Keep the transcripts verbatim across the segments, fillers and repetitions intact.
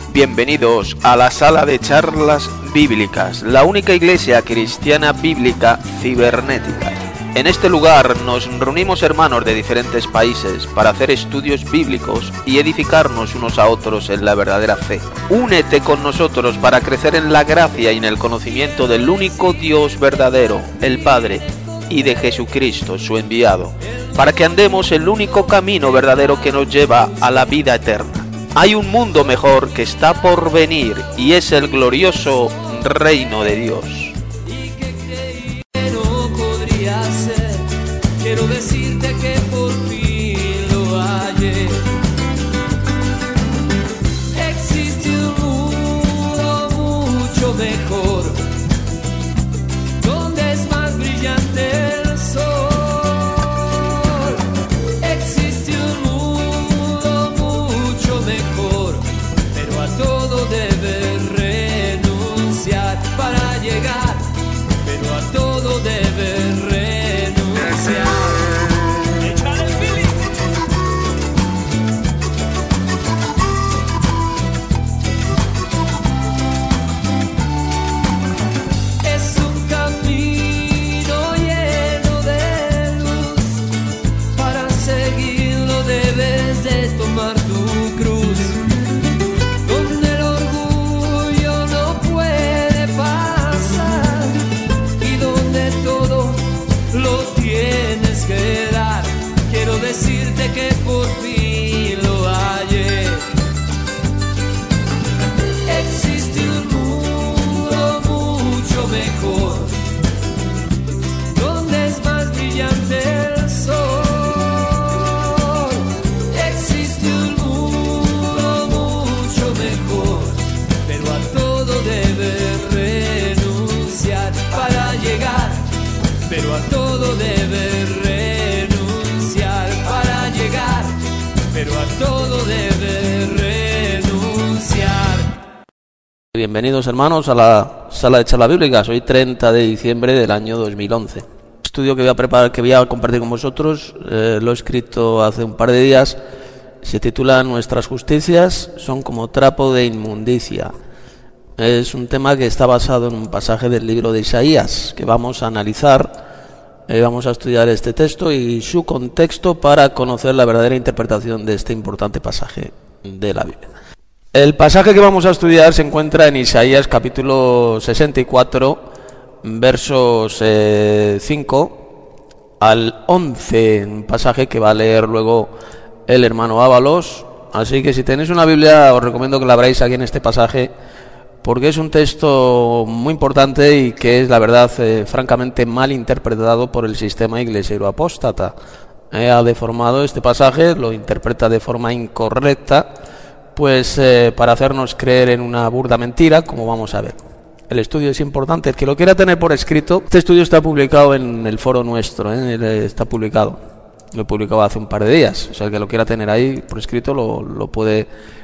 Bienvenidos a la sala de charlas bíblicas, la única iglesia cristiana bíblica cibernética. En este lugar nos reunimos hermanos de diferentes países para hacer estudios bíblicos y edificarnos unos a otros en la verdadera fe. Únete con nosotros para crecer en la gracia y en el conocimiento del único Dios verdadero, el Padre, y de Jesucristo, su enviado, para que andemos el único camino verdadero que nos lleva a la vida eterna. Hay un mundo mejor que está por venir y es el glorioso reino de Dios. Quiero decirte que por fin lo hallé. Existe un mundo mucho mejor, donde es más brillante el sol. Existe un mundo mucho mejor, pero a todo debes renunciar para llegar, pero a todo debes renunciar. Decirte que por fin lo hallé. Existe un mundo mucho mejor, donde es más brillante el sol. Existe un mundo mucho mejor, pero a todo debes renunciar para llegar, pero a todo debes renunciar. Pero a todo debe renunciar. Bienvenidos hermanos a la sala de charla bíblica. Hoy treinta de diciembre del año dos mil once. El estudio que voy a preparar, que voy a compartir con vosotros, eh, lo he escrito hace un par de días. Se titula Nuestras justicias son como trapo de inmundicia. Es un tema que está basado en un pasaje del libro de Isaías que vamos a analizar. Eh, vamos a estudiar este texto y su contexto para conocer la verdadera interpretación de este importante pasaje de la Biblia. El pasaje que vamos a estudiar se encuentra en Isaías capítulo sesenta y cuatro, versos eh, cinco al once, un pasaje que va a leer luego el hermano Ábalos. Así que si tenéis una Biblia os recomiendo que la abráis aquí en este pasaje, porque es un texto muy importante y que es, la verdad, eh, francamente mal interpretado por el sistema iglesiero apóstata. Eh, ha deformado este pasaje, lo interpreta de forma incorrecta, pues eh, para hacernos creer en una burda mentira, como vamos a ver. El estudio es importante. El que lo quiera tener por escrito, este estudio está publicado en el foro nuestro, ¿eh? Está publicado. Lo he publicado hace un par de días. O sea, el que lo quiera tener ahí por escrito lo, lo puede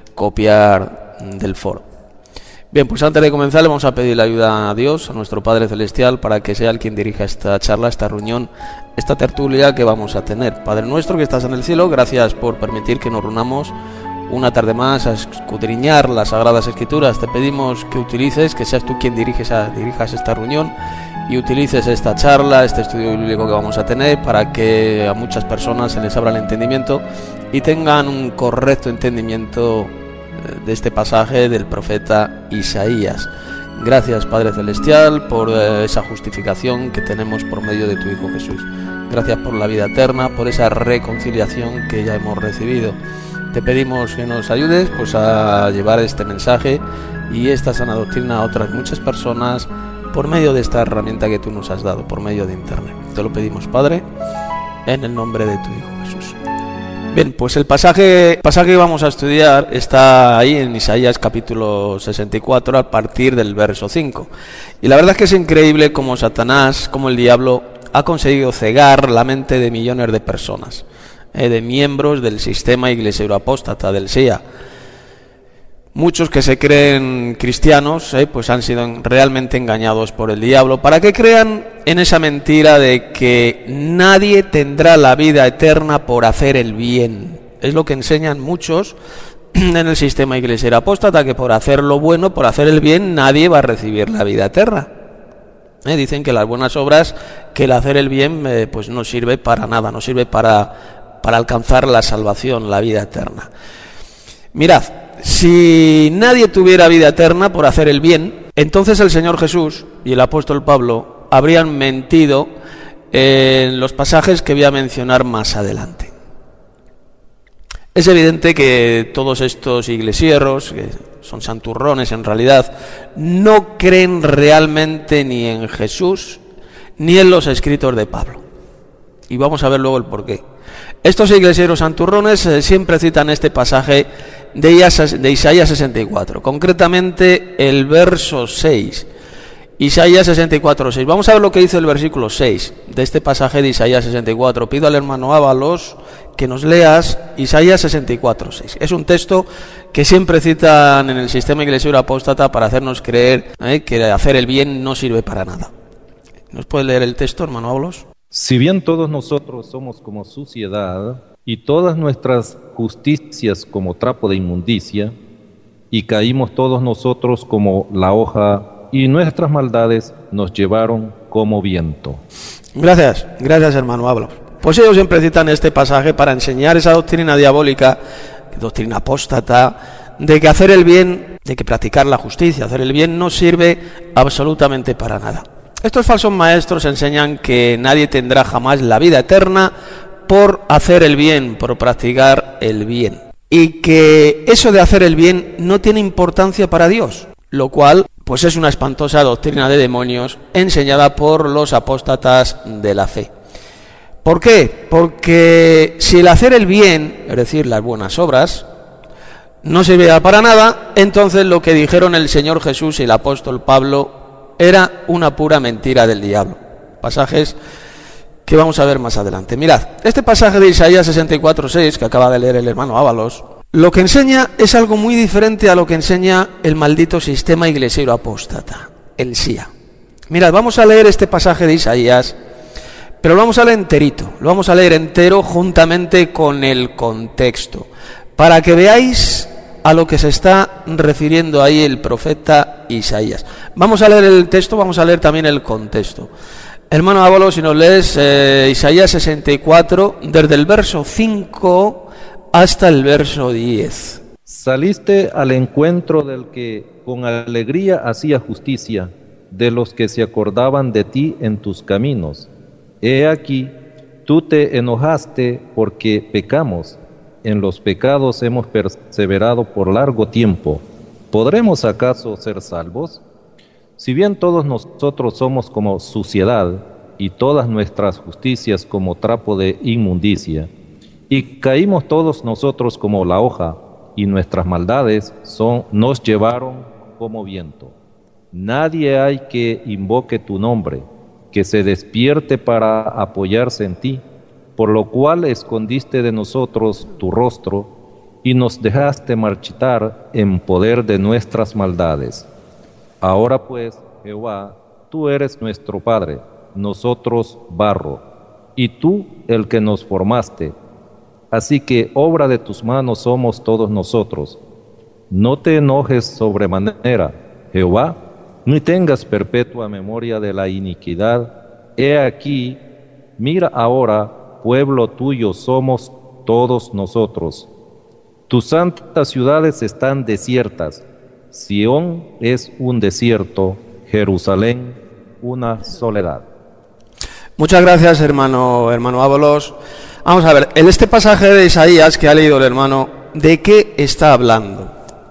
copiar del foro. Bien, pues antes de comenzar le vamos a pedir la ayuda a Dios, a nuestro Padre Celestial, para que sea el quien dirija esta charla, esta reunión, esta tertulia que vamos a tener. Padre nuestro que estás en el cielo, gracias por permitir que nos reunamos una tarde más a escudriñar las Sagradas Escrituras. Te pedimos que utilices, que seas tú quien diriges a, dirijas esta reunión y utilices esta charla, este estudio bíblico que vamos a tener, para que a muchas personas se les abra el entendimiento y tengan un correcto entendimiento de este pasaje del profeta Isaías. Gracias, Padre Celestial, por eh, esa justificación que tenemos por medio de tu Hijo Jesús. Gracias por la vida eterna, por esa reconciliación que ya hemos recibido. Te pedimos que nos ayudes pues a llevar este mensaje y esta sana doctrina a otras muchas personas por medio de esta herramienta que tú nos has dado, por medio de Internet. Te lo pedimos, Padre, en el nombre de tu Hijo Jesús. Bien, pues el pasaje, pasaje que vamos a estudiar está ahí en Isaías capítulo sesenta y cuatro a partir del verso cinco. Y la verdad es que es increíble cómo Satanás, cómo el diablo ha conseguido cegar la mente de millones de personas, eh, de miembros del sistema iglesiero apóstata, del S I A. Muchos que se creen cristianos, eh, pues han sido realmente engañados por el diablo para que crean en esa mentira de que nadie tendrá la vida eterna por hacer el bien. Es lo que enseñan muchos en el sistema iglesiero apóstata, que por hacer lo bueno, por hacer el bien, nadie va a recibir la vida eterna. ¿Eh? Dicen que las buenas obras, que el hacer el bien, eh, pues no sirve para nada, no sirve para, para alcanzar la salvación, la vida eterna. Mirad, si nadie tuviera vida eterna por hacer el bien, entonces el Señor Jesús y el apóstol Pablo habrían mentido en los pasajes que voy a mencionar más adelante. Es evidente que todos estos iglesieros, que son santurrones en realidad, no creen realmente ni en Jesús ni en los escritos de Pablo. Y vamos a ver luego el porqué. Estos iglesieros santurrones eh, siempre citan este pasaje de Isaías, de Isaías sesenta y cuatro, concretamente el verso seis. Isaías sesenta y cuatro, seis. Vamos a ver lo que dice el versículo seis de este pasaje de Isaías sesenta y cuatro. Pido al hermano Ábalos que nos leas Isaías sesenta y cuatro, seis. Es un texto que siempre citan en el sistema iglesiero apóstata para hacernos creer eh, que hacer el bien no sirve para nada. ¿Nos puede leer el texto, hermano Ábalos? Si bien todos nosotros somos como suciedad, y todas nuestras justicias como trapo de inmundicia, y caímos todos nosotros como la hoja, y nuestras maldades nos llevaron como viento. Gracias, gracias hermano Ábalos. Pues ellos siempre citan este pasaje para enseñar esa doctrina diabólica, doctrina apóstata, de que hacer el bien, de que practicar la justicia, hacer el bien no sirve absolutamente para nada. Estos falsos maestros enseñan que nadie tendrá jamás la vida eterna por hacer el bien, por practicar el bien, y que eso de hacer el bien no tiene importancia para Dios, lo cual pues es una espantosa doctrina de demonios enseñada por los apóstatas de la fe. ¿Por qué? Porque si el hacer el bien, es decir, las buenas obras, no sirve para nada, entonces lo que dijeron el Señor Jesús y el apóstol Pablo era una pura mentira del diablo. Pasajes que vamos a ver más adelante. Mirad, este pasaje de Isaías sesenta y cuatro, seis, que acaba de leer el hermano Ábalos, lo que enseña es algo muy diferente a lo que enseña el maldito sistema iglesiero apóstata, el S I A. Mirad, vamos a leer este pasaje de Isaías, pero lo vamos a leer enterito, lo vamos a leer entero juntamente con el contexto, para que veáis a lo que se está refiriendo ahí el profeta Isaías. Vamos a leer el texto, vamos a leer también el contexto. Hermano Ábalos, si nos lees eh, Isaías sesenta y cuatro, desde el verso cinco hasta el verso diez. Saliste al encuentro del que con alegría hacía justicia, de los que se acordaban de ti en tus caminos. He aquí, tú te enojaste porque pecamos. En los pecados hemos perseverado por largo tiempo. ¿Podremos acaso ser salvos? Si bien todos nosotros somos como suciedad, y todas nuestras justicias como trapo de inmundicia, y caímos todos nosotros como la hoja, y nuestras maldades son, nos llevaron como viento. Nadie hay que invoque tu nombre, que se despierte para apoyarse en ti, por lo cual escondiste de nosotros tu rostro, y nos dejaste marchitar en poder de nuestras maldades. Ahora pues, Jehová, tú eres nuestro Padre, nosotros barro, y tú el que nos formaste. Así que obra de tus manos somos todos nosotros. No te enojes sobremanera, Jehová, ni tengas perpetua memoria de la iniquidad. He aquí, mira ahora, pueblo tuyo somos todos nosotros. Tus santas ciudades están desiertas. Sión es un desierto, Jerusalén una soledad. Muchas gracias, hermano, hermano Ábalos. Vamos a ver, en este pasaje de Isaías que ha leído el hermano, ¿de qué está hablando?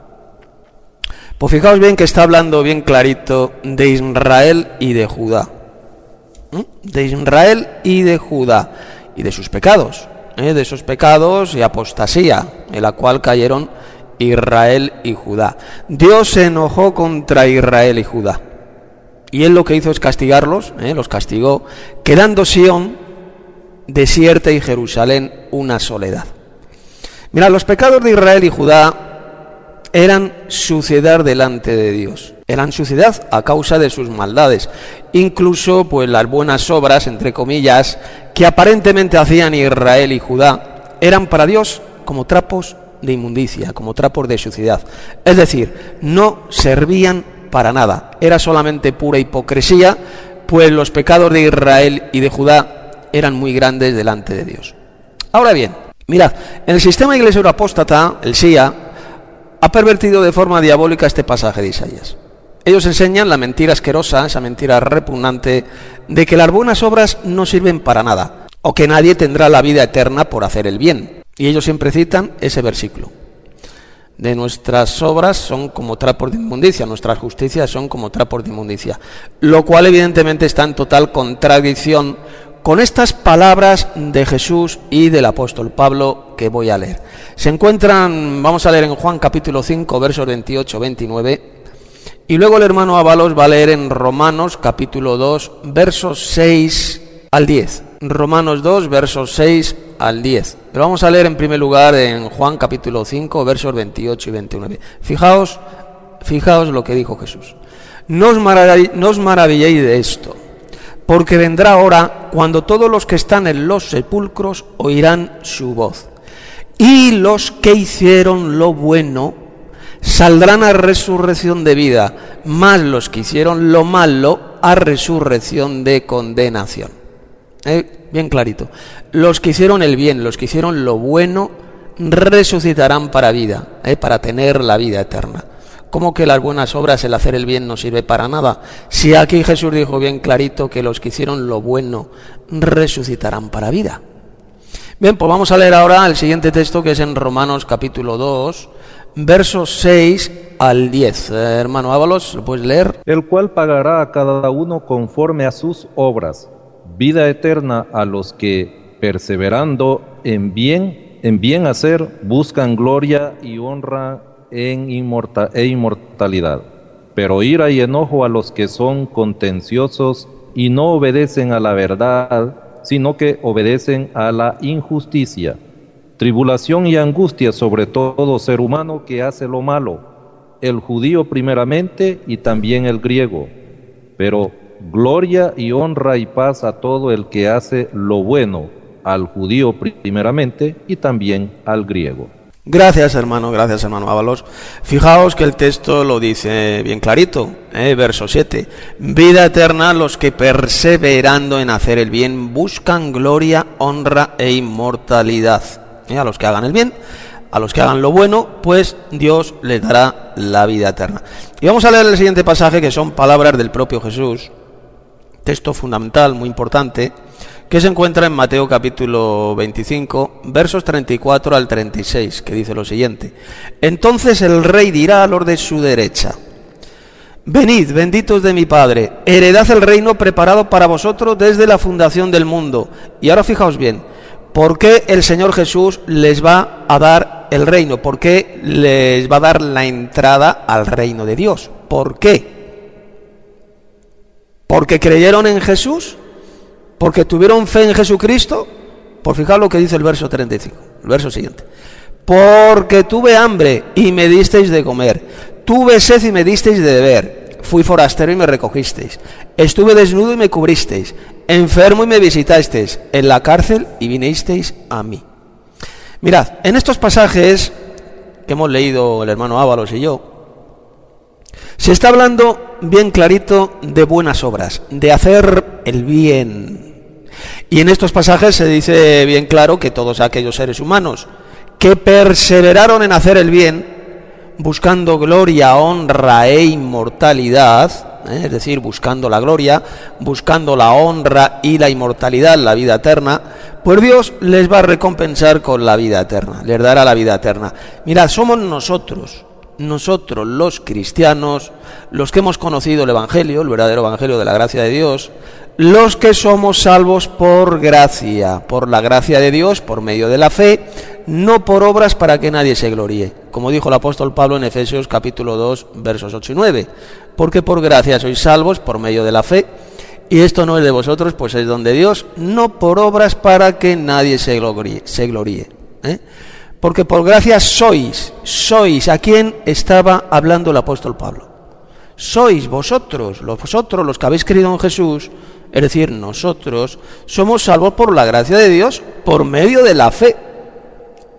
Pues fijaos bien que está hablando bien clarito de Israel y de Judá. ¿Mm? De Israel y de Judá, y de sus pecados, ¿eh? de esos pecados y apostasía, en la cual cayeron Israel y Judá. Dios se enojó contra Israel y Judá, y él lo que hizo es castigarlos, ¿eh? los castigó, quedando Sión desierta y Jerusalén una soledad. Mirad, los pecados de Israel y Judá eran suciedad delante de Dios, eran suciedad a causa de sus maldades, incluso pues las buenas obras, entre comillas, que aparentemente hacían Israel y Judá, eran para Dios como trapos de inmundicia, como trapos de suciedad. Es decir, no servían para nada. Era solamente pura hipocresía, pues los pecados de Israel y de Judá eran muy grandes delante de Dios. Ahora bien, mirad, en el sistema iglesia apóstata, el S I A, ha pervertido de forma diabólica este pasaje de Isaías. Ellos enseñan la mentira asquerosa, esa mentira repugnante, de que las buenas obras no sirven para nada, o que nadie tendrá la vida eterna por hacer el bien. Y ellos siempre citan ese versículo. De nuestras obras son como trapos de inmundicia, nuestras justicias son como trapos de inmundicia, lo cual evidentemente está en total contradicción con estas palabras de Jesús y del apóstol Pablo que voy a leer. Se encuentran, vamos a leer en Juan capítulo cinco, versos veintiocho a veintinueve, y luego el hermano Ábalos va a leer en Romanos capítulo dos, versos seis al diez. Romanos dos, versos seis al diez. Pero vamos a leer en primer lugar en Juan capítulo cinco, versos veintiocho y veintinueve. Fijaos, fijaos lo que dijo Jesús. No os, marav- no os maravilléis de esto, porque vendrá hora cuando todos los que están en los sepulcros oirán su voz, y los que hicieron lo bueno saldrán a resurrección de vida, mas los que hicieron lo malo a resurrección de condenación. ¿Eh? Bien clarito. Los que hicieron el bien, los que hicieron lo bueno, resucitarán para vida, ¿eh? Para tener la vida eterna. ¿Cómo que las buenas obras, el hacer el bien, no sirve para nada? Si aquí Jesús dijo bien clarito que los que hicieron lo bueno resucitarán para vida. Bien, pues vamos a leer ahora el siguiente texto, que es en Romanos capítulo dos, versos seis al diez. Eh, hermano Ábalos, ¿lo puedes leer? El cual pagará a cada uno conforme a sus obras, vida eterna a los que, perseverando en bien, en bien hacer, buscan gloria y honra en inmorta- e inmortalidad. Pero ira y enojo a los que son contenciosos y no obedecen a la verdad, sino que obedecen a la injusticia. Tribulación y angustia sobre todo ser humano que hace lo malo, el judío primeramente y también el griego. Pero gloria y honra y paz a todo el que hace lo bueno, al judío primeramente y también al griego. Gracias, hermano, gracias, hermano Ábalos. Fijaos que el texto lo dice bien clarito, ¿eh? Verso siete. Vida eterna a los que perseverando en hacer el bien buscan gloria, honra e inmortalidad. ¿Eh? A los que hagan el bien, a los que hagan lo bueno, pues Dios les dará la vida eterna. Y vamos a leer el siguiente pasaje, que son palabras del propio Jesús, texto fundamental, muy importante, que se encuentra en Mateo capítulo veinticinco, versos treinta y cuatro al treinta y seis, que dice lo siguiente. Entonces el rey dirá a los de su derecha: venid, benditos de mi Padre, heredad el reino preparado para vosotros desde la fundación del mundo. Y ahora fijaos bien, ¿por qué el Señor Jesús les va a dar el reino? ¿Por qué les va a dar la entrada al reino de Dios? ¿Por qué? ¿Porque creyeron en Jesús? ¿Porque tuvieron fe en Jesucristo? Por fijar lo que dice el verso treinta y cinco, el verso siguiente. Porque tuve hambre y me disteis de comer, tuve sed y me disteis de beber, fui forastero y me recogisteis, estuve desnudo y me cubristeis, enfermo y me visitasteis, en la cárcel y vinisteis a mí. Mirad, en estos pasajes que hemos leído el hermano Ábalos y yo, se está hablando bien clarito de buenas obras, de hacer el bien. Y en estos pasajes se dice bien claro que todos aquellos seres humanos que perseveraron en hacer el bien, buscando gloria, honra e inmortalidad, ¿eh? Es decir, buscando la gloria, buscando la honra y la inmortalidad, la vida eterna, pues Dios les va a recompensar con la vida eterna, les dará la vida eterna. Mirad, somos nosotros, nosotros los cristianos, los que hemos conocido el Evangelio, el verdadero Evangelio de la gracia de Dios, los que somos salvos por gracia, por la gracia de Dios, por medio de la fe, no por obras para que nadie se gloríe, como dijo el apóstol Pablo en Efesios capítulo dos, versos ocho y nueve, porque por gracia sois salvos por medio de la fe, y esto no es de vosotros, pues es don de Dios, no por obras para que nadie se gloríe, se gloríe, ¿eh? Porque por gracia sois, sois, ¿a quién estaba hablando el apóstol Pablo? Sois vosotros, los vosotros los que habéis creído en Jesús, es decir, nosotros somos salvos por la gracia de Dios por medio de la fe.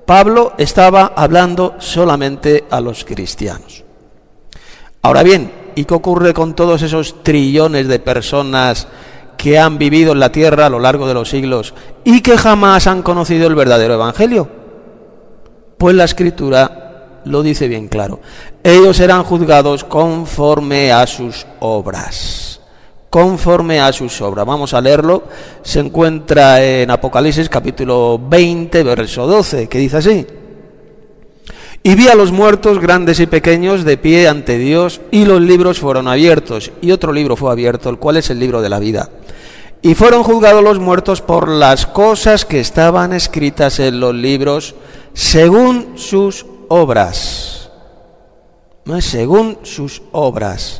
Pablo estaba hablando solamente a los cristianos. Ahora bien, ¿y qué ocurre con todos esos trillones de personas que han vivido en la tierra a lo largo de los siglos y que jamás han conocido el verdadero evangelio? Pues la Escritura lo dice bien claro. Ellos serán juzgados conforme a sus obras. Conforme a sus obras. Vamos a leerlo. Se encuentra en Apocalipsis capítulo veinte, verso doce, que dice así: y vi a los muertos, grandes y pequeños, de pie ante Dios, y los libros fueron abiertos, y otro libro fue abierto, el cual es el libro de la vida. Y fueron juzgados los muertos por las cosas que estaban escritas en los libros, según sus obras. ¿No? Según sus obras.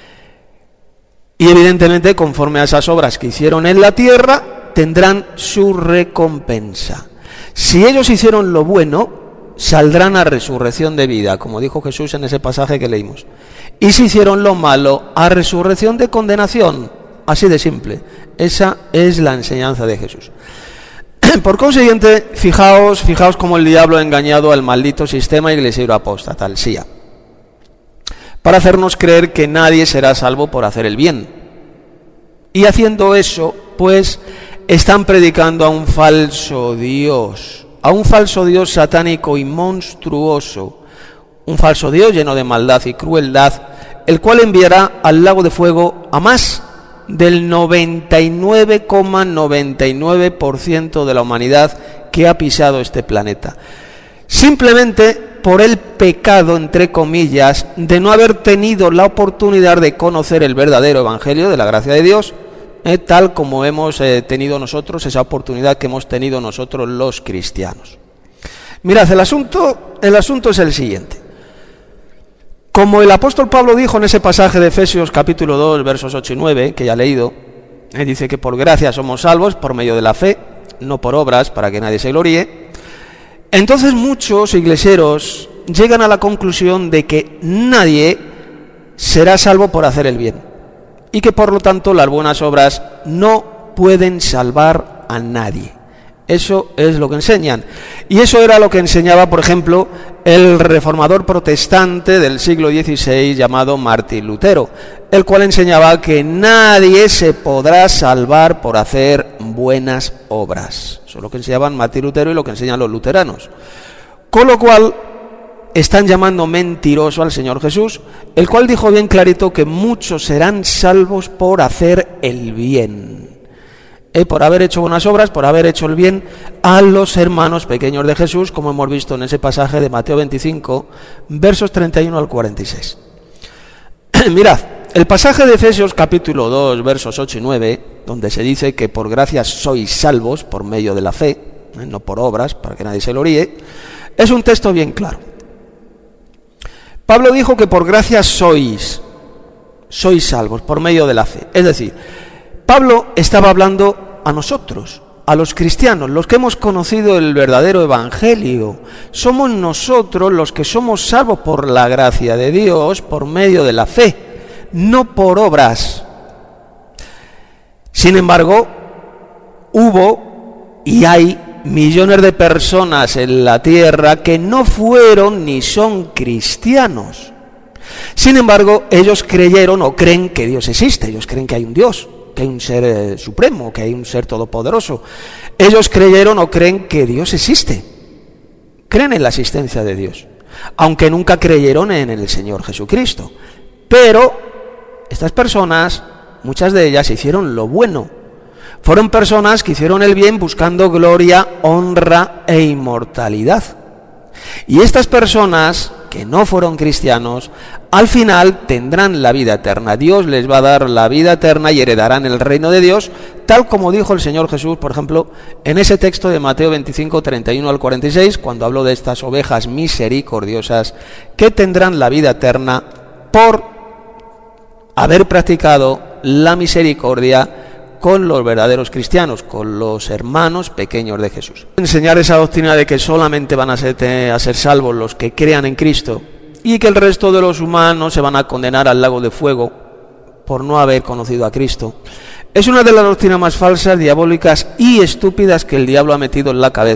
Y evidentemente, conforme a esas obras que hicieron en la tierra, tendrán su recompensa. Si ellos hicieron lo bueno, saldrán a resurrección de vida, como dijo Jesús en ese pasaje que leímos. Y si hicieron lo malo, a resurrección de condenación. Así de simple. Esa es la enseñanza de Jesús. Por consiguiente, fijaos, fijaos cómo el diablo ha engañado al maldito sistema iglesiero apóstata, al S I A, para hacernos creer que nadie será salvo por hacer el bien. Y haciendo eso, pues, están predicando a un falso Dios, a un falso Dios satánico y monstruoso, un falso Dios lleno de maldad y crueldad, el cual enviará al lago de fuego a más del noventa y nueve coma noventa y nueve por ciento de la humanidad que ha pisado este planeta, simplemente por el pecado, entre comillas, de no haber tenido la oportunidad de conocer el verdadero evangelio de la gracia de Dios, eh, tal como hemos eh, tenido nosotros, esa oportunidad que hemos tenido nosotros los cristianos. Mirad, el asunto, el asunto es el siguiente. Como el apóstol Pablo dijo en ese pasaje de Efesios capítulo dos, versos ocho y nueve, que ya he leído, eh, dice que por gracia somos salvos por medio de la fe, no por obras, para que nadie se gloríe. Entonces muchos iglesieros llegan a la conclusión de que nadie será salvo por hacer el bien y que por lo tanto las buenas obras no pueden salvar a nadie. Eso es lo que enseñan. Y eso era lo que enseñaba, por ejemplo, el reformador protestante del siglo dieciséis llamado Martín Lutero, el cual enseñaba que nadie se podrá salvar por hacer buenas obras. Eso es lo que enseñaban Martín Lutero y lo que enseñan los luteranos. Con lo cual están llamando mentiroso al Señor Jesús, el cual dijo bien clarito que muchos serán salvos por hacer el bien. Eh, por haber hecho buenas obras, por haber hecho el bien a los hermanos pequeños de Jesús, como hemos visto en ese pasaje de Mateo veinticinco, versos treinta y uno al cuarenta y seis. Mirad, el pasaje de Efesios capítulo dos, versos ocho y nueve, donde se dice que por gracia sois salvos por medio de la fe, eh, no por obras, para que nadie se gloríe, es un texto bien claro. Pablo dijo que por gracia sois, sois salvos por medio de la fe. Es decir, Pablo estaba hablando a nosotros, a los cristianos, los que hemos conocido el verdadero evangelio. Somos nosotros los que somos salvos por la gracia de Dios, por medio de la fe, no por obras. Sin embargo, hubo y hay millones de personas en la tierra que no fueron ni son cristianos. Sin embargo, ellos creyeron o creen que Dios existe, ellos creen que hay un Dios, que hay un ser eh, supremo, que hay un ser todopoderoso. Ellos creyeron o creen que Dios existe, creen en la existencia de Dios, aunque nunca creyeron en el Señor Jesucristo. Pero estas personas, muchas de ellas hicieron lo bueno, fueron personas que hicieron el bien buscando gloria, honra e inmortalidad. Y estas personas que no fueron cristianos, al final tendrán la vida eterna. Dios les va a dar la vida eterna y heredarán el reino de Dios, tal como dijo el Señor Jesús, por ejemplo, en ese texto de Mateo veinticinco, treinta y uno al cuarenta y seis, cuando habló de estas ovejas misericordiosas que tendrán la vida eterna por haber practicado la misericordia con los verdaderos cristianos, con los hermanos pequeños de Jesús. Enseñar esa doctrina de que solamente van a ser, a ser salvos los que crean en Cristo y que el resto de los humanos se van a condenar al lago de fuego por no haber conocido a Cristo, es una de las doctrinas más falsas, diabólicas y estúpidas que el diablo ha metido en la cabeza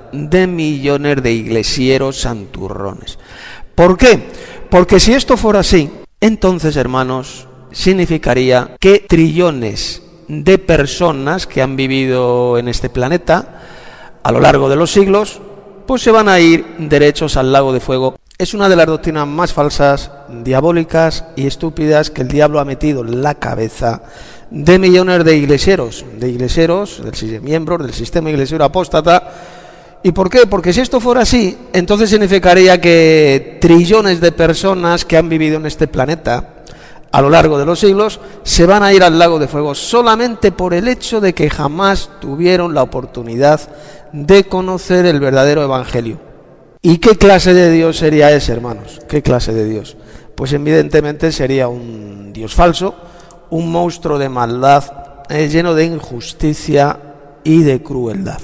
de millones de iglesieros santurrones. ¿Por qué? Porque si esto fuera así, entonces, hermanos, significaría que trillones de personas que han vivido en este planeta a lo largo de los siglos, pues se van a ir derechos al lago de fuego. Es una de las doctrinas más falsas, diabólicas y estúpidas que el diablo ha metido en la cabeza de millones de iglesieros, de iglesieros, de miembros del sistema iglesiero apóstata. ¿Y por qué? Porque si esto fuera así, entonces significaría que trillones de personas que han vivido en este planeta a lo largo de los siglos se van a ir al lago de fuego solamente por el hecho de que jamás tuvieron la oportunidad de conocer el verdadero evangelio. ¿Y qué clase de Dios sería ese, hermanos? ¿Qué clase de Dios? Pues evidentemente sería un Dios falso, un monstruo de maldad, eh, lleno de injusticia y de crueldad.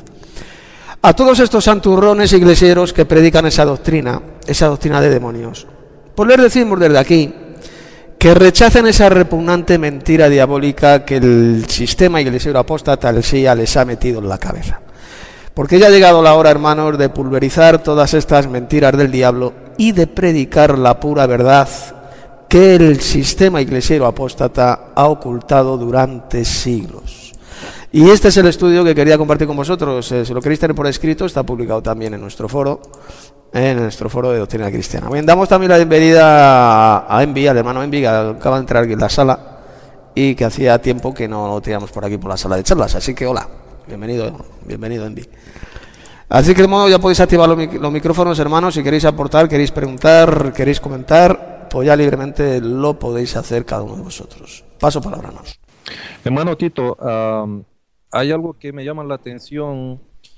A todos estos santurrones iglesieros que predican esa doctrina, esa doctrina de demonios, pues les decimos desde aquí que rechacen esa repugnante mentira diabólica que el sistema iglesiero apóstata, el S I A, les ha metido en la cabeza. Porque ya ha llegado la hora, hermanos, de pulverizar todas estas mentiras del diablo y de predicar la pura verdad que el sistema iglesiero apóstata ha ocultado durante siglos. Y este es el estudio que quería compartir con vosotros. Eh, si lo queréis tener por escrito, está publicado también en nuestro foro, en nuestro foro de Doctrina Cristiana. Bien, damos también la bienvenida a Envi, al hermano Envi, que acaba de entrar aquí en la sala y que hacía tiempo que no lo teníamos por aquí por la sala de charlas. Así que hola, bienvenido, bienvenido Envi. Así que de modo ya podéis activar los, mic- los micrófonos, hermanos. Si queréis aportar, queréis preguntar, queréis comentar, pues ya libremente lo podéis hacer cada uno de vosotros. Paso palabra, hermanos. Hermano Tito, um, hay algo que me llama la atención,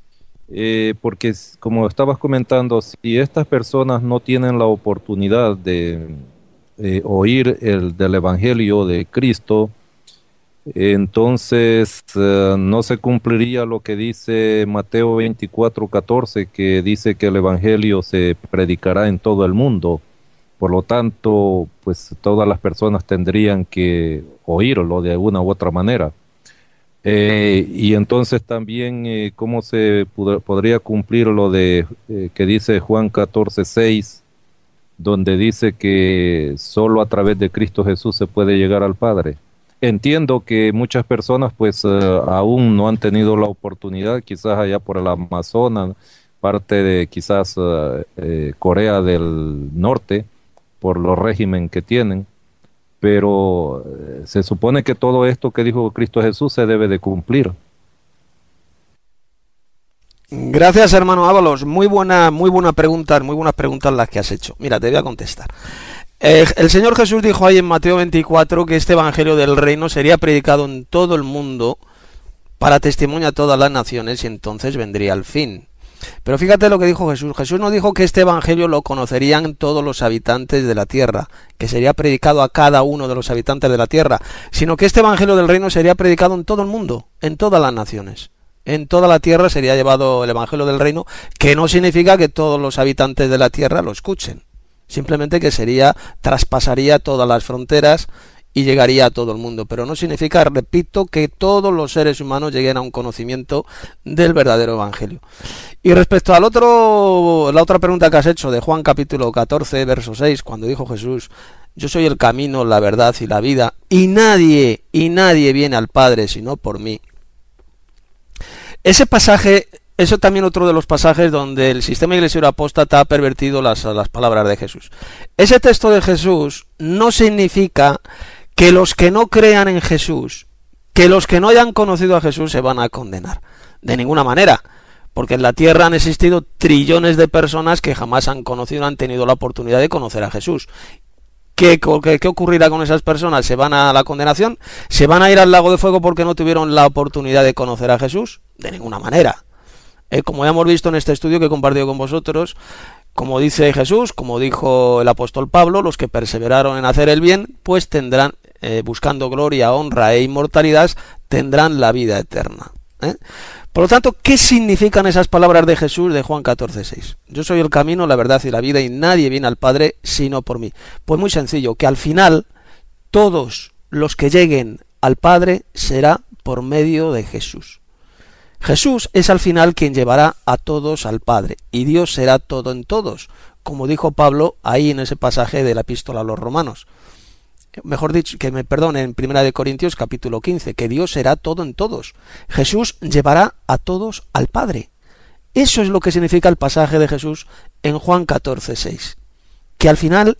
eh, porque s- como estabas comentando, si estas personas no tienen la oportunidad de eh, oír el del Evangelio de Cristo, entonces eh, no se cumpliría lo que dice Mateo veinticuatro catorce, que dice que el Evangelio se predicará en todo el mundo. Por lo tanto, pues todas las personas tendrían que oírlo de una u otra manera. Eh, y entonces también, eh, ¿cómo se pud- podría cumplir lo de eh, que dice Juan catorce seis, donde dice que solo a través de Cristo Jesús se puede llegar al Padre? Entiendo que muchas personas pues eh, aún no han tenido la oportunidad, quizás allá por el Amazonas, parte de quizás eh, eh, Corea del Norte, por los régimen que tienen, pero eh, se supone que todo esto que dijo Cristo Jesús se debe de cumplir. Gracias, hermano Ábalos. Muy buena, muy buena pregunta, muy buenas preguntas las que has hecho. Mira, te voy a contestar. Eh, el Señor Jesús dijo ahí en Mateo veinticuatro que este evangelio del reino sería predicado en todo el mundo para testimonio a todas las naciones y entonces vendría el fin. Pero fíjate lo que dijo Jesús. Jesús no dijo que este evangelio lo conocerían todos los habitantes de la tierra, que sería predicado a cada uno de los habitantes de la tierra, sino que este evangelio del reino sería predicado en todo el mundo, en todas las naciones. En toda la tierra sería llevado el evangelio del reino, que no significa que todos los habitantes de la tierra lo escuchen. Simplemente que sería, traspasaría todas las fronteras y llegaría a todo el mundo, pero no significa, repito, que todos los seres humanos lleguen a un conocimiento del verdadero evangelio. Y respecto al otro, la otra pregunta que has hecho de Juan capítulo catorce, verso seis, cuando dijo Jesús: yo soy el camino, la verdad y la vida, y nadie, y nadie viene al Padre sino por mí. Ese pasaje, eso también otro de los pasajes donde el sistema iglesiero apóstata ha pervertido las, las palabras de Jesús. Ese texto de Jesús no significa que los que no crean en Jesús, que los que no hayan conocido a Jesús se van a condenar. De ninguna manera, porque en la tierra han existido trillones de personas que jamás han conocido, no han tenido la oportunidad de conocer a Jesús. ¿Qué, qué, ¿Qué ocurrirá con esas personas? ¿Se van a la condenación? ¿Se van a ir al lago de fuego porque no tuvieron la oportunidad de conocer a Jesús? De ninguna manera. Eh, como ya hemos visto en este estudio que he compartido con vosotros, como dice Jesús, como dijo el apóstol Pablo, los que perseveraron en hacer el bien, pues tendrán, eh, buscando gloria, honra e inmortalidad, tendrán la vida eterna. ¿eh? Por lo tanto, ¿qué significan esas palabras de Jesús de Juan catorce seis? Yo soy el camino, la verdad y la vida, y nadie viene al Padre sino por mí. Pues muy sencillo, que al final todos los que lleguen al Padre será por medio de Jesús. Jesús es al final quien llevará a todos al Padre, y Dios será todo en todos, como dijo Pablo ahí en ese pasaje de la epístola a los romanos. Mejor dicho, que me perdone, en Primera de Corintios capítulo quince, que Dios será todo en todos. Jesús llevará a todos al Padre. Eso es lo que significa el pasaje de Jesús en Juan catorce, seis. Que al final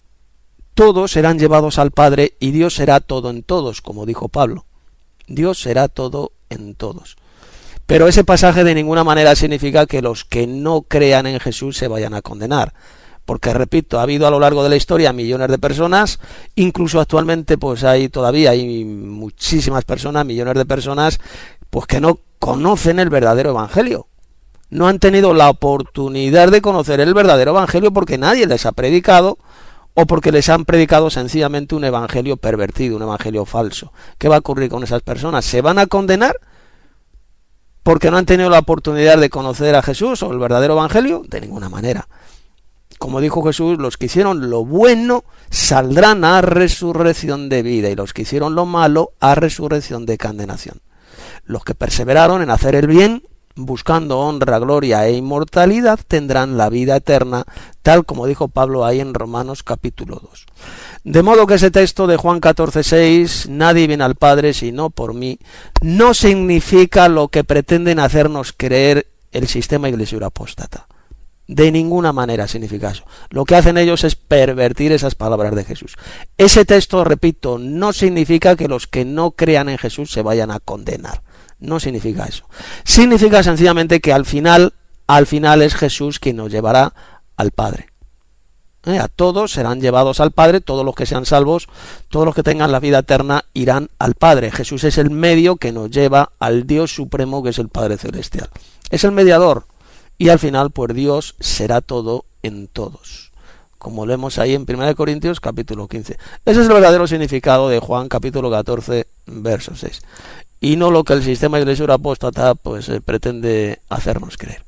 todos serán llevados al Padre y Dios será todo en todos, como dijo Pablo. Dios será todo en todos. Pero ese pasaje de ninguna manera significa que los que no crean en Jesús se vayan a condenar. Porque, repito, ha habido a lo largo de la historia millones de personas, incluso actualmente pues hay todavía hay muchísimas personas, millones de personas, pues que no conocen el verdadero evangelio. No han tenido la oportunidad de conocer el verdadero evangelio porque nadie les ha predicado, o porque les han predicado sencillamente un evangelio pervertido, un evangelio falso. ¿Qué va a ocurrir con esas personas? ¿Se van a condenar porque no han tenido la oportunidad de conocer a Jesús o el verdadero evangelio? De ninguna manera. Como dijo Jesús, los que hicieron lo bueno saldrán a resurrección de vida, y los que hicieron lo malo a resurrección de condenación. Los que perseveraron en hacer el bien, buscando honra, gloria e inmortalidad, tendrán la vida eterna, tal como dijo Pablo ahí en Romanos capítulo dos. De modo que ese texto de Juan catorce, seis, nadie viene al Padre sino por mí, no significa lo que pretenden hacernos creer el sistema iglesioso apóstata. De ninguna manera significa eso. Lo que hacen ellos es pervertir esas palabras de Jesús. Ese texto, repito, no significa que los que no crean en Jesús se vayan a condenar. No significa eso. Significa sencillamente que al final, al final es Jesús quien nos llevará al Padre. ¿Eh? A todos serán llevados al Padre, todos los que sean salvos, todos los que tengan la vida eterna irán al Padre. Jesús es el medio que nos lleva al Dios supremo, que es el Padre Celestial. Es el mediador. Y al final, pues Dios será todo en todos, como leemos ahí en Primera de Corintios capítulo quince. Ese es el verdadero significado de Juan capítulo catorce, verso seis. Y no lo que el sistema iglesioso apóstata pues eh, pretende hacernos creer.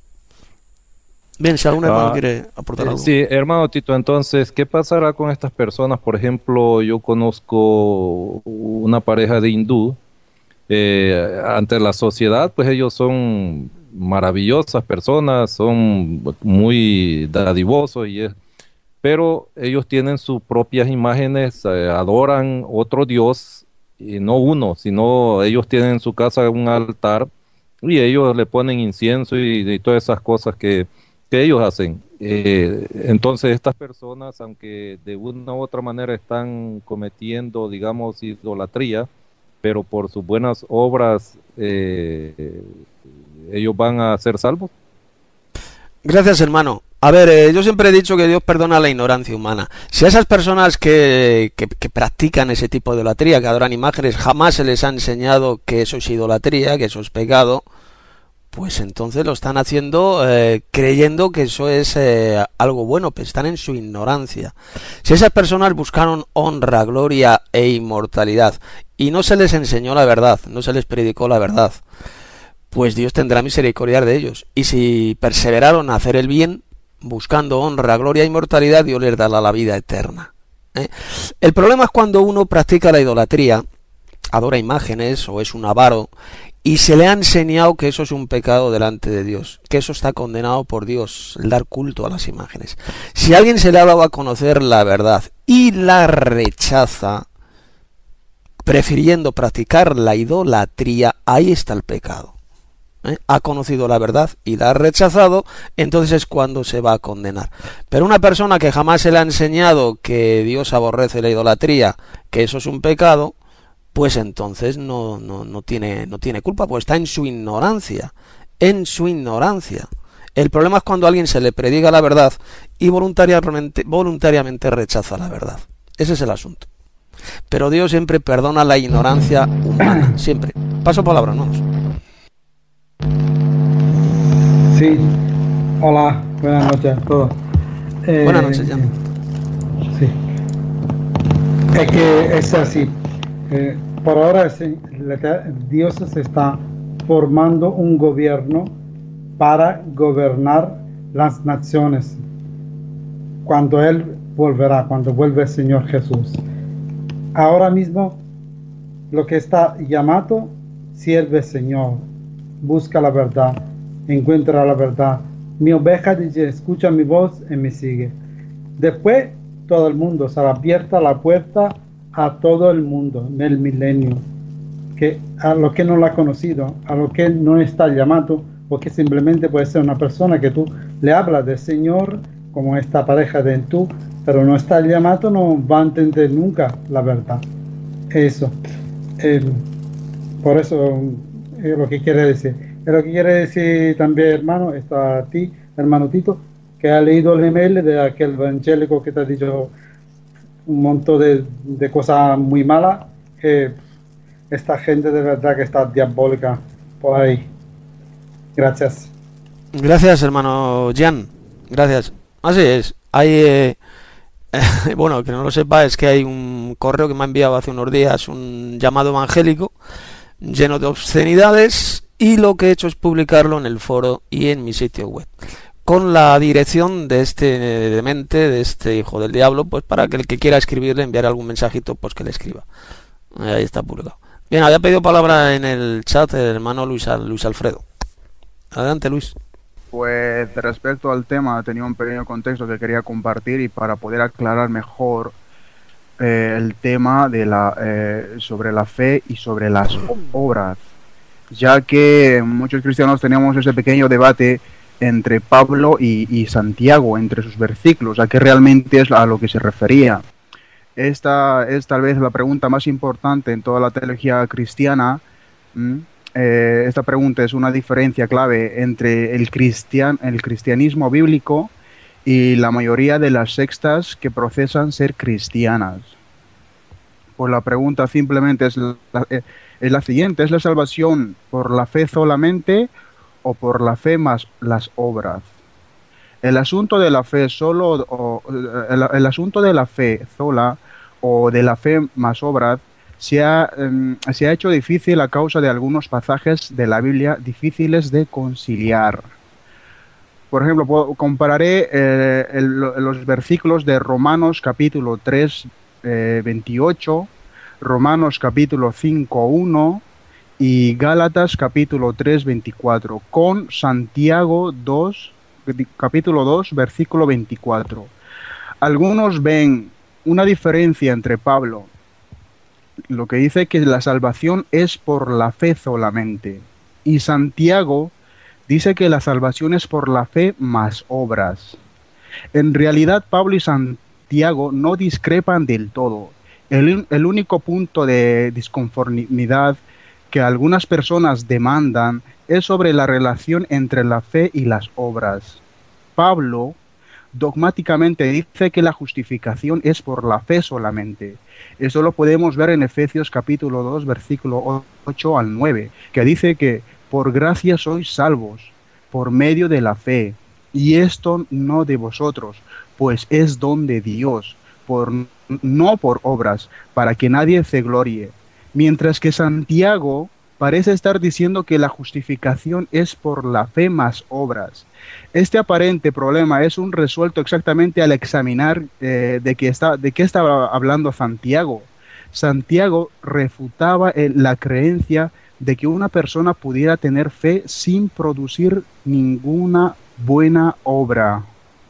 Bien, si algún hermano ah, quiere aportar algo. Sí, hermano Tito, entonces, ¿qué pasará con estas personas? Por ejemplo, yo conozco una pareja de hindú. Eh, ante la sociedad, pues ellos son maravillosas personas, son muy dadivosos, y es, pero ellos tienen sus propias imágenes, eh, adoran otro Dios, y no uno, sino ellos tienen en su casa un altar, y ellos le ponen incienso y, y todas esas cosas que, que ellos hacen. Eh, entonces estas personas, aunque de una u otra manera están cometiendo, digamos, idolatría, pero por sus buenas obras eh, ellos van a ser salvos. Gracias, hermano. A ver, eh, yo siempre he dicho que Dios perdona la ignorancia humana. Si a esas personas que, que, que practican ese tipo de idolatría, que adoran imágenes, jamás se les ha enseñado que eso es idolatría, que eso es pecado, pues entonces lo están haciendo eh, creyendo que eso es eh, algo bueno, pero están en su ignorancia. Si esas personas buscaron honra, gloria e inmortalidad y no se les enseñó la verdad, no se les predicó la verdad, pues Dios tendrá misericordia de ellos. Y si perseveraron en hacer el bien, buscando honra, gloria e inmortalidad, Dios les dará la vida eterna. ¿Eh? El problema es cuando uno practica la idolatría, adora imágenes o es un avaro, y se le ha enseñado que eso es un pecado delante de Dios, que eso está condenado por Dios, el dar culto a las imágenes. Si a alguien se le ha dado a conocer la verdad y la rechaza, prefiriendo practicar la idolatría, ahí está el pecado. ¿Eh? Ha conocido la verdad y la ha rechazado, entonces es cuando se va a condenar. Pero una persona que jamás se le ha enseñado que Dios aborrece la idolatría, que eso es un pecado, pues entonces no, no, no, tiene, no tiene culpa, pues está en su ignorancia, en su ignorancia. El problema es cuando a alguien se le prediga la verdad y voluntariamente, voluntariamente rechaza la verdad. Ese es el asunto. Pero Dios siempre perdona la ignorancia humana, siempre. Paso palabra, vamos. Sí, hola, buenas noches a todos. Eh, buenas noches, ya. Sí, es que es así. Eh, por ahora Dios se está formando un gobierno para gobernar las naciones cuando Él volverá, cuando vuelve el Señor Jesús. Ahora mismo lo que está llamado sierve Señor, busca la verdad, encuentra la verdad. Mi oveja dice, escucha mi voz y me sigue. Después, todo el mundo, se abierta la puerta a todo el mundo en el milenio, que a los que no lo ha conocido, a los que no está llamado, porque simplemente puede ser una persona que tú le hablas del Señor, como esta pareja de tú, pero no está llamado, no va a entender nunca la verdad. Eso. Eh, por eso es lo que quiere decir. Es lo que quiere decir también, hermano, está a ti, hermano Tito, que ha leído el email de aquel evangélico que te ha dicho un montón de, de cosas muy malas. Eh, esta gente de verdad que está diabólica por ahí. Gracias. Gracias, hermano Jan. Gracias. Así es. Hay, eh, eh, bueno, que no lo sepa, es que hay un correo que me ha enviado hace unos días, un llamado evangélico lleno de obscenidades, y lo que he hecho es publicarlo en el foro y en mi sitio web, con la dirección de este demente, de este hijo del diablo, pues para que el que quiera escribirle, enviar algún mensajito, pues que le escriba. Ahí está publicado. Bien, había pedido palabra en el chat el hermano Luis, Luis Alfredo. Adelante, Luis. Pues respecto al tema, tenía un pequeño contexto que quería compartir, y para poder aclarar mejor eh, el tema de la eh, sobre la fe y sobre las obras, ya que muchos cristianos teníamos ese pequeño debate entre Pablo y, y Santiago, entre sus versículos, a qué realmente es a lo que se refería. Esta es tal vez la pregunta más importante en toda la teología cristiana. ¿Mm? Eh, esta pregunta es una diferencia clave entre el, cristian, el cristianismo bíblico y la mayoría de las sectas que profesan ser cristianas. Pues la pregunta simplemente es la, es la siguiente: ¿es la salvación por la fe solamente o por la fe más las obras? El asunto de la fe solo, o, el, el asunto de la fe sola o de la fe más obras se ha, um, se ha hecho difícil a causa de algunos pasajes de la Biblia difíciles de conciliar. Por ejemplo, puedo, compararé eh, el, los versículos de Romanos capítulo tres, eh, veintiocho, Romanos capítulo cinco, uno y Gálatas capítulo tres, veinticuatro, con Santiago dos, capítulo dos, versículo veinticuatro. Algunos ven una diferencia entre Pablo, lo que dice que la salvación es por la fe solamente, y Santiago dice que la salvación es por la fe más obras. En realidad, Pablo y Santiago no discrepan del todo. El, el único punto de disconformidad que algunas personas demandan es sobre la relación entre la fe y las obras. Pablo dogmáticamente dice que la justificación es por la fe solamente. Eso lo podemos ver en Efesios capítulo dos, versículo ocho al nueve, que dice que por gracia sois salvos, por medio de la fe, y esto no de vosotros, pues es don de Dios, por, no por obras, para que nadie se glorie. Mientras que Santiago parece estar diciendo que la justificación es por la fe más obras. Este aparente problema es un resuelto exactamente al examinar eh, de, que está, de qué estaba hablando Santiago. Santiago refutaba eh, la creencia de que una persona pudiera tener fe sin producir ninguna buena obra.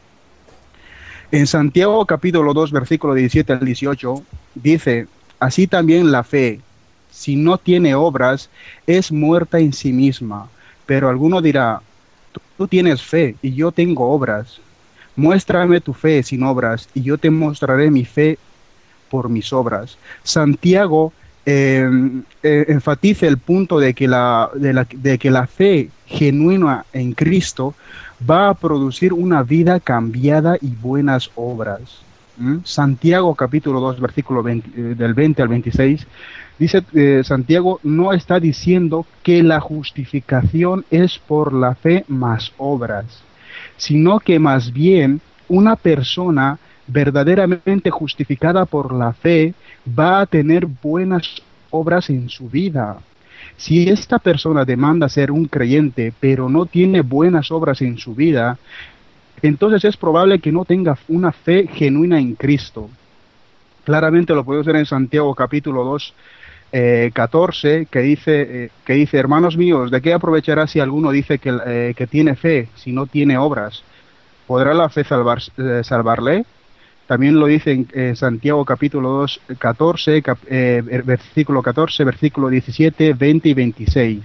En Santiago capítulo dos, versículo diecisiete al dieciocho, dice: así también la fe, si no tiene obras, es muerta en sí misma. Pero alguno dirá: tú tienes fe y yo tengo obras. Muéstrame tu fe sin obras y yo te mostraré mi fe por mis obras. Santiago eh, eh, enfatiza el punto de que, la, de, la, de que la fe genuina en Cristo va a producir una vida cambiada y buenas obras. ¿Mm? Santiago capítulo dos, versículo veinte, del veinte al veintiséis, dice eh, Santiago no está diciendo que la justificación es por la fe más obras, sino que más bien una persona verdaderamente justificada por la fe va a tener buenas obras en su vida. Si esta persona demanda ser un creyente, pero no tiene buenas obras en su vida, entonces es probable que no tenga una fe genuina en Cristo. Claramente lo podemos ver en Santiago capítulo dos, eh, catorce, que dice, eh, que dice, hermanos míos, ¿de qué aprovechará si alguno dice que, eh, que tiene fe si no tiene obras? ¿Podrá la fe salvar, eh, salvarle? También lo dice en eh, Santiago capítulo dos, catorce, cap, eh, versículo catorce, versículo diecisiete, veinte y veintiséis.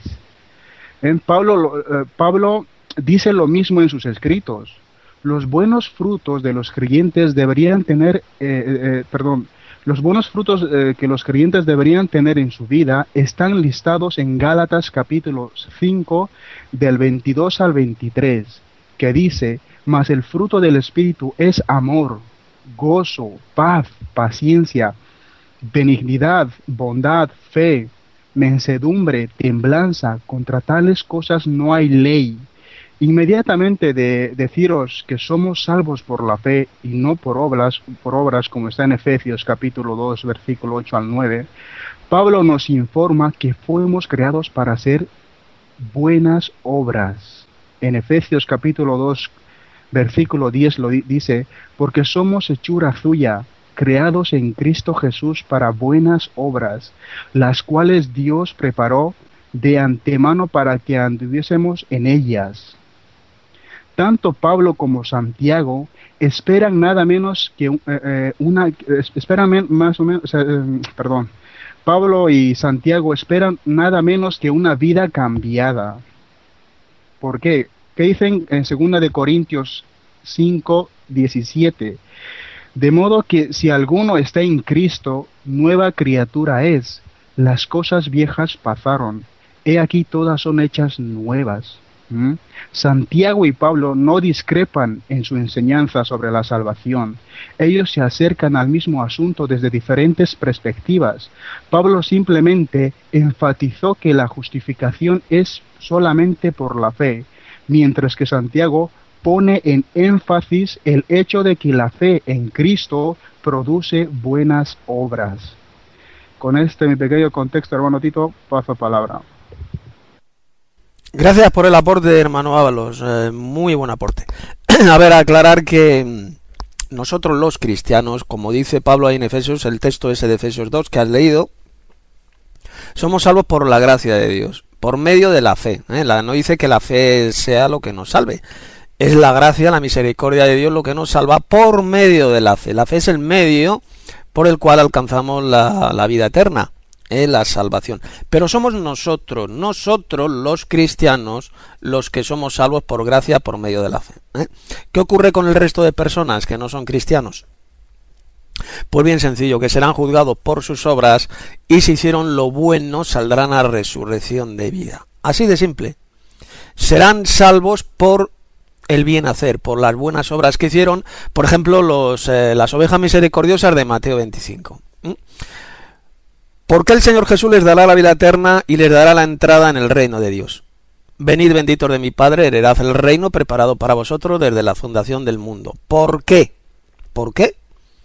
En Pablo, eh, Pablo dice lo mismo en sus escritos. Los buenos frutos de los creyentes deberían tener, eh, eh, perdón, los buenos frutos eh, que los creyentes deberían tener en su vida están listados en Gálatas capítulo cinco, del veintidós al veintitrés, que dice, mas el fruto del Espíritu es amor, gozo, paz, paciencia, benignidad, bondad, fe, mansedumbre, temblanza. Contra tales cosas no hay ley. Inmediatamente de deciros que somos salvos por la fe y no por obras, por obras como está en Efesios capítulo dos, versículo ocho al nueve, Pablo nos informa que fuimos creados para hacer buenas obras. En Efesios capítulo dos, versículo diez lo di- dice, porque somos hechura suya, creados en Cristo Jesús para buenas obras, las cuales Dios preparó de antemano para que anduviésemos en ellas. Tanto Pablo como Santiago esperan nada menos que eh, eh, una, esperan men- más o menos, eh, perdón, Pablo y Santiago esperan nada menos que una vida cambiada. ¿Por qué? ¿Qué dicen en segunda de Corintios cinco, diecisiete? De modo que si alguno está en Cristo, nueva criatura es. Las cosas viejas pasaron. He aquí todas son hechas nuevas. ¿Mm? Santiago y Pablo no discrepan en su enseñanza sobre la salvación. Ellos se acercan al mismo asunto desde diferentes perspectivas. Pablo simplemente enfatizó que la justificación es solamente por la fe, mientras que Santiago pone en énfasis el hecho de que la fe en Cristo produce buenas obras. Con este mi pequeño contexto, hermano Tito, paso palabra. Gracias por el aporte, hermano Ábalos, eh, muy buen aporte. A ver, aclarar que nosotros los cristianos, como dice Pablo ahí en Efesios, el texto ese de Efesios dos que has leído, somos salvos por la gracia de Dios, por medio de la fe. ¿eh? La, no dice que la fe sea lo que nos salve, es la gracia, la misericordia de Dios lo que nos salva por medio de la fe. La fe es el medio por el cual alcanzamos la, la vida eterna. Eh, la salvación, pero somos nosotros, nosotros los cristianos, los que somos salvos por gracia por medio de la fe. ¿eh? ¿Qué ocurre con el resto de personas que no son cristianos? Pues bien sencillo, que serán juzgados por sus obras y si hicieron lo bueno saldrán a resurrección de vida. Así de simple. Serán salvos por el bien hacer, por las buenas obras que hicieron, por ejemplo, los, eh, las ovejas misericordiosas de Mateo veinticinco. ¿eh? Porque el Señor Jesús les dará la vida eterna y les dará la entrada en el reino de Dios. Venid benditos de mi Padre, heredad el reino preparado para vosotros desde la fundación del mundo. ¿Por qué? ¿Por qué?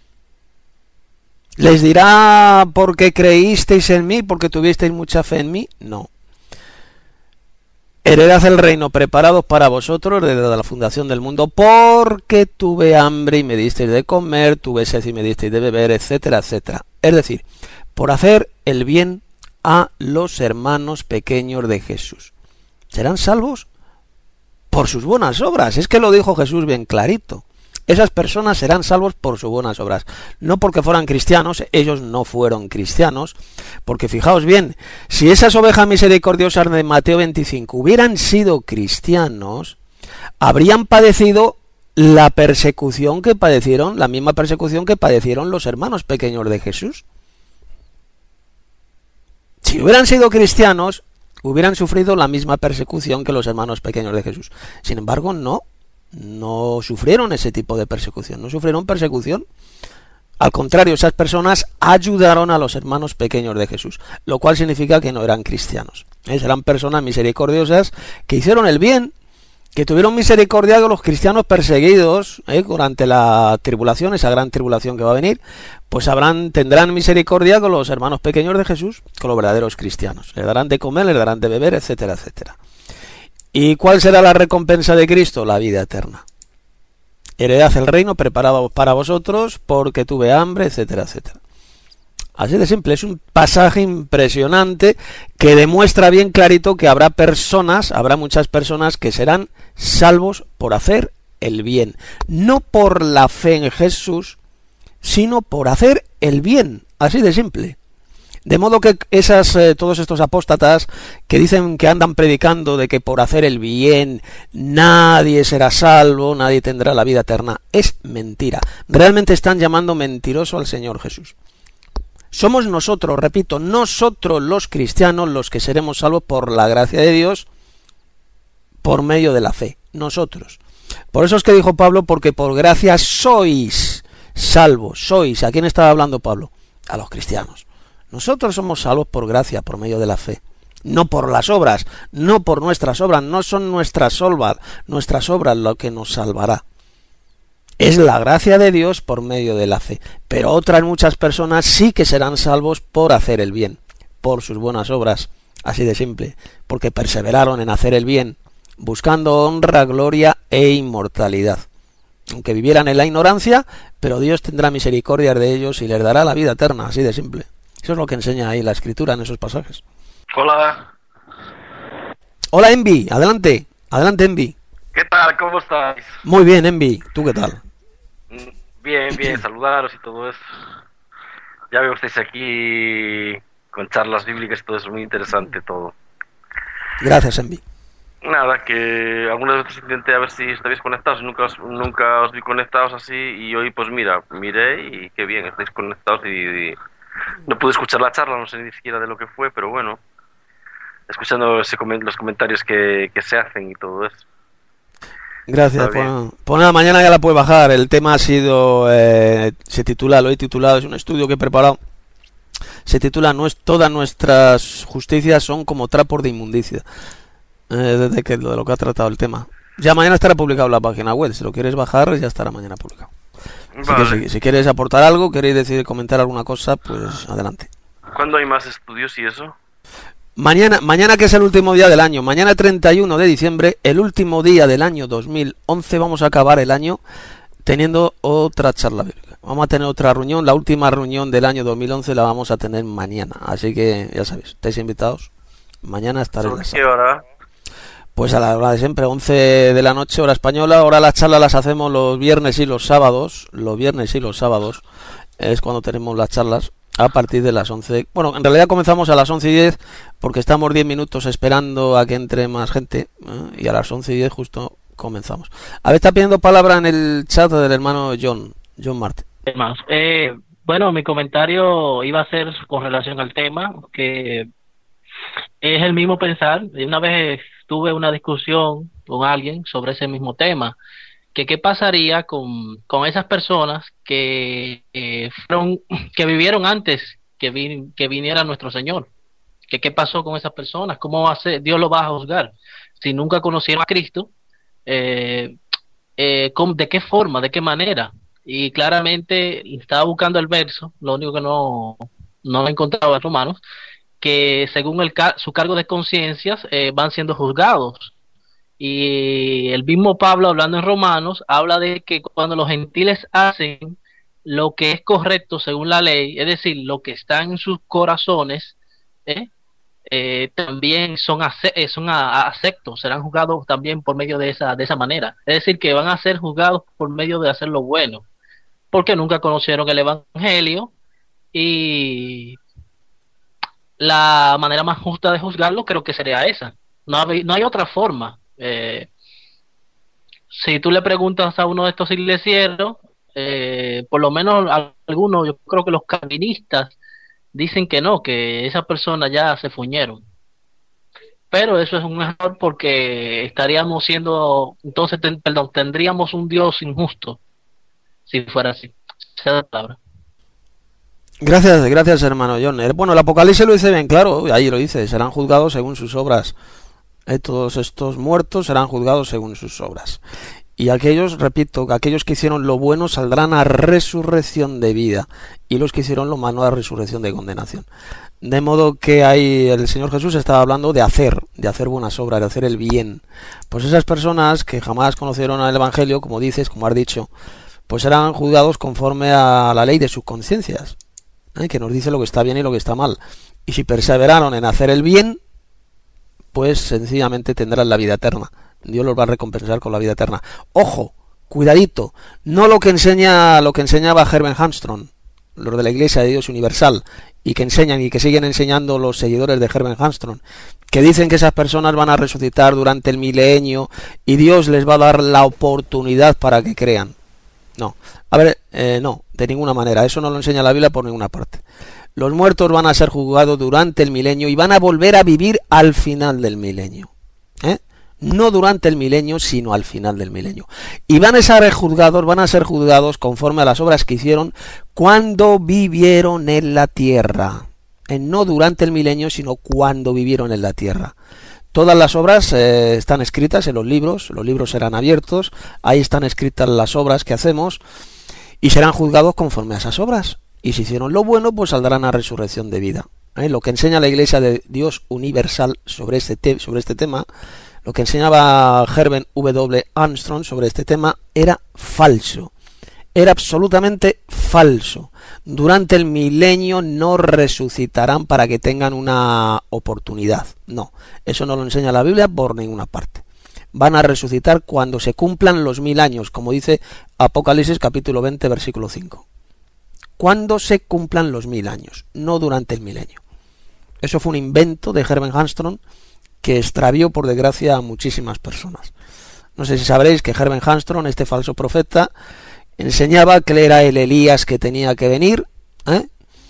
¿Les dirá porque creísteis en mí, porque tuvisteis mucha fe en mí? No. Heredad el reino preparado para vosotros desde la fundación del mundo, porque tuve hambre y me disteis de comer, tuve sed y me disteis de beber, etcétera, etcétera. Es decir, por hacer el bien a los hermanos pequeños de Jesús. ¿Serán salvos? Por sus buenas obras. Es que lo dijo Jesús bien clarito. Esas personas serán salvos por sus buenas obras. No porque fueran cristianos, ellos no fueron cristianos. Porque fijaos bien, si esas ovejas misericordiosas de Mateo veinticinco hubieran sido cristianos, habrían padecido la persecución que padecieron, la misma persecución que padecieron los hermanos pequeños de Jesús. Si hubieran sido cristianos, hubieran sufrido la misma persecución que los hermanos pequeños de Jesús. Sin embargo, no, no sufrieron ese tipo de persecución, no sufrieron persecución. Al contrario, esas personas ayudaron a los hermanos pequeños de Jesús, lo cual significa que no eran cristianos. ¿Eh? Eran personas misericordiosas que hicieron el bien, que tuvieron misericordia de los cristianos perseguidos ¿eh? durante la tribulación, esa gran tribulación que va a venir, pues habrán, tendrán misericordia con los hermanos pequeños de Jesús, con los verdaderos cristianos. Les darán de comer, les darán de beber, etcétera, etcétera. ¿Y cuál será la recompensa de Cristo? La vida eterna. Heredad el reino preparado para vosotros, porque tuve hambre, etcétera, etcétera. Así de simple, es un pasaje impresionante que demuestra bien clarito que habrá personas, habrá muchas personas que serán salvos por hacer el bien. No por la fe en Jesús, sino por hacer el bien. Así de simple. De modo que esas, eh, todos estos apóstatas que dicen que andan predicando de que por hacer el bien nadie será salvo, nadie tendrá la vida eterna, es mentira. Realmente están llamando mentiroso al Señor Jesús. Somos nosotros, repito, nosotros los cristianos los que seremos salvos por la gracia de Dios, por medio de la fe. Nosotros. Por eso es que dijo Pablo, porque por gracia sois salvos. Sois. ¿A quién estaba hablando Pablo? A los cristianos. Nosotros somos salvos por gracia, por medio de la fe. No por las obras, no por nuestras obras. No son nuestras obras, nuestras obras lo que nos salvará. Es la gracia de Dios por medio de la fe. Pero otras muchas personas sí que serán salvos por hacer el bien, por sus buenas obras, así de simple, porque perseveraron en hacer el bien, buscando honra, gloria e inmortalidad. Aunque vivieran en la ignorancia, pero Dios tendrá misericordia de ellos y les dará la vida eterna, así de simple. Eso es lo que enseña ahí la Escritura en esos pasajes. Hola. Hola, Envi, adelante, adelante, Envi. ¿Qué tal? ¿Cómo estáis? Muy bien, Envi, ¿tú qué tal? Bien, bien, saludaros y todo eso. Ya veo que estáis aquí con charlas bíblicas y todo eso, muy interesante todo. Gracias, Envi. Nada, que algunas veces intenté a ver si estáis conectados y nunca os, nunca os vi conectados así, y hoy pues mira, miré y qué bien, estáis conectados y, y no pude escuchar la charla, no sé ni siquiera de lo que fue, pero bueno, escuchando ese, los comentarios que, que se hacen y todo eso. Gracias, pues, pues nada, mañana ya la puedes bajar. El tema ha sido, eh, se titula, lo he titulado, es un estudio que he preparado, se titula no es, Todas nuestras justicias son como trapos de inmundicia, eh, desde que, de lo que ha tratado el tema. Ya mañana estará publicado en la página web, si lo quieres bajar ya estará mañana publicado. Así vale. que si, si quieres aportar algo, queréis decir, comentar alguna cosa, pues adelante. ¿Cuándo hay más estudios y eso? Mañana, mañana que es el último día del año, mañana treinta y uno de diciembre, el último día del año dos mil once, vamos a acabar el año teniendo otra charla bíblica. Vamos a tener otra reunión, la última reunión del año dos mil once la vamos a tener mañana, así que ya sabéis, estáis invitados. Mañana estaré en la sala. ¿Qué hora? Pues a la hora de siempre, once de la noche, hora española. Ahora las charlas las hacemos los viernes y los sábados, los viernes y los sábados es cuando tenemos las charlas. A partir de las once. Bueno, en realidad comenzamos a las once y diez porque estamos diez minutos esperando a que entre más gente, ¿eh? Y a las once y diez justo comenzamos. A ver, está pidiendo palabra en el chat del hermano John, John Martin. Eh, bueno, mi comentario iba a ser con relación al tema, que es el mismo pensar. Una vez tuve una discusión con alguien sobre ese mismo tema, que qué pasaría con, con esas personas que eh, fueron, que vivieron antes que, vi, que viniera nuestro Señor. Que qué pasó con esas personas, cómo va a ser, Dios lo va a juzgar si nunca conocieron a Cristo, eh, eh, ¿cómo, de qué forma, de qué manera. Y claramente estaba buscando el verso, lo único que no no he encontrado en Romanos, que según el su cargo de conciencias eh, van siendo juzgados. Y el mismo Pablo, hablando en Romanos, habla de que cuando los gentiles hacen lo que es correcto según la ley, es decir, lo que está en sus corazones, ¿eh? Eh, también son, ace son a aceptos, serán juzgados también por medio de esa, de esa manera. Es decir, que van a ser juzgados por medio de hacer lo bueno, porque nunca conocieron el Evangelio, y la manera más justa de juzgarlo creo que sería esa. No hay, no hay otra forma. Eh, si tú le preguntas a uno de estos iglesieros, eh, por lo menos algunos, yo creo que los calvinistas dicen que no, que esas personas ya se fuñeron. Pero eso es un error, porque estaríamos siendo, entonces, ten, perdón, tendríamos un Dios injusto si fuera así. Esa es la palabra. Gracias, gracias hermano John. Bueno, el Apocalipsis lo dice bien claro, ahí lo dice, serán juzgados según sus obras. Eh, todos estos muertos serán juzgados según sus obras. Y aquellos, repito, aquellos que hicieron lo bueno saldrán a resurrección de vida, y los que hicieron lo malo a resurrección de condenación. De modo que ahí el Señor Jesús estaba hablando de hacer, de hacer buenas obras, de hacer el bien. Pues esas personas que jamás conocieron al Evangelio, como dices, como has dicho, pues serán juzgados conforme a la ley de sus conciencias. ¿eh? Que nos dice lo que está bien y lo que está mal. Y si perseveraron en hacer el bien, pues sencillamente tendrán la vida eterna. Dios los va a recompensar con la vida eterna. Ojo, cuidadito, no lo que enseña lo que enseñaba Herman Armstrong, los de la Iglesia de Dios Universal, y que enseñan y que siguen enseñando los seguidores de Herman Armstrong, que dicen que esas personas van a resucitar durante el milenio y Dios les va a dar la oportunidad para que crean. No, a ver, eh, no, de ninguna manera, eso no lo enseña la Biblia por ninguna parte. Los muertos van a ser juzgados durante el milenio y van a volver a vivir al final del milenio, ¿eh? No durante el milenio, sino al final del milenio. Y van a ser juzgados, van a ser juzgados conforme a las obras que hicieron cuando vivieron en la tierra. Eh, no durante el milenio, sino cuando vivieron en la tierra. Todas las obras eh, están escritas en los libros, los libros serán abiertos, ahí están escritas las obras que hacemos y serán juzgados conforme a esas obras. Y si hicieron lo bueno, pues saldrán a resurrección de vida. ¿Eh? Lo que enseña la Iglesia de Dios Universal sobre este, te sobre este tema, lo que enseñaba Herman W. Armstrong sobre este tema, era falso. Era absolutamente falso. Durante el milenio no resucitarán para que tengan una oportunidad. No, eso no lo enseña la Biblia por ninguna parte. Van a resucitar cuando se cumplan los mil años, como dice Apocalipsis capítulo veinte, versículo cinco. Cuando se cumplan los mil años, no durante el milenio. Eso fue un invento de Herman Armstrong que extravió por desgracia a muchísimas personas. No sé si sabréis que Herman Armstrong, este falso profeta, enseñaba que él era el Elías que tenía que venir, ¿eh?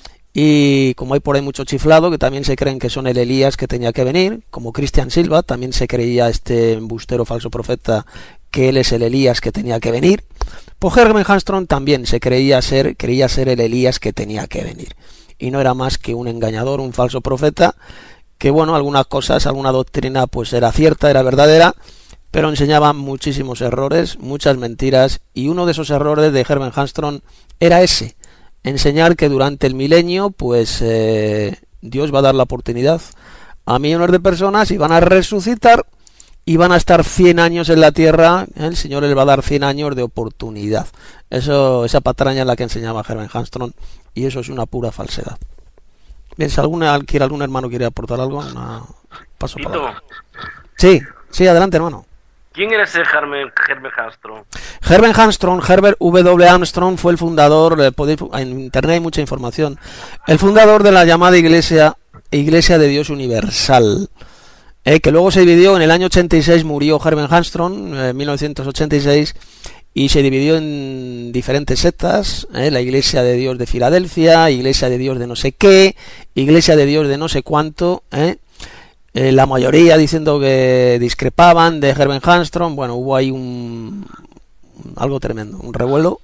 Y como hay por ahí mucho chiflado que también se creen que son el Elías que tenía que venir, como Cristian Silva, también se creía este embustero falso profeta que él es el Elías que tenía que venir. Pues Herman Armstrong también se creía ser, creía ser el Elías que tenía que venir. Y no era más que un engañador, un falso profeta, que bueno, algunas cosas, alguna doctrina pues era cierta, era verdadera, pero enseñaba muchísimos errores, muchas mentiras, y uno de esos errores de Herman Armstrong era ese, enseñar que durante el milenio pues eh, Dios va a dar la oportunidad a millones de personas y van a resucitar y van a estar cien años en la tierra, el Señor les va a dar cien años de oportunidad. Eso, esa patraña es la que enseñaba Herman Armstrong, y eso es una pura falsedad. Bien, si alguna, quiere, algún hermano quiere aportar algo, una... paso para... Sí, sí, adelante, hermano. ¿Quién era ese Herman, Herman Armstrong? Herman Armstrong, Herbert W. Armstrong, fue el fundador, eh, podéis, en internet hay mucha información, el fundador de la llamada Iglesia, Iglesia de Dios Universal, eh, que luego se dividió, en el año ochenta y seis murió Herman Armstrong, en eh, mil novecientos ochenta y seis, y se dividió en diferentes sectas, eh, la Iglesia de Dios de Filadelfia, Iglesia de Dios de no sé qué, Iglesia de Dios de no sé cuánto, eh, eh, la mayoría diciendo que discrepaban de Herman Armstrong. Bueno, hubo ahí un algo tremendo, un revuelo,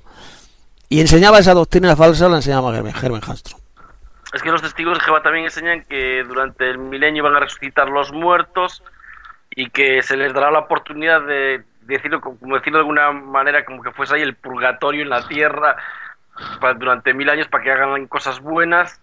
y enseñaba esa doctrina falsa, la enseñaba Herman, Herman Armstrong. Es que los testigos de Jehová también enseñan que durante el milenio van a resucitar los muertos y que se les dará la oportunidad de decirlo, como decirlo de alguna manera, como que fuese ahí el purgatorio en la tierra para, durante mil años, para que hagan cosas buenas,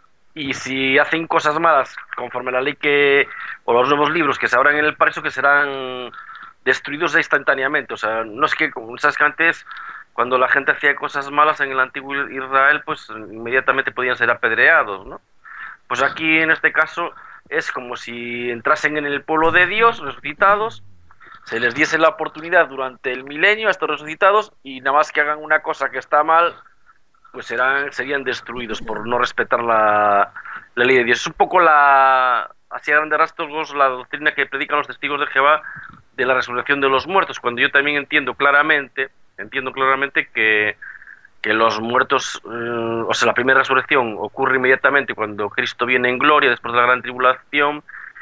y si hacen cosas malas conforme a la ley que, o los nuevos libros que se abran en el paraíso, que serán destruidos instantáneamente. O sea, no es que, como sabes que antes, cuando la gente hacía cosas malas en el antiguo Israel, pues inmediatamente podían ser apedreados, ¿no? Pues aquí en este caso es como si entrasen en el pueblo de Dios, resucitados, se les diese la oportunidad durante el milenio a estos resucitados, y nada más que hagan una cosa que está mal, pues serán, serían destruidos por no respetar la, la ley de Dios. Es un poco la, así a grandes rasgos, la doctrina que predican los testigos de Jehová de la resurrección de los muertos, cuando yo también entiendo claramente, entiendo claramente que, que los muertos, eh, o sea, la primera resurrección ocurre inmediatamente cuando Cristo viene en gloria después de la gran tribulación,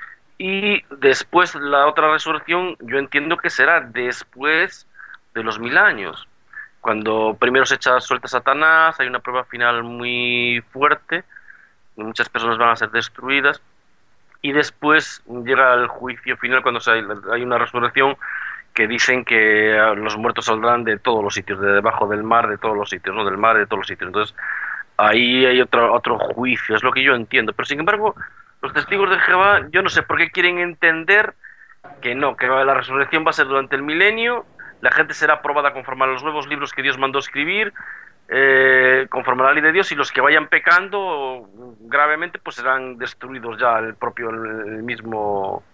y después la otra resurrección yo entiendo que será después de los mil años, cuando primero se echa suelta Satanás, hay una prueba final muy fuerte, muchas personas van a ser destruidas, y después llega el juicio final, cuando hay una resurrección que dicen que los muertos saldrán de todos los sitios, de debajo del mar, de todos los sitios, no del mar, de todos los sitios. Entonces ahí hay otro otro juicio, es lo que yo entiendo. Pero sin embargo, los testigos de Jehová, yo no sé por qué quieren entender que no, que la resurrección va a ser durante el milenio, la gente será aprobada conforme a los nuevos libros que Dios mandó escribir, eh, conforme a la ley de Dios, y los que vayan pecando gravemente pues serán destruidos ya el propio el, el mismo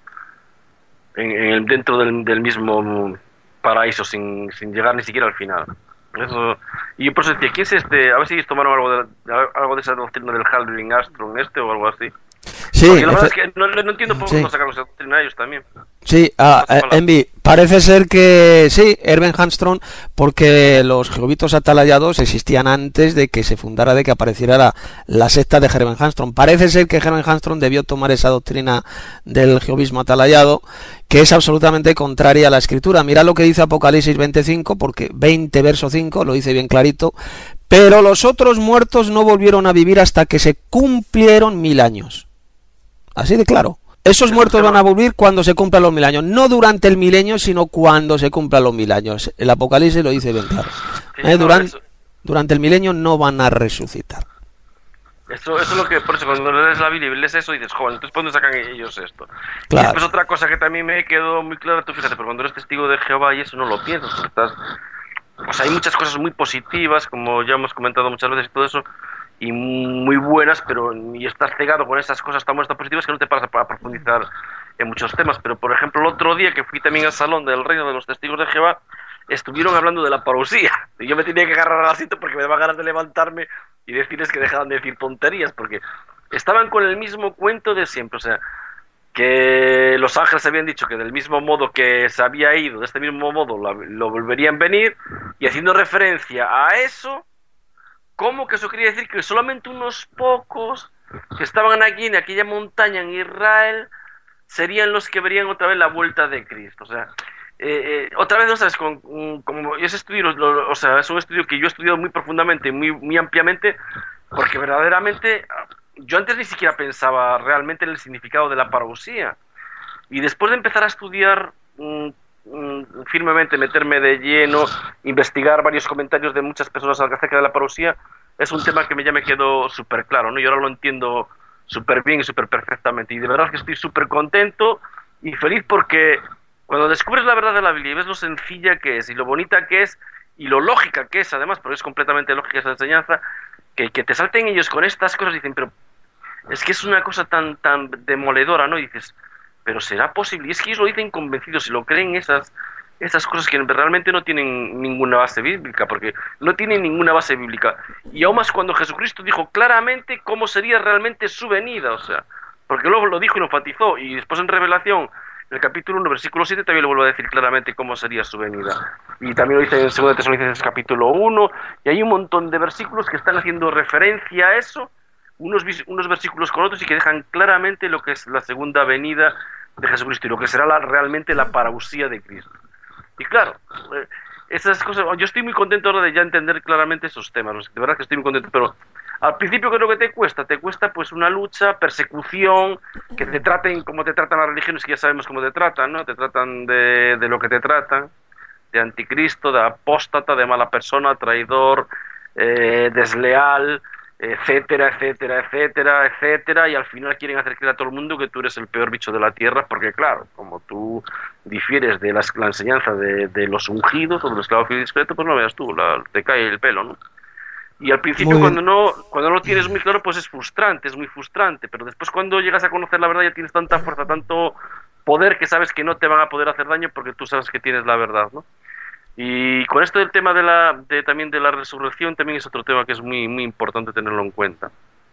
en, en el, dentro del, del mismo paraíso sin, sin llegar ni siquiera al final. Eso, y yo por eso decía, ¿quién es este? A ver si ellos tomaron algo de, algo de esa doctrina del Haldring Armstrong este o algo así. Sí, porque la verdad es que no, no entiendo por qué sí. no sacaron esa doctrina a ellos también. Sí, ah, eh, Envi, parece ser que sí, Herben Handstrom, porque los jehovitos atalayados existían antes de que se fundara, de que apareciera la, la secta de Herben Handstrom. Parece ser que Herben Handstrom debió tomar esa doctrina del jehovismo atalayado, que es absolutamente contraria a la escritura. Mira lo que dice Apocalipsis veinticinco, porque veinte verso cinco lo dice bien clarito. Pero los otros muertos no volvieron a vivir hasta que se cumplieron mil años. Así de claro. Esos muertos van a volver cuando se cumplan los mil años, no durante el milenio, sino cuando se cumplan los mil años. El Apocalipsis lo dice bien claro. ¿Eh? Durante, durante el milenio no van a resucitar. Eso, eso es lo que, por eso cuando lees la Biblia y lees eso dices, joder, entonces ¿por dónde sacan ellos esto? Claro. Y después otra cosa que también me quedó muy clara, tú fíjate, pero cuando eres testigo de Jehová y eso no lo piensas, porque estás... Pues hay muchas cosas muy positivas, como ya hemos comentado muchas veces y todo eso, y muy buenas, pero y estás cegado con esas cosas tan buenas, tan positivas, que no te paras a profundizar en muchos temas. Pero por ejemplo, el otro día que fui también al salón del Reino de los Testigos de Jehová, estuvieron hablando de la parusía, y yo me tenía que agarrar al asiento porque me daba ganas de levantarme y decirles que dejaran de decir tonterías, porque estaban con el mismo cuento de siempre. O sea, que los ángeles habían dicho que del mismo modo que se había ido, de este mismo modo lo, lo volverían a venir, y haciendo referencia a eso, ¿cómo que eso quería decir que solamente unos pocos que estaban aquí en aquella montaña en Israel serían los que verían otra vez la vuelta de Cristo? O sea, eh, eh, otra vez, ¿no sabes? Con, como ese estudio, lo, lo, o sea, es un estudio que yo he estudiado muy profundamente, muy, muy ampliamente, porque verdaderamente yo antes ni siquiera pensaba realmente en el significado de la parusía, y después de empezar a estudiar mmm, firmemente, meterme de lleno, investigar varios comentarios de muchas personas acerca de la parusía, es un tema que me, ya me quedó súper claro, ¿no? Yo ahora lo entiendo súper bien y súper perfectamente, y de verdad que estoy súper contento y feliz, porque cuando descubres la verdad de la Biblia y ves lo sencilla que es y lo bonita que es y lo lógica que es, además, porque es completamente lógica esa enseñanza, que, que te salten ellos con estas cosas y dicen, pero es que es una cosa tan, tan demoledora, ¿no? Y dices, pero será posible, y es que ellos lo dicen convencidos y lo creen, esas, esas cosas que realmente no tienen ninguna base bíblica, porque no tienen ninguna base bíblica, y aún más cuando Jesucristo dijo claramente cómo sería realmente su venida, o sea, porque luego lo dijo y lo enfatizó, y después en Revelación, en el capítulo uno, versículo siete, también lo vuelve a decir claramente cómo sería su venida, y también lo dice en segunda Tesalonicenses capítulo uno, y hay un montón de versículos que están haciendo referencia a eso, unos, unos versículos con otros, y que dejan claramente lo que es la segunda venida de Jesucristo y lo que será la, realmente la parusía de Cristo. Y claro, eh, esas cosas, yo estoy muy contento ahora de ya entender claramente esos temas, de verdad que estoy muy contento, pero al principio, ¿qué es lo que te cuesta? Te cuesta pues una lucha, persecución, que te traten como te tratan las religiones, que ya sabemos cómo te tratan, ¿no? Te tratan de, de lo que te tratan, de anticristo, de apóstata, de mala persona, traidor, eh, desleal, etcétera, etcétera, etcétera, etcétera, y al final quieren hacer creer a todo el mundo que tú eres el peor bicho de la tierra, porque claro, como tú difieres de la, la enseñanza de, de los ungidos o del esclavo fiel y discreto, pues no veas tú, la, te cae el pelo, ¿no? Y al principio cuando no, cuando no lo tienes muy claro, pues es frustrante, es muy frustrante, pero después cuando llegas a conocer la verdad ya tienes tanta fuerza, tanto poder, que sabes que no te van a poder hacer daño porque tú sabes que tienes la verdad, ¿no? Y con esto del tema de la de también de la resurrección, también es otro tema que es muy muy importante tenerlo en cuenta.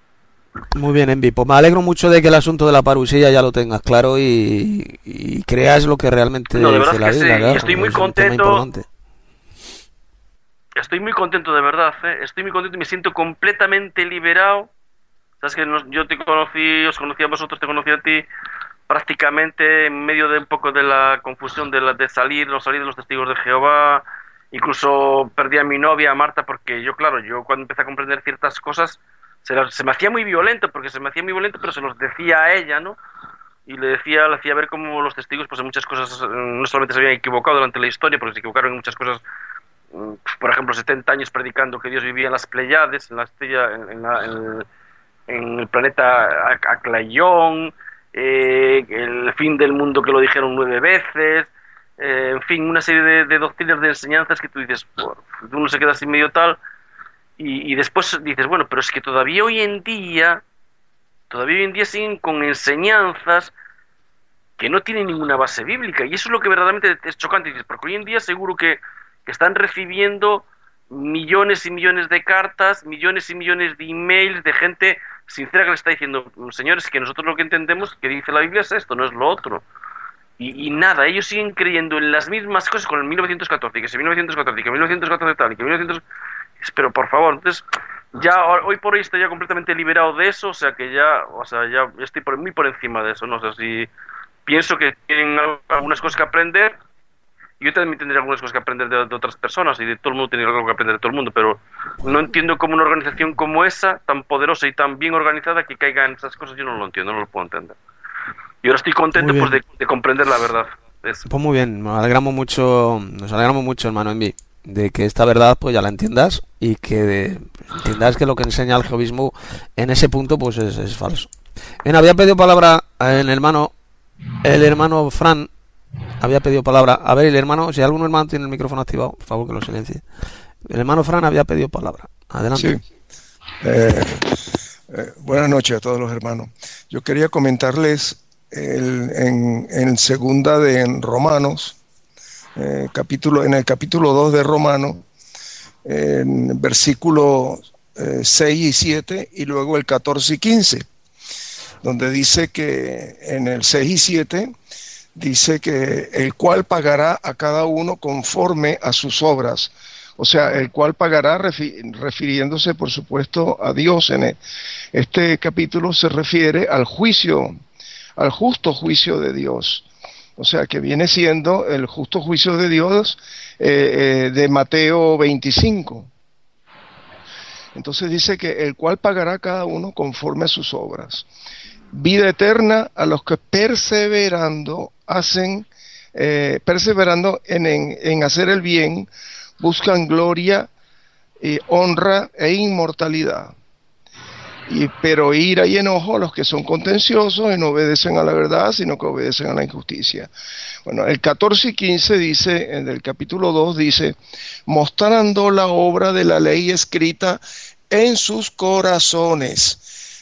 Muy bien, Envi. Pues me alegro mucho de que el asunto de la parusía ya lo tengas claro y, y creas lo que realmente no, de dice la Biblia. Sí, claro, y estoy muy contento. Estoy muy contento de verdad, ¿eh? Estoy muy contento y me siento completamente liberado. Sabes que nos, yo te conocí, os conocí a vosotros, te conocí a ti prácticamente en medio de un poco de la confusión de, la, de salir, no salir de los testigos de Jehová, incluso perdí a mi novia, a Marta, porque yo, claro, yo cuando empecé a comprender ciertas cosas, se, las, se me hacía muy violento, porque se me hacía muy violento, pero se los decía a ella, ¿no? Y le decía, le hacía ver cómo los testigos, pues en muchas cosas, no solamente se habían equivocado durante la historia, porque se equivocaron en muchas cosas, por ejemplo, setenta años predicando que Dios vivía en las Pleiades, en la estrella, en, en, la, en, en el planeta Aclayón, eh, el fin del mundo que lo dijeron nueve veces, eh, en fin, una serie de, de doctrinas, de enseñanzas que tú dices, uno se queda así medio tal, Y, y después dices, bueno, pero es que todavía hoy en día, todavía hoy en día siguen con enseñanzas que no tienen ninguna base bíblica. Y eso es lo que verdaderamente es chocante, dices, porque hoy en día seguro que, que están recibiendo millones y millones de cartas, millones y millones de emails de gente sincera que le está diciendo, señores, que nosotros lo que entendemos que dice la Biblia es esto, no es lo otro. Y, y nada, ellos siguen creyendo en las mismas cosas con el mil novecientos catorce, que si mil novecientos catorce, que mil novecientos catorce tal, y que mil novecientos... Pero por favor, entonces, ya hoy por hoy estoy ya completamente liberado de eso, o sea que ya, o sea, ya estoy por, muy por encima de eso, no sé si pienso que tienen algunas cosas que aprender. Yo también tendría algunas cosas que aprender de, de otras personas, y de todo el mundo tiene algo que aprender de todo el mundo, pero no entiendo cómo una organización como esa, tan poderosa y tan bien organizada, que caiga en esas cosas. Yo no lo entiendo, no lo puedo entender. Y ahora estoy contento pues, de, de comprender la verdad. Eso. Pues muy bien, nos alegramos mucho, nos alegramos mucho, hermano Envi, de que esta verdad pues ya la entiendas, y que de, entiendas que lo que enseña el jehovismo en ese punto pues es, es falso. Bien, había pedido palabra el hermano, el hermano Fran. Había pedido palabra. A ver, el hermano, si algún hermano tiene el micrófono activado, por favor que lo silencie. El hermano Fran había pedido palabra. Adelante. Sí. Eh, eh, buenas noches a todos los hermanos. Yo quería comentarles el, en, en segunda de en Romanos, eh, capítulo, en el capítulo dos de Romanos, en versículos eh, seis y siete, y luego el catorce y quince, donde dice que en el seis y siete dice que el cual pagará a cada uno conforme a sus obras. O sea, el cual pagará, refiriéndose por supuesto a Dios. En este capítulo se refiere al juicio, al justo juicio de Dios. O sea, que viene siendo el justo juicio de Dios eh, eh, de Mateo veinticinco. Entonces dice que el cual pagará a cada uno conforme a sus obras. Vida eterna a los que perseverando hacen, eh, perseverando en, en, en hacer el bien, buscan gloria, eh, honra e inmortalidad. Y, pero ira y enojo a los que son contenciosos y no obedecen a la verdad, sino que obedecen a la injusticia. Bueno, el catorce y quince dice, en el capítulo dos dice, mostrando la obra de la ley escrita en sus corazones.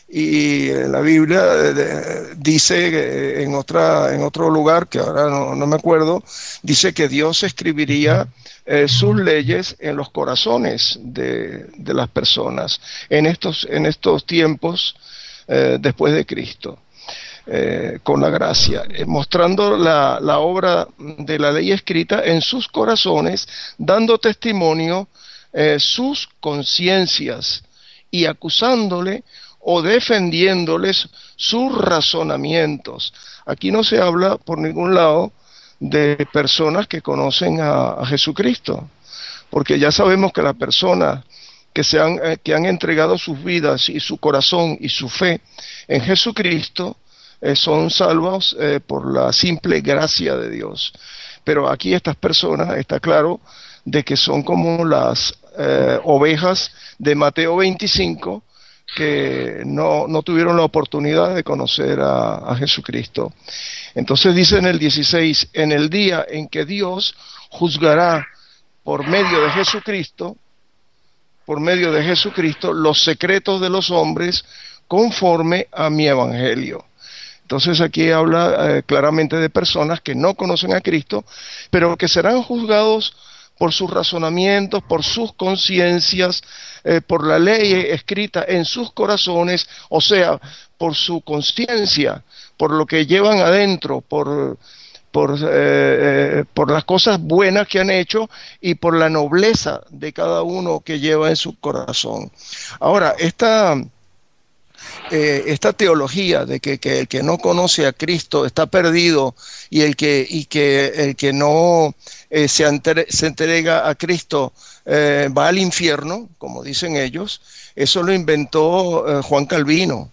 Y la Biblia eh, dice en otra en otro lugar, que ahora no, no me acuerdo, dice que Dios escribiría eh, sus leyes en los corazones de, de las personas en estos, en estos tiempos eh, después de Cristo, eh, con la gracia, eh, mostrando la, la obra de la ley escrita en sus corazones, dando testimonio eh, sus conciencias y acusándole o defendiéndoles sus razonamientos. Aquí no se habla por ningún lado de personas que conocen a, a Jesucristo, porque ya sabemos que las personas que, se han, eh, que han entregado sus vidas y su corazón y su fe en Jesucristo eh, son salvos eh, por la simple gracia de Dios. Pero aquí estas personas, está claro, de que son como las eh, ovejas de Mateo veinticinco, que no, no tuvieron la oportunidad de conocer a, a Jesucristo. Entonces dice en el dieciséis, en el día en que Dios juzgará por medio de Jesucristo, por medio de Jesucristo, los secretos de los hombres conforme a mi evangelio. Entonces aquí habla eh, claramente de personas que no conocen a Cristo, pero que serán juzgados por sus razonamientos, por sus conciencias, eh, por la ley escrita en sus corazones, o sea, por su conciencia, por lo que llevan adentro, por, por, eh, por las cosas buenas que han hecho y por la nobleza de cada uno que lleva en su corazón. Ahora, esta... Eh, esta teología de que, que el que no conoce a Cristo está perdido y el que, y que, el que no eh, se, entre, se entrega a Cristo eh, va al infierno, como dicen ellos, eso lo inventó eh, Juan Calvino.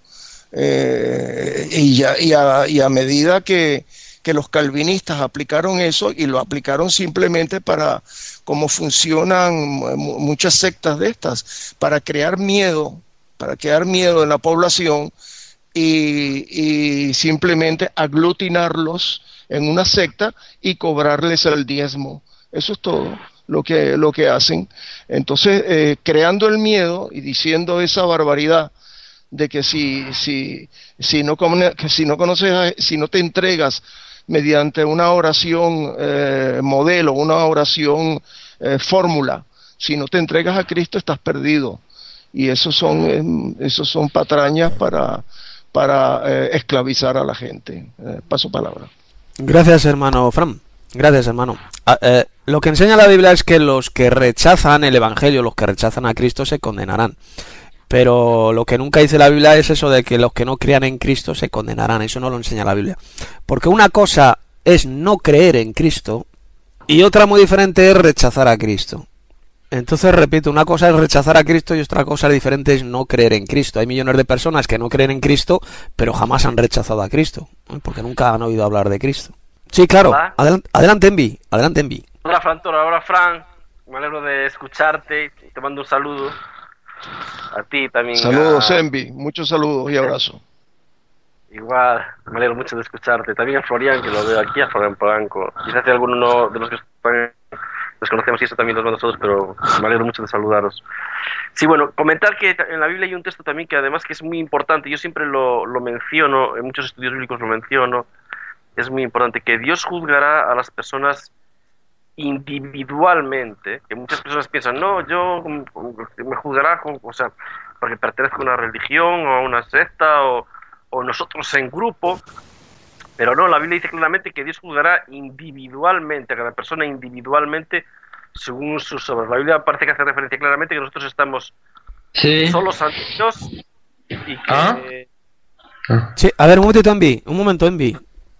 Eh, y, ya, y, a, y a medida que, que los calvinistas aplicaron eso, y lo aplicaron simplemente para, como funcionan muchas sectas de estas, para crear miedo, para crear miedo en la población y, y simplemente aglutinarlos en una secta y cobrarles el diezmo. Eso es todo lo que, lo que hacen. Entonces, eh, creando el miedo y diciendo esa barbaridad de que si, si, si, no, que si no conoces, a, si no te entregas mediante una oración eh, modelo, una oración eh, fórmula, si no te entregas a Cristo estás perdido. Y esos son, eh, esos son patrañas para, para eh, esclavizar a la gente. Eh, paso palabra. Gracias, hermano Fran. Gracias, hermano. Ah, eh, lo que enseña la Biblia es que los que rechazan el Evangelio, los que rechazan a Cristo, se condenarán. Pero lo que nunca dice la Biblia es eso de que los que no crean en Cristo se condenarán. Eso no lo enseña la Biblia. Porque una cosa es no creer en Cristo y otra muy diferente es rechazar a Cristo. Entonces, repito, una cosa es rechazar a Cristo y otra cosa diferente es no creer en Cristo. Hay millones de personas que no creen en Cristo, pero jamás han rechazado a Cristo, ¿eh? Porque nunca han oído hablar de Cristo. Sí, claro. Adelante, adelante Envi. Adelante, Envi. Hola, Fran Toro. Hola, Fran. Me alegro de escucharte y te mando un saludo. A ti también. Saludos, a... Envi. Muchos saludos y abrazos. Igual, me alegro mucho de escucharte. También a Florian, que lo veo aquí, a Florian Polanco. Quizás hay alguno de los que están, los conocemos y eso también los mando a todos, pero me alegro mucho de saludaros. Sí, bueno, comentar que en la Biblia hay un texto también que además que es muy importante. Yo siempre lo, lo menciono, en muchos estudios bíblicos lo menciono. Es muy importante que Dios juzgará a las personas individualmente, que muchas personas piensan, no, yo me juzgará, con, o sea, porque pertenezco a una religión o a una secta o, o nosotros en grupo, pero no, la Biblia dice claramente que Dios juzgará individualmente a cada persona individualmente según sus obras. La Biblia parece que hace referencia claramente que nosotros estamos sí. solos ante Dios y que... ¿Ah? Sí, a ver, un momentito, Envi, un momento, Envi.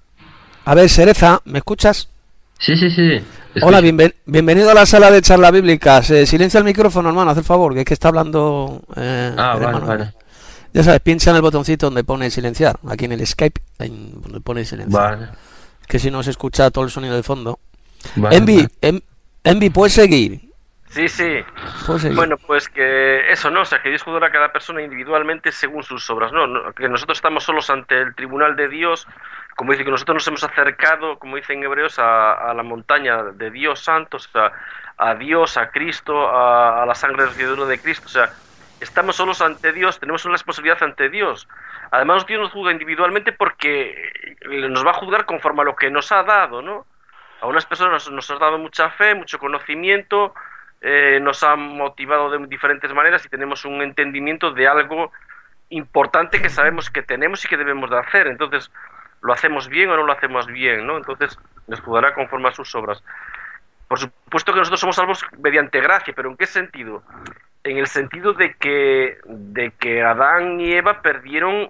A ver, Cereza, ¿me escuchas? Sí, sí, sí. Hola, bienven bienvenido a la sala de charlas bíblicas. Eh, silencia el micrófono, hermano, haz el favor, que es que está hablando... Eh, ah, vale, hermano. vale. Ya sabes, pincha en el botoncito donde pone silenciar, aquí en el Skype, ahí donde pone silenciar. Vale. Es que si no se escucha todo el sonido de fondo. Vale, Envi, vale. En, Envi, ¿puedes seguir? Sí, sí. ¿Puedes seguir? Bueno, pues que eso, ¿no? O sea, que Dios juzgará a cada persona individualmente según sus obras, ¿no? no que nosotros estamos solos ante el tribunal de Dios, como dice que nosotros nos hemos acercado, como dicen hebreos, a, a la montaña de Dios santo, o sea, a Dios, a Cristo, a, a la sangre recibidora de Cristo, o sea, estamos solos ante Dios, tenemos una responsabilidad ante Dios. Además, Dios nos juzga individualmente porque nos va a juzgar conforme a lo que nos ha dado, ¿no? A unas personas nos, nos ha dado mucha fe, mucho conocimiento, eh, nos ha motivado de diferentes maneras y tenemos un entendimiento de algo importante que sabemos que tenemos y que debemos de hacer. Entonces, ¿lo hacemos bien o no lo hacemos bien, no? Entonces, nos juzgará conforme a sus obras. Por supuesto que nosotros somos salvos mediante gracia, pero ¿en qué sentido? En el sentido de que, de que Adán y Eva perdieron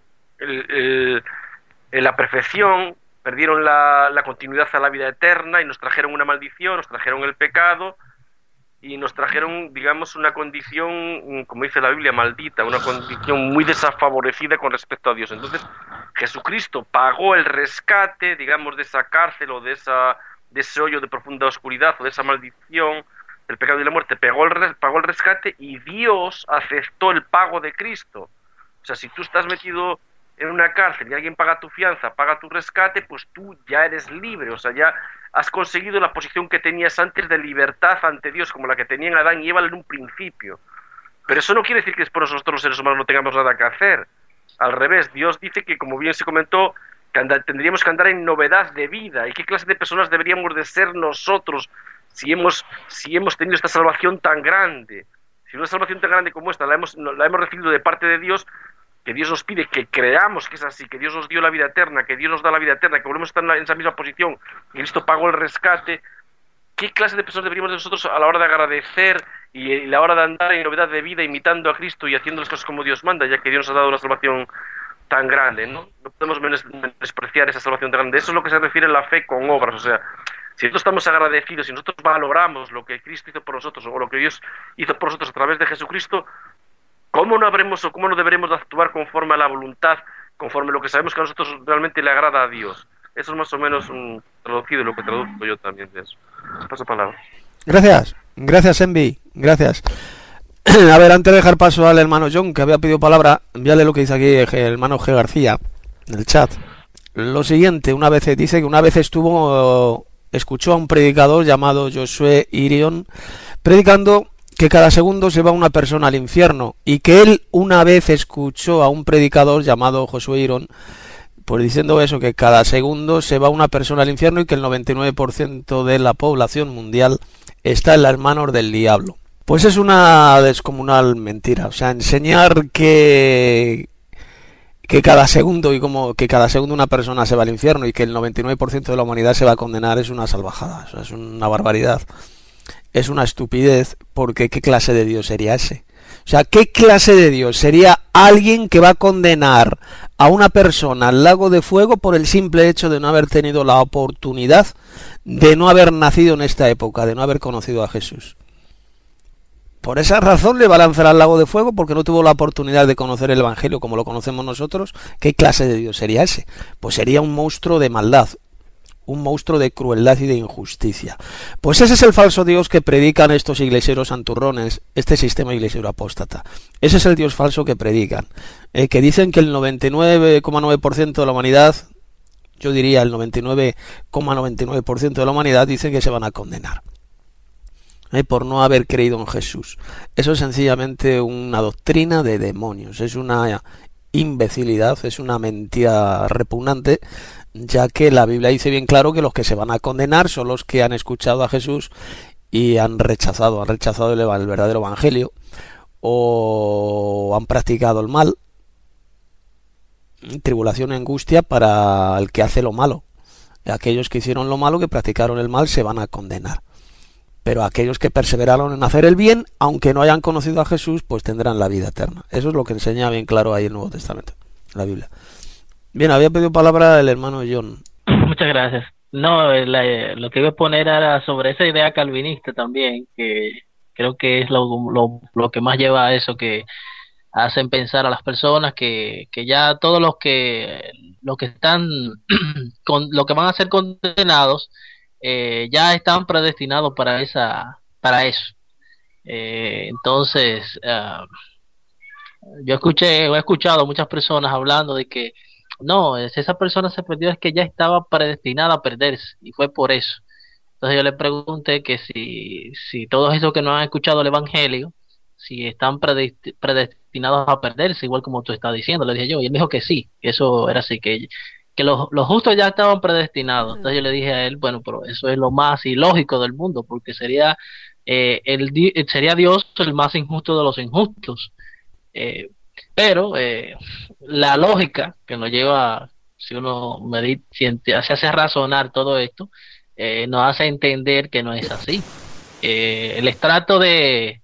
el, el, la perfección, perdieron la, la continuidad a la vida eterna y nos trajeron una maldición, nos trajeron el pecado y nos trajeron, digamos, una condición, como dice la Biblia, maldita, una condición muy desfavorecida con respecto a Dios. Entonces, Jesucristo pagó el rescate, digamos, de esa cárcel o de, esa, de ese hoyo de profunda oscuridad o de esa maldición del pecado y la muerte, pagó el, pagó el rescate y Dios aceptó el pago de Cristo. O sea, si tú estás metido en una cárcel y alguien paga tu fianza, paga tu rescate, pues tú ya eres libre, o sea, ya has conseguido la posición que tenías antes de libertad ante Dios, como la que tenían Adán y Eva en un principio. Pero eso no quiere decir que después nosotros los seres humanos no tengamos nada que hacer. Al revés, Dios dice que, como bien se comentó, que andar, tendríamos que andar en novedad de vida. ¿Y qué clase de personas deberíamos de ser nosotros si hemos, si hemos tenido esta salvación tan grande? Si una salvación tan grande como esta la hemos, la hemos recibido de parte de Dios, que Dios nos pide que creamos que es así, que Dios nos dio la vida eterna, que Dios nos da la vida eterna, que volvemos a estar en, la, en esa misma posición, que Cristo pagó el rescate. ¿Qué clase de personas deberíamos de nosotros a la hora de agradecer y a la hora de andar en novedad de vida, imitando a Cristo y haciendo las cosas como Dios manda, ya que Dios nos ha dado una salvación tan grande, ¿no? No podemos menospreciar esa salvación tan grande. Eso es lo que se refiere a la fe con obras. O sea, si nosotros estamos agradecidos, si nosotros valoramos lo que Cristo hizo por nosotros o lo que Dios hizo por nosotros a través de Jesucristo, ¿cómo no habremos o cómo no deberemos de actuar conforme a la voluntad, conforme a lo que sabemos que a nosotros realmente le agrada a Dios? Eso es más o menos un traducido, lo que traduzco yo también de eso. Paso palabra. Gracias, gracias Envi, gracias. A ver, antes de dejar paso al hermano John, que había pedido palabra, envíale lo que dice aquí el hermano G. García, en el chat. Lo siguiente, una vez dice que una vez estuvo escuchó a un predicador llamado Josué Irion predicando que cada segundo se va una persona al infierno, y que él una vez escuchó a un predicador llamado Josué Irion pues diciendo eso, que cada segundo se va una persona al infierno y que el noventa y nueve por ciento de la población mundial está en las manos del diablo. Pues es una descomunal mentira. O sea, enseñar que que cada segundo y como que cada segundo una persona se va al infierno y que el noventa y nueve por ciento de la humanidad se va a condenar es una salvajada, o sea, es una barbaridad, es una estupidez, porque ¿qué clase de Dios sería ese? O sea, ¿qué clase de Dios sería alguien que va a condenar a una persona al lago de fuego por el simple hecho de no haber tenido la oportunidad de no haber nacido en esta época, de no haber conocido a Jesús? Por esa razón le va a lanzar al lago de fuego, porque no tuvo la oportunidad de conocer el Evangelio como lo conocemos nosotros. ¿Qué clase de Dios sería ese? Pues sería un monstruo de maldad, un monstruo de crueldad y de injusticia. Pues ese es el falso Dios que predican estos iglesieros santurrones, este sistema iglesiero apóstata. Ese es el Dios falso que predican, eh, que dicen que el noventa y nueve coma nueve por ciento de la humanidad, yo diría el noventa y nueve coma noventa y nueve por ciento de la humanidad, dicen que se van a condenar eh, por no haber creído en Jesús. Eso es sencillamente una doctrina de demonios, es una imbecilidad, es una mentira repugnante, ya que la Biblia dice bien claro que los que se van a condenar son los que han escuchado a Jesús y han rechazado, han rechazado el, el verdadero evangelio, o han practicado el mal. Tribulación y angustia para el que hace lo malo. Aquellos que hicieron lo malo, que practicaron el mal, se van a condenar. Pero aquellos que perseveraron en hacer el bien, aunque no hayan conocido a Jesús, pues tendrán la vida eterna. Eso es lo que enseña bien claro ahí el Nuevo Testamento, la Biblia. Bien, había pedido palabra el hermano John. Muchas gracias. No, la, lo que iba a poner era sobre esa idea calvinista también, que creo que es lo, lo, lo que más lleva a eso, que hacen pensar a las personas que, que ya todos los que los que están con lo que van a ser condenados eh, ya están predestinados para esa para eso. Eh, entonces, uh, yo escuché o he escuchado a muchas personas hablando de que no, si esa persona se perdió es que ya estaba predestinada a perderse y fue por eso. Entonces yo le pregunté que si, si todos esos que no han escuchado el Evangelio, si están predest- predestinados a perderse, igual como tú estás diciendo, le dije yo, y él me dijo que sí, que eso era así, que, que los, los justos ya estaban predestinados. Entonces yo le dije a él, bueno, pero eso es lo más ilógico del mundo, porque sería, eh, el, sería Dios el más injusto de los injustos. Eh, pero eh, la lógica que nos lleva, si uno medita, si se hace razonar todo esto, eh, nos hace entender que no es así. Eh, el estrato de,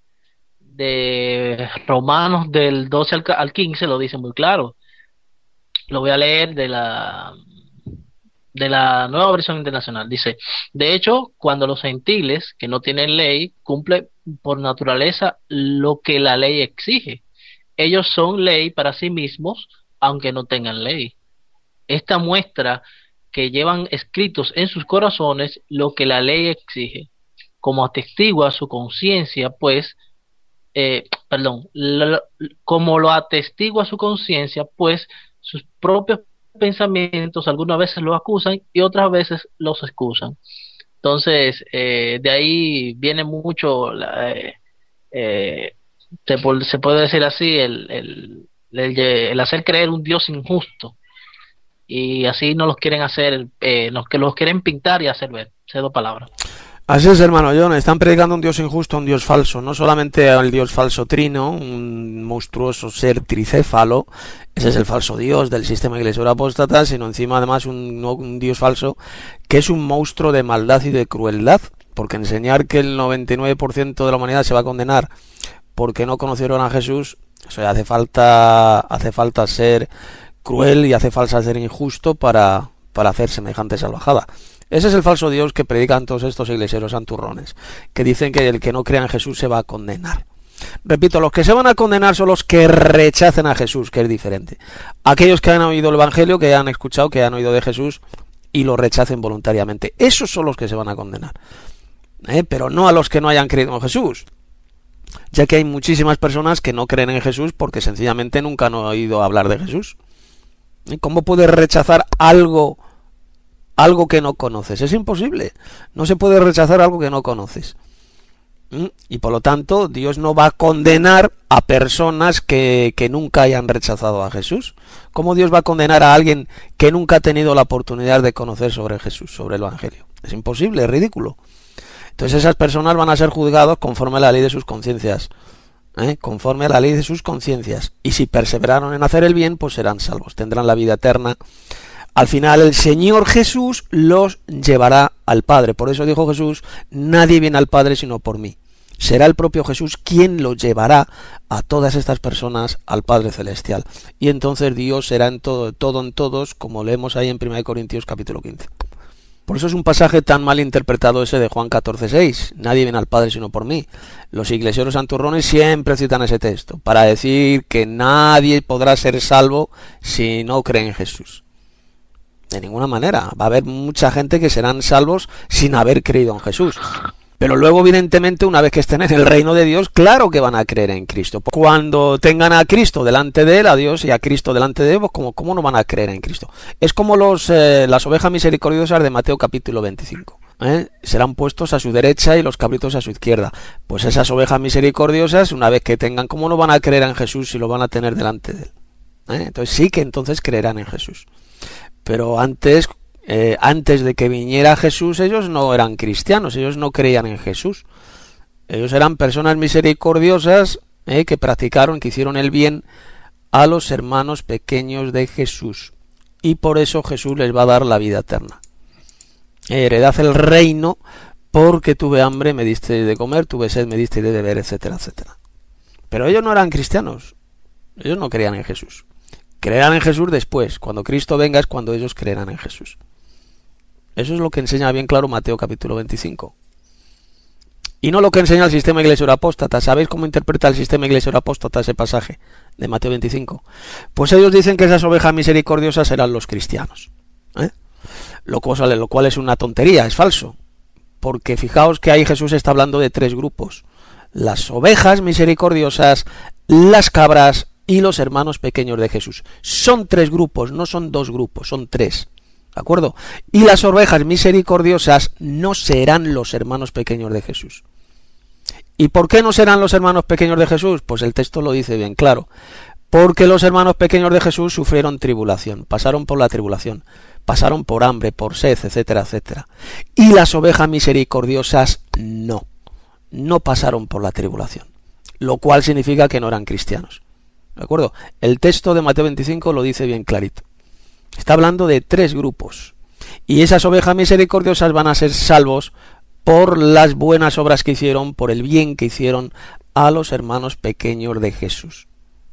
de Romanos del doce al, al quince lo dice muy claro. Lo voy a leer de la de la Nueva Versión Internacional. Dice: de hecho, cuando los gentiles que no tienen ley cumplen por naturaleza lo que la ley exige, ellos son ley para sí mismos, aunque no tengan ley. Esta muestra que llevan escritos en sus corazones lo que la ley exige, como atestigua su conciencia, pues, eh, perdón, lo, como lo atestigua su conciencia, pues sus propios pensamientos algunas veces los acusan y otras veces los excusan. Entonces, eh, de ahí viene mucho la, eh, eh, Se, se puede decir así, el, el, el, el hacer creer un Dios injusto, y así no los quieren hacer, eh, nos, que los quieren pintar y hacer ver. Sé dos palabras. Así es, hermano John, están predicando un Dios injusto, un Dios falso, no solamente al Dios falso trino, un monstruoso ser tricéfalo, ese es el falso Dios del sistema iglesiero apóstata, sino encima además un, un Dios falso que es un monstruo de maldad y de crueldad, porque enseñar que el noventa y nueve por ciento de la humanidad se va a condenar porque no conocieron a Jesús, o sea, hace falta hace falta ser cruel y hace falta ser injusto para, para hacer semejante salvajada. Ese es el falso Dios que predican todos estos iglesieros santurrones, que dicen que el que no crea en Jesús se va a condenar. Repito, los que se van a condenar son los que rechacen a Jesús, que es diferente. Aquellos que han oído el Evangelio, que han escuchado, que han oído de Jesús y lo rechacen voluntariamente. Esos son los que se van a condenar, ¿eh? Pero no a los que no hayan creído en Jesús, ya que hay muchísimas personas que no creen en Jesús porque sencillamente nunca han oído hablar de Jesús. ¿Cómo puedes rechazar algo algo que no conoces. Es imposible. No se puede rechazar algo que no conoces. ¿Mm? Y por lo tanto, Dios no va a condenar a personas que, que nunca hayan rechazado a Jesús. ¿Cómo Dios va a condenar a alguien que nunca ha tenido la oportunidad de conocer sobre Jesús, sobre el Evangelio? Es imposible, es ridículo. Entonces esas personas van a ser juzgados conforme a la ley de sus conciencias. ¿Eh? Conforme a la ley de sus conciencias, y si perseveraron en hacer el bien, pues serán salvos, tendrán la vida eterna. Al final el Señor Jesús los llevará al Padre. Por eso dijo Jesús: nadie viene al Padre sino por mí. Será el propio Jesús quien lo llevará a todas estas personas al Padre Celestial, y entonces Dios será en todo, todo en todos, como leemos ahí en primera de Corintios capítulo quince. Por eso es un pasaje tan mal interpretado ese de Juan catorce seis. Nadie viene al Padre sino por mí. Los iglesieros santurrones siempre citan ese texto para decir que nadie podrá ser salvo si no cree en Jesús. De ninguna manera. Va a haber mucha gente que serán salvos sin haber creído en Jesús. Pero luego, evidentemente, una vez que estén en el reino de Dios, claro que van a creer en Cristo. Cuando tengan a Cristo delante de él, a Dios y a Cristo delante de él, pues ¿cómo, cómo no van a creer en Cristo? Es como los eh, las ovejas misericordiosas de Mateo capítulo veinticinco. ¿eh? Serán puestos a su derecha y los cabritos a su izquierda. Pues esas ovejas misericordiosas, una vez que tengan, ¿cómo no van a creer en Jesús si lo van a tener delante de él? ¿eh? Entonces sí que entonces creerán en Jesús. Pero antes... Eh, antes de que viniera Jesús, ellos no eran cristianos, ellos no creían en Jesús. Ellos eran personas misericordiosas eh, que practicaron, que hicieron el bien a los hermanos pequeños de Jesús. Y por eso Jesús les va a dar la vida eterna. Heredad el reino, porque tuve hambre, me diste de comer, tuve sed, me diste de beber, etcétera, etcétera. Pero ellos no eran cristianos, ellos no creían en Jesús. Creerán en Jesús después, cuando Cristo venga es cuando ellos creerán en Jesús. Eso es lo que enseña bien claro Mateo capítulo veinticinco. Y no lo que enseña el sistema iglesia apóstata. ¿Sabéis cómo interpreta el sistema iglesia apóstata ese pasaje de Mateo veinticinco? Pues ellos dicen que esas ovejas misericordiosas serán los cristianos. ¿eh? Lo, cual, lo cual es una tontería, es falso. Porque fijaos que ahí Jesús está hablando de tres grupos. Las ovejas misericordiosas, las cabras y los hermanos pequeños de Jesús. Son tres grupos, no son dos grupos, son tres. ¿De acuerdo? Y las ovejas misericordiosas no serán los hermanos pequeños de Jesús. ¿Y por qué no serán los hermanos pequeños de Jesús? Pues el texto lo dice bien claro. Porque los hermanos pequeños de Jesús sufrieron tribulación, pasaron por la tribulación, pasaron por hambre, por sed, etcétera, etcétera. Y las ovejas misericordiosas no, no pasaron por la tribulación. Lo cual significa que no eran cristianos. ¿De acuerdo? El texto de Mateo veinticinco lo dice bien clarito. Está hablando de tres grupos. Y esas ovejas misericordiosas van a ser salvos por las buenas obras que hicieron, por el bien que hicieron a los hermanos pequeños de Jesús.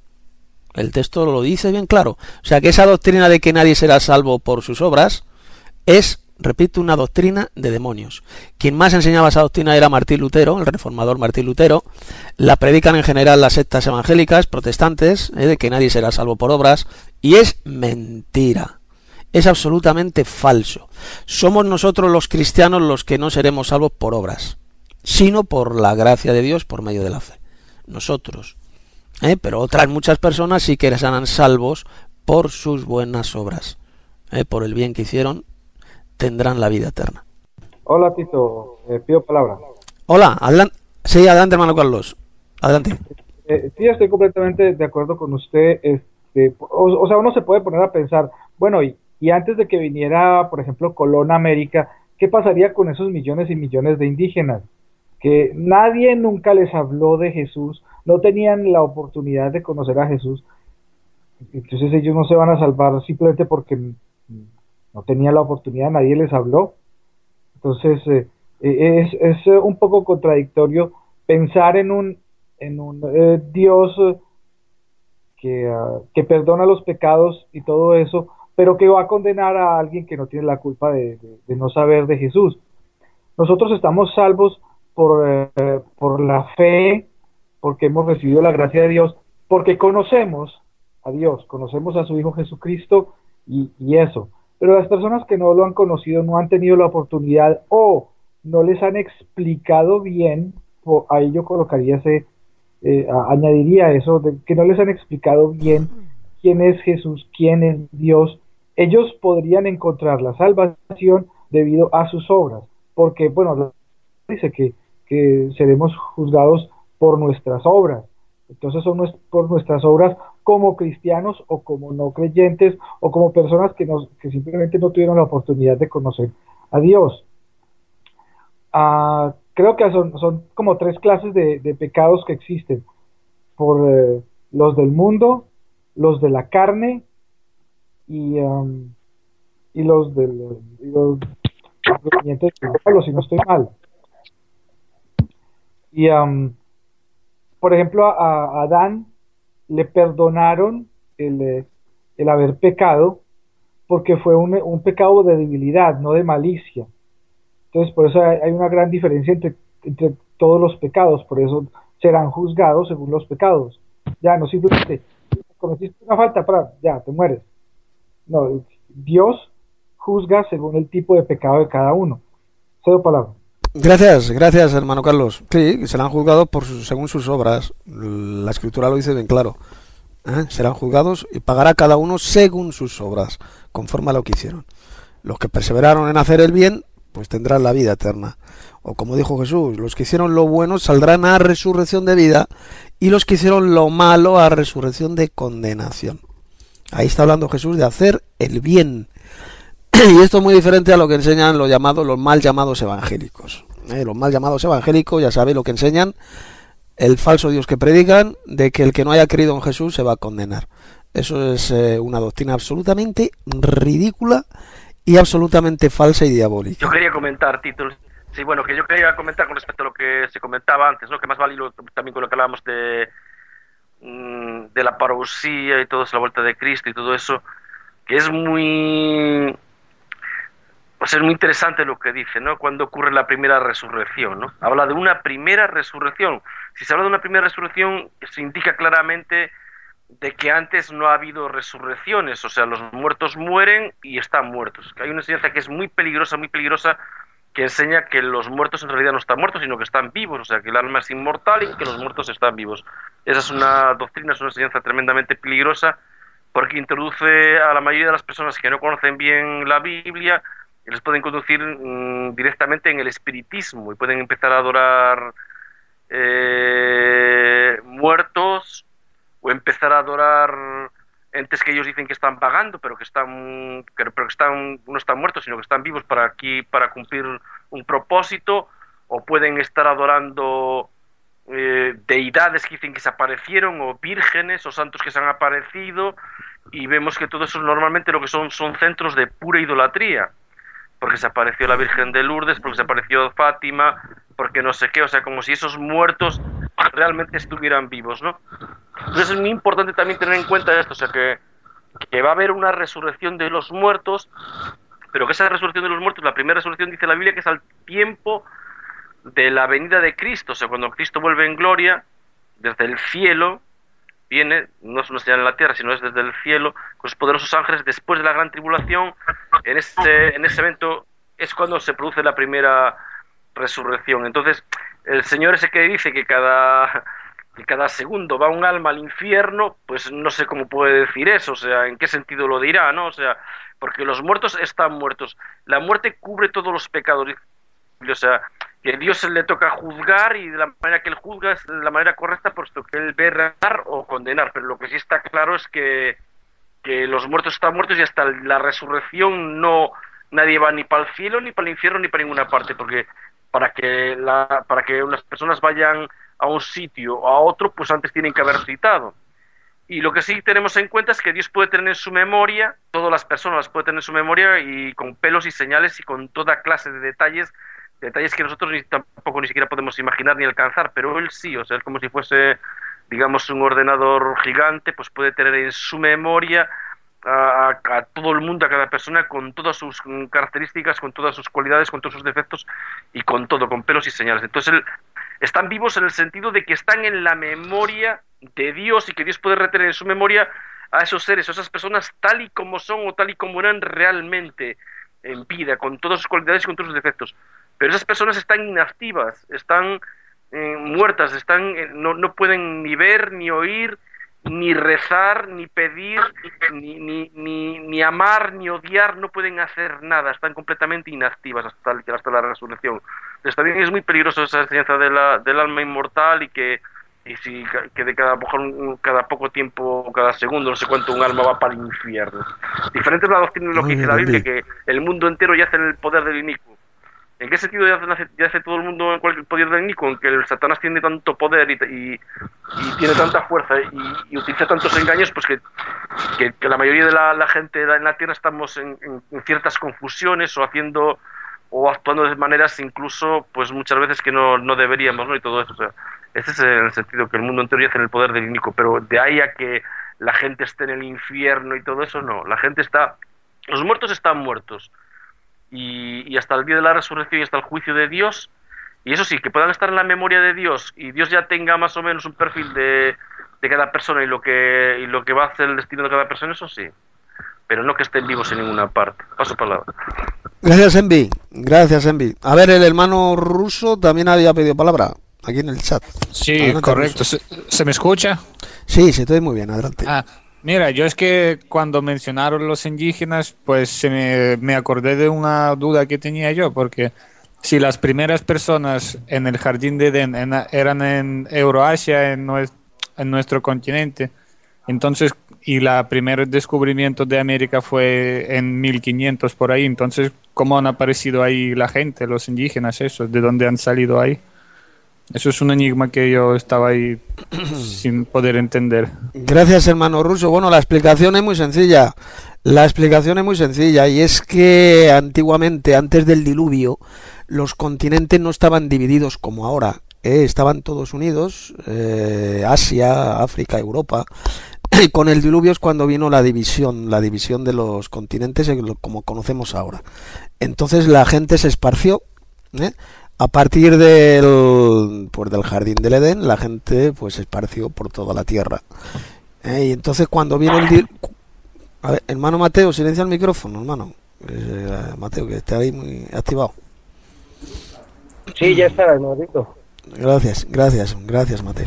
El texto lo dice bien claro. O sea que esa doctrina de que nadie será salvo por sus obras es, repito, una doctrina de demonios. Quien más enseñaba esa doctrina era Martín Lutero, el reformador Martín Lutero. La predican en general las sectas evangélicas protestantes, eh, de que nadie será salvo por obras, y es mentira. Es absolutamente falso. Somos nosotros los cristianos los que no seremos salvos por obras, sino por la gracia de Dios por medio de la fe. Nosotros. ¿eh? Pero otras muchas personas sí que serán salvos por sus buenas obras. ¿eh? Por el bien que hicieron, tendrán la vida eterna. Hola Tito, eh, pido palabra. Hola, adelante. Sí, adelante hermano Carlos. Adelante. Eh, sí, estoy completamente de acuerdo con usted. Este, o, o sea, uno se puede poner a pensar, bueno, y, y antes de que viniera, por ejemplo, Colón a América, ¿qué pasaría con esos millones y millones de indígenas? Que nadie nunca les habló de Jesús, no tenían la oportunidad de conocer a Jesús. Entonces ellos no se van a salvar simplemente porque no tenían la oportunidad, nadie les habló. Entonces eh, es, es un poco contradictorio pensar en un, en un eh, Dios que, uh, que perdona los pecados y todo eso, pero que va a condenar a alguien que no tiene la culpa de, de, de no saber de Jesús. Nosotros estamos salvos por, eh, por la fe, porque hemos recibido la gracia de Dios, porque conocemos a Dios, conocemos a su Hijo Jesucristo y, y eso. Pero las personas que no lo han conocido, no han tenido la oportunidad o no les han explicado bien, o ahí yo colocaría ese, eh, a, añadiría eso, de que no les han explicado bien quién es Jesús, quién es Dios, ellos podrían encontrar la salvación debido a sus obras, porque, bueno, dice que, que seremos juzgados por nuestras obras. Entonces son nues- por nuestras obras como cristianos o como no creyentes o como personas que, nos, que simplemente no tuvieron la oportunidad de conocer a Dios. Ah, creo que son, son como tres clases de, de pecados que existen, por eh, los del mundo, los de la carne y, um, y los del y los provenientes del diablo, si no estoy mal. Y um, por ejemplo, a, a Adán le perdonaron el, eh, el haber pecado porque fue un, un pecado de debilidad, no de malicia. Entonces, por eso hay, hay una gran diferencia entre, entre todos los pecados, por eso serán juzgados según los pecados. Ya, no simplemente cometiste una falta, para, ya, te mueres. No, Dios juzga según el tipo de pecado de cada uno. Cedo palabra. Gracias, gracias, hermano Carlos. Sí, serán juzgados por su- según sus obras. La Escritura lo dice bien claro. ¿Eh? Serán juzgados y pagará cada uno según sus obras, conforme a lo que hicieron. Los que perseveraron en hacer el bien, pues tendrán la vida eterna. O como dijo Jesús, los que hicieron lo bueno saldrán a resurrección de vida y los que hicieron lo malo a resurrección de condenación. Ahí está hablando Jesús de hacer el bien. Y esto es muy diferente a lo que enseñan los llamados, los mal llamados evangélicos. ¿Eh? Los mal llamados evangélicos, ya sabéis lo que enseñan, el falso Dios que predican, de que el que no haya creído en Jesús se va a condenar. Eso es eh, una doctrina absolutamente ridícula y absolutamente falsa y diabólica. Yo quería comentar, Tito, sí, bueno, que yo quería comentar con respecto a lo que se comentaba antes, ¿no? Que más vale lo- también con lo que hablábamos de, mm, de la parusía y todo eso, la vuelta de Cristo y todo eso, que es muy, pues es muy interesante lo que dice, ¿no? Cuando ocurre la primera resurrección, ¿no? Habla de una primera resurrección. Si se habla de una primera resurrección, se indica claramente de que antes no ha habido resurrecciones, o sea, los muertos mueren y están muertos. Hay una enseñanza que es muy peligrosa, muy peligrosa, que enseña que los muertos en realidad no están muertos, sino que están vivos, o sea, que el alma es inmortal y que los muertos están vivos. Esa es una doctrina, es una enseñanza tremendamente peligrosa, porque introduce a la mayoría de las personas que no conocen bien la Biblia y les pueden conducir mm, directamente en el espiritismo y pueden empezar a adorar eh, muertos o empezar a adorar entes que ellos dicen que están vagando, pero que están, que, pero que están, no están muertos, sino que están vivos para aquí, para cumplir un propósito, o pueden estar adorando eh, deidades que dicen que se aparecieron, o vírgenes, o santos que se han aparecido, y vemos que todo eso normalmente lo que son son centros de pura idolatría, porque se apareció la Virgen de Lourdes, porque se apareció Fátima, porque no sé qué, o sea, como si esos muertos realmente estuvieran vivos, ¿no? Entonces es muy importante también tener en cuenta esto, o sea, que, que va a haber una resurrección de los muertos, pero que esa resurrección de los muertos, la primera resurrección dice la Biblia que es al tiempo de la venida de Cristo, o sea, cuando Cristo vuelve en gloria, desde el cielo, viene, no es una señal en la tierra, sino es desde el cielo, con sus poderosos ángeles, después de la gran tribulación, en ese, en ese evento es cuando se produce la primera resurrección. Entonces, el Señor ese que dice que cada, que cada segundo va un alma al infierno, pues no sé cómo puede decir eso, o sea, en qué sentido lo dirá, ¿no? O sea, porque los muertos están muertos. La muerte cubre todos los pecados, o sea, que a Dios le toca juzgar y de la manera que Él juzga es de la manera correcta, puesto que Él ve dar o condenar, pero lo que sí está claro es que, que los muertos están muertos y hasta la resurrección no, nadie va ni para el cielo, ni para el infierno, ni para ninguna parte, porque para que, la, para que unas personas vayan a un sitio o a otro, pues antes tienen que haber citado. Y lo que sí tenemos en cuenta es que Dios puede tener en su memoria, todas las personas las puede tener en su memoria y con pelos y señales y con toda clase de detalles, detalles que nosotros ni, tampoco ni siquiera podemos imaginar ni alcanzar, pero Él sí, o sea, es como si fuese, digamos, un ordenador gigante, pues puede tener en su memoria a, a, a todo el mundo, a cada persona, con todas sus características, con todas sus cualidades, con todos sus defectos y con todo, con pelos y señales. Entonces, él, están vivos en el sentido de que están en la memoria de Dios y que Dios puede retener en su memoria a esos seres, a esas personas tal y como son o tal y como eran realmente en vida, con todas sus cualidades y con todos sus defectos. Pero esas personas están inactivas, están eh, muertas, están eh, no, no pueden ni ver, ni oír, ni rezar, ni pedir, ni, ni, ni, ni amar, ni odiar, no pueden hacer nada, están completamente inactivas hasta, hasta la resurrección. Entonces también es muy peligroso esa enseñanza de la, del alma inmortal y que, y si, que de cada, cada poco tiempo, cada segundo, no sé cuánto, un alma va para el infierno. Diferente es la doctrina de lo que dice la Biblia, que el mundo entero yace en el poder del inicuo. ¿En qué sentido yace, yace todo el mundo en cualquier poder del inicuo? En que el Satanás tiene tanto poder y, y, y tiene tanta fuerza y, y utiliza tantos engaños, pues que, que, que la mayoría de la, la gente en la tierra estamos en, en, en ciertas confusiones o haciendo o actuando de maneras incluso pues muchas veces que no, no deberíamos, ¿no? Y todo eso, o sea, ese es el sentido, que el mundo entero yace en el poder del inicuo, pero de ahí a que la gente esté en el infierno y todo eso, no, la gente está, los muertos están muertos. Y, y hasta el día de la resurrección y hasta el juicio de Dios, y eso sí, que puedan estar en la memoria de Dios y Dios ya tenga más o menos un perfil de, de cada persona y lo que y lo que va a hacer el destino de cada persona, eso sí, pero no que estén vivos en ninguna parte. Paso palabra. Gracias, Envi. Gracias, Envi. A ver, el hermano ruso también había pedido palabra aquí en el chat. Sí, Adelante, correcto. ¿Se, ¿Se me escucha? Sí, se te oye muy bien, adelante. Ah, mira, yo es que cuando mencionaron los indígenas, pues se me, me acordé de una duda que tenía yo, porque si las primeras personas en el Jardín de Edén en, eran en Euroasia, en, nues, en nuestro continente, entonces, y la primer descubrimiento de América fue en mil quinientos por ahí, entonces, ¿cómo han aparecido ahí la gente, los indígenas, esos? ¿De dónde han salido ahí? Eso es un enigma que yo estaba ahí sin poder entender. Gracias, hermano ruso. Bueno, la explicación es muy sencilla. La explicación es muy sencilla y es que antiguamente, antes del diluvio, los continentes no estaban divididos como ahora. ¿eh? Estaban todos unidos, eh, Asia, África, Europa. Y con el diluvio es cuando vino la división, la división de los continentes como conocemos ahora. Entonces la gente se esparció, ¿eh? A partir del, pues del Jardín del Edén, la gente pues se esparció por toda la tierra. ¿Eh? Y entonces cuando vino el diluvio... A ver, hermano Mateo, silencia el micrófono, hermano. Eh, Mateo, que está ahí muy activado. Sí, ya está, hermanito. Gracias, gracias, gracias, Mateo.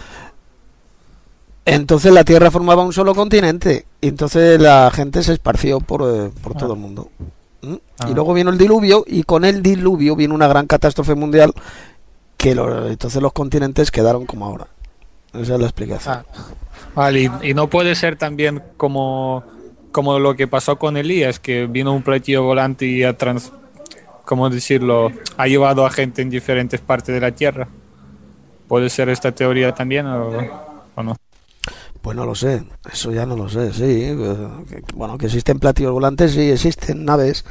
Entonces la tierra formaba un solo continente y entonces la gente se esparció por, eh, por ah. todo el mundo. Ah. Y luego vino el diluvio y con el diluvio vino una gran catástrofe mundial que lo, entonces los continentes quedaron como ahora. Esa es la explicación. Ah. Vale, y, y no puede ser también como, como lo que pasó con Elías, que vino un platillo volante y ha trans, ¿cómo decirlo? Ha llevado a gente en diferentes partes de la tierra. ¿Puede ser esta teoría también o, o no? Pues no lo sé, eso ya no lo sé, sí, bueno, que existen platillos volantes, sí, existen naves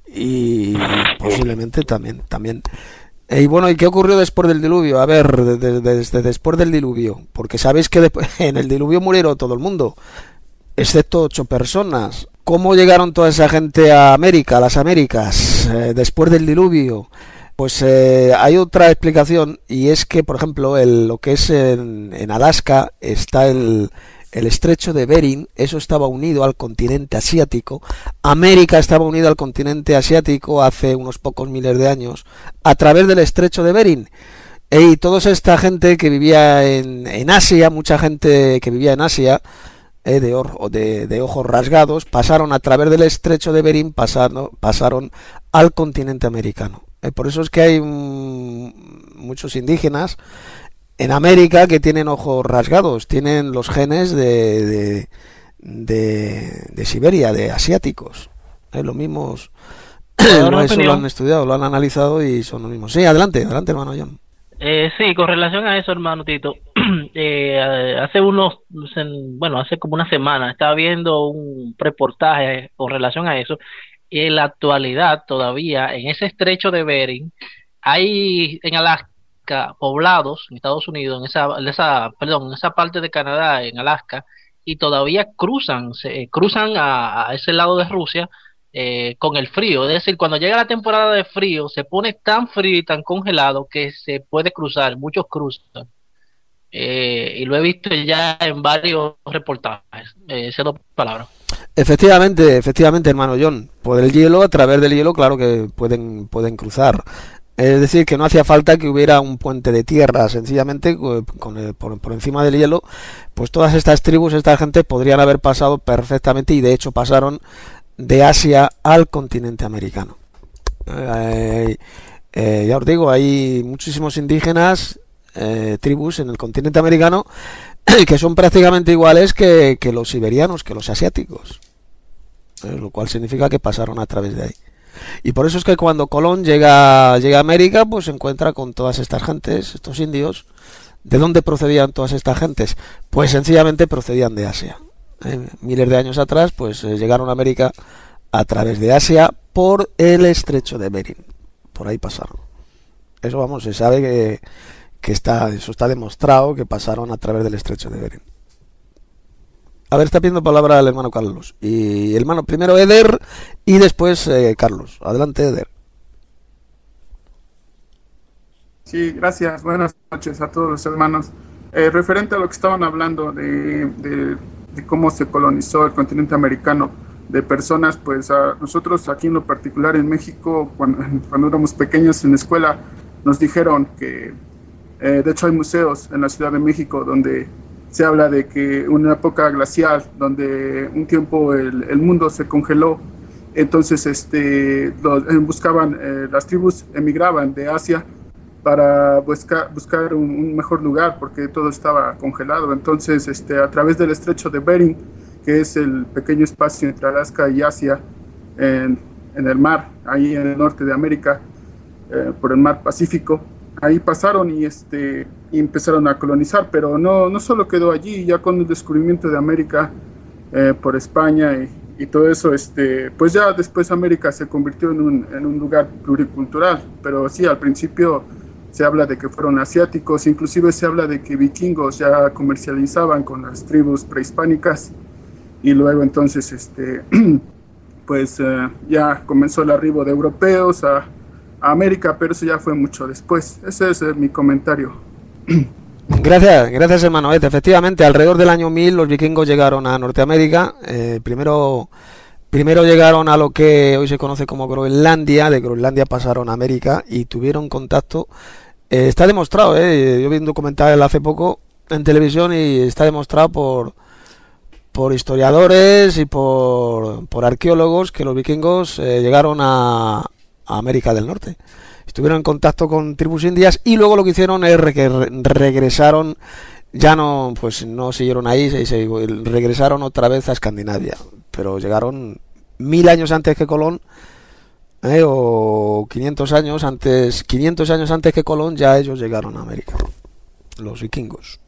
y posiblemente también, también. Y bueno, ¿y qué ocurrió después del diluvio? A ver, desde, desde después del diluvio, porque sabéis que después, en el diluvio murieron todo el mundo, excepto ocho personas. ¿Cómo llegaron toda esa gente a América, a las Américas, eh, después del diluvio? Pues eh, hay otra explicación y es que, por ejemplo, el, lo que es en, en Alaska está el, el estrecho de Bering, eso estaba unido al continente asiático. América estaba unida al continente asiático hace unos pocos miles de años a través del estrecho de Bering. Y toda esta gente que vivía en, en Asia, mucha gente que vivía en Asia, eh, de, or, de, de ojos rasgados, pasaron a través del estrecho de Bering, pasando, pasaron al continente americano. Eh, por eso es que hay um, muchos indígenas en América que tienen ojos rasgados, tienen los genes de de, de, de Siberia, de asiáticos. Eh, los mismos, no, eso lo han estudiado, lo han analizado y son los mismos. Sí, adelante, adelante, hermano John. Eh, sí, con relación a eso, hermano Tito, eh, hace unos, bueno, hace como una semana estaba viendo un reportaje con relación a eso. En la actualidad todavía en ese estrecho de Bering hay en Alaska poblados en Estados Unidos, en esa, en esa perdón, en esa parte de Canadá, en Alaska, y todavía cruzan, se, eh, cruzan a, a ese lado de Rusia eh, con el frío. Es decir, cuando llega la temporada de frío se pone tan frío y tan congelado que se puede cruzar, muchos cruzan. Eh, y lo he visto ya en varios reportajes. Eh, esas dos palabras. Efectivamente, efectivamente, hermano John, por el hielo, a través del hielo, claro que pueden pueden cruzar. Es decir, que no hacía falta que hubiera un puente de tierra, sencillamente con el, por, por encima del hielo, pues todas estas tribus, esta gente podrían haber pasado perfectamente, y de hecho pasaron de Asia al continente americano. Eh, eh, ya os digo, hay muchísimos indígenas, eh, tribus en el continente americano que son prácticamente iguales que, que los siberianos, que los asiáticos, eh, lo cual significa que pasaron a través de ahí. Y por eso es que cuando Colón llega, llega a América, pues se encuentra con todas estas gentes, estos indios. ¿De dónde procedían todas estas gentes? Pues sencillamente procedían de Asia. Eh, miles de años atrás, pues eh, llegaron a América a través de Asia por el estrecho de Bering. Por ahí pasaron. Eso, vamos, se sabe que, que está, eso está demostrado, que pasaron a través del estrecho de Bering. A ver, está pidiendo palabra el hermano Carlos. Y el hermano primero Eder y después eh, Carlos. Adelante, Eder. Sí, gracias. Buenas noches a todos los hermanos. Eh, referente a lo que estaban hablando de, de, de cómo se colonizó el continente americano, de personas, pues a nosotros aquí en lo particular en México, cuando, cuando éramos pequeños en la escuela, nos dijeron que, eh, de hecho hay museos en la Ciudad de México donde se habla de que una época glacial, donde un tiempo el, el mundo se congeló, entonces este, lo, buscaban, eh, las tribus emigraban de Asia para buscar, buscar un, un mejor lugar, porque todo estaba congelado. Entonces este, a través del estrecho de Bering, que es el pequeño espacio entre Alaska y Asia, en, en el mar, ahí en el norte de América, eh, por el mar Pacífico, ahí pasaron y, este, y empezaron a colonizar, pero no, no solo quedó allí. Ya con el descubrimiento de América eh, por España y, y todo eso, este, pues ya después América se convirtió en un, en un lugar pluricultural, pero sí, al principio se habla de que fueron asiáticos, inclusive se habla de que vikingos ya comercializaban con las tribus prehispánicas, y luego entonces este, pues eh, ya comenzó el arribo de europeos a a América, pero eso ya fue mucho después. Ese es eh, mi comentario. Gracias, gracias hermano Ed. Efectivamente, alrededor del año mil los vikingos llegaron a Norteamérica. Eh, primero, primero llegaron a lo que hoy se conoce como Groenlandia. De Groenlandia pasaron a América y tuvieron contacto. Eh, está demostrado, eh, yo vi un documental hace poco en televisión y está demostrado por por historiadores y por, por arqueólogos que los vikingos eh, llegaron a a América del Norte. Estuvieron en contacto con tribus indias y luego lo que hicieron es que regresaron, ya no, pues no siguieron ahí, se, se, regresaron otra vez a Escandinavia, pero llegaron mil años antes que Colón, eh, o quinientos años antes, quinientos años antes que Colón, ya ellos llegaron a América, los vikingos.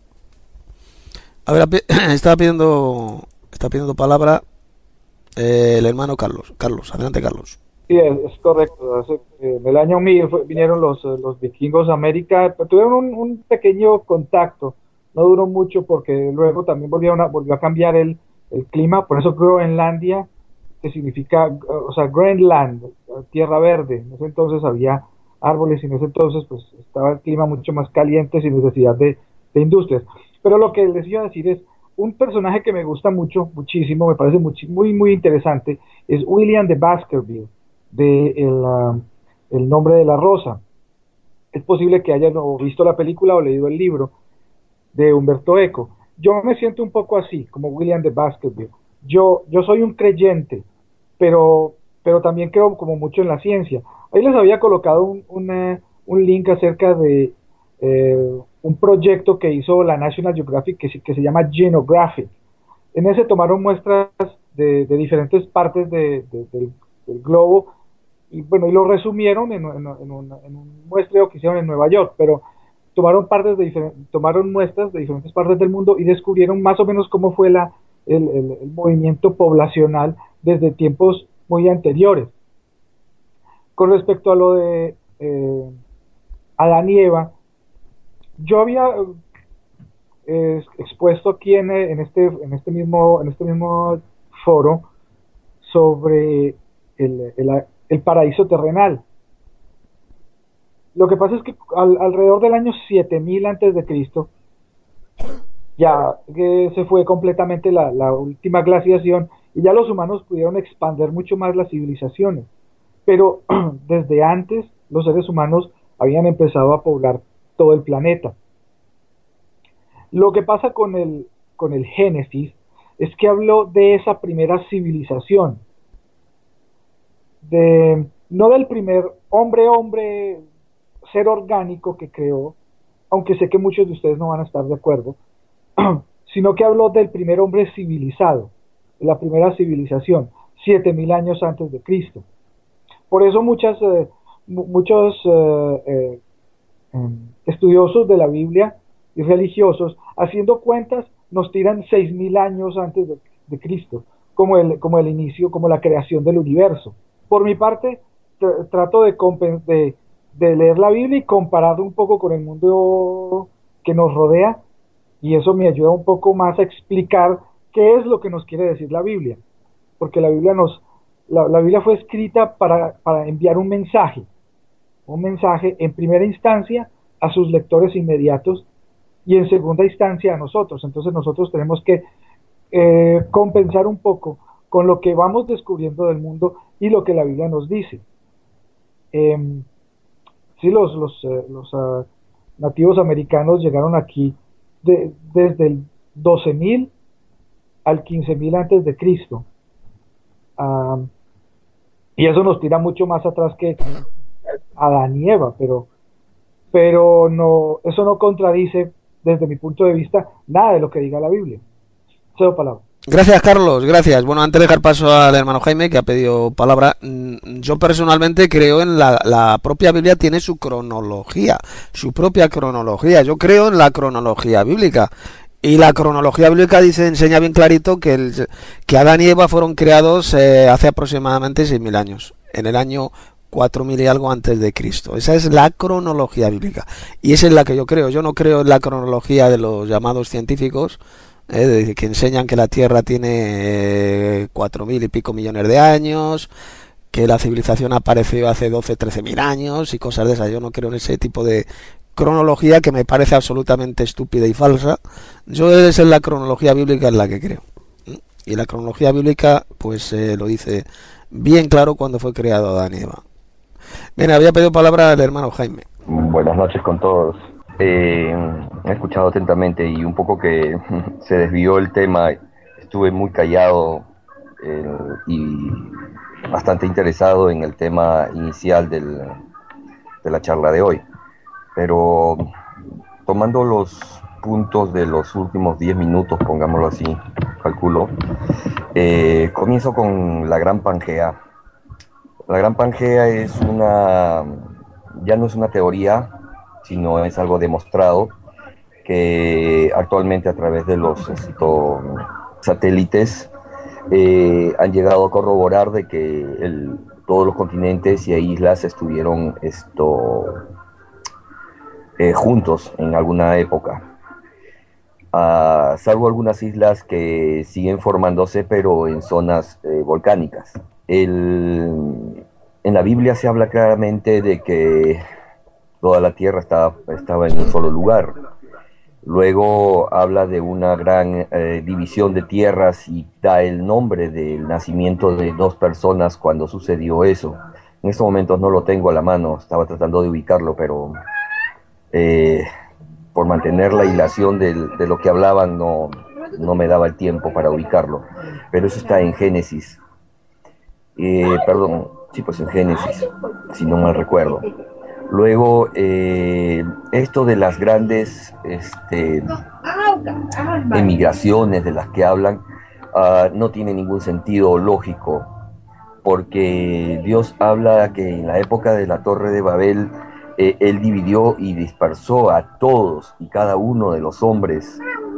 A ver, está pidiendo, está pidiendo palabra eh, el hermano Carlos. Carlos, adelante Carlos. Sí, es, es correcto. Hace, eh, en el año mil fue, vinieron los, los vikingos a América, pero tuvieron un, un pequeño contacto, no duró mucho porque luego también volvieron a, volvió a cambiar el, el clima, por eso Groenlandia, que significa, o sea, Greenland, tierra verde. En ese entonces había árboles y en ese entonces pues estaba el clima mucho más caliente sin necesidad de, de industrias. Pero lo que les iba a decir es, un personaje que me gusta mucho, muchísimo, me parece muy, muy, muy interesante, es William de Baskerville, de el, uh, el nombre de la rosa. Es posible que hayan o visto la película o leído el libro de Humberto Eco. Yo me siento un poco así, como William de Baskerville. Yo, yo soy un creyente, pero, pero también creo como mucho en la ciencia. Ahí les había colocado un, un, uh, un link acerca de eh, un proyecto que hizo la National Geographic que, que se llama Genographic. En ese tomaron muestras de, de diferentes partes de, de, del, del globo y bueno, y lo resumieron en, en, en, un, en un muestreo que hicieron en Nueva York, pero tomaron partes de tomaron muestras de diferentes partes del mundo y descubrieron más o menos cómo fue la, el, el, el movimiento poblacional desde tiempos muy anteriores. Con respecto a lo de eh, Adán y Eva, yo había eh, expuesto aquí en, en este en este mismo en este mismo foro sobre el, el, el paraíso terrenal. Lo que pasa es que al, alrededor del año siete mil antes de Cristo ya que se fue completamente la, la última glaciación y ya los humanos pudieron expandir mucho más las civilizaciones, pero desde antes los seres humanos habían empezado a poblar todo el planeta. Lo que pasa con el, con el Génesis es que habló de esa primera civilización, de, no del primer hombre, hombre, ser orgánico que creó, aunque sé que muchos de ustedes no van a estar de acuerdo, sino que habló del primer hombre civilizado, de la primera civilización, siete mil años antes de Cristo. Por eso muchas, eh, muchos eh, eh, eh, estudiosos de la Biblia y religiosos, haciendo cuentas, nos tiran seis mil años antes de, de Cristo, como el, como el inicio, como la creación del universo. Por mi parte, tr trato de, de, de leer la Biblia y compararlo un poco con el mundo que nos rodea, y eso me ayuda un poco más a explicar qué es lo que nos quiere decir la Biblia, porque la Biblia nos, la, la Biblia fue escrita para, para enviar un mensaje, un mensaje en primera instancia a sus lectores inmediatos y en segunda instancia a nosotros. Entonces nosotros tenemos que eh, compensar un poco con lo que vamos descubriendo del mundo y lo que la Biblia nos dice. Eh, sí, los, los, eh, los uh, nativos americanos llegaron aquí de, desde el doce mil al quince mil antes de Cristo. Uh, y eso nos tira mucho más atrás que Adán y Eva, pero, pero no, eso no contradice, desde mi punto de vista, nada de lo que diga la Biblia. Cedo palabra. Gracias, Carlos, gracias. Bueno, antes de dejar paso al hermano Jaime, que ha pedido palabra, yo personalmente creo en la, la propia Biblia tiene su cronología, su propia cronología. Yo creo en la cronología bíblica. Y la cronología bíblica dice, enseña bien clarito que, el, que Adán y Eva fueron creados eh, hace aproximadamente seis mil años, en el año cuatro mil y algo antes de Cristo. Esa es la cronología bíblica. Y esa es la que yo creo. Yo no creo en la cronología de los llamados científicos, eh, que enseñan que la Tierra tiene cuatro mil y pico millones de años, que la civilización apareció hace doce, trece mil años y cosas de esas. Yo no creo en ese tipo de cronología que me parece absolutamente estúpida y falsa. Yo esa es la cronología bíblica en la que creo. Y la cronología bíblica pues eh, lo dice bien claro cuando fue creado Adán y Eva. Bien, había pedido palabra el hermano Jaime. Buenas noches con todos. Eh, he escuchado atentamente y un poco que se desvió el tema. Estuve muy callado eh, y bastante interesado en el tema inicial del, de la charla de hoy. Pero tomando los puntos de los últimos diez minutos, pongámoslo así, calculo, eh, comienzo con la Gran Pangea. La Gran Pangea es una, ya no es una teoría, sino es algo demostrado, que actualmente a través de los esto, satélites eh, han llegado a corroborar de que el, todos los continentes y islas estuvieron esto Eh, juntos en alguna época, uh, salvo algunas islas que siguen formándose pero en zonas eh, volcánicas. El, en la Biblia se habla claramente de que toda la tierra estaba, estaba en un solo lugar. Luego habla de una gran eh, división de tierras y da el nombre del nacimiento de dos personas cuando sucedió eso. En estos momentos no lo tengo a la mano, estaba tratando de ubicarlo, pero Eh, por mantener la hilación de, de lo que hablaban no, no me daba el tiempo para ubicarlo, pero eso está en Génesis, eh, perdón, sí, pues en Génesis, si no mal recuerdo. Luego, eh, esto de las grandes este, emigraciones de las que hablan, uh, no tiene ningún sentido lógico, porque Dios habla que en la época de la Torre de Babel, Eh, él dividió y dispersó a todos y cada uno de los hombres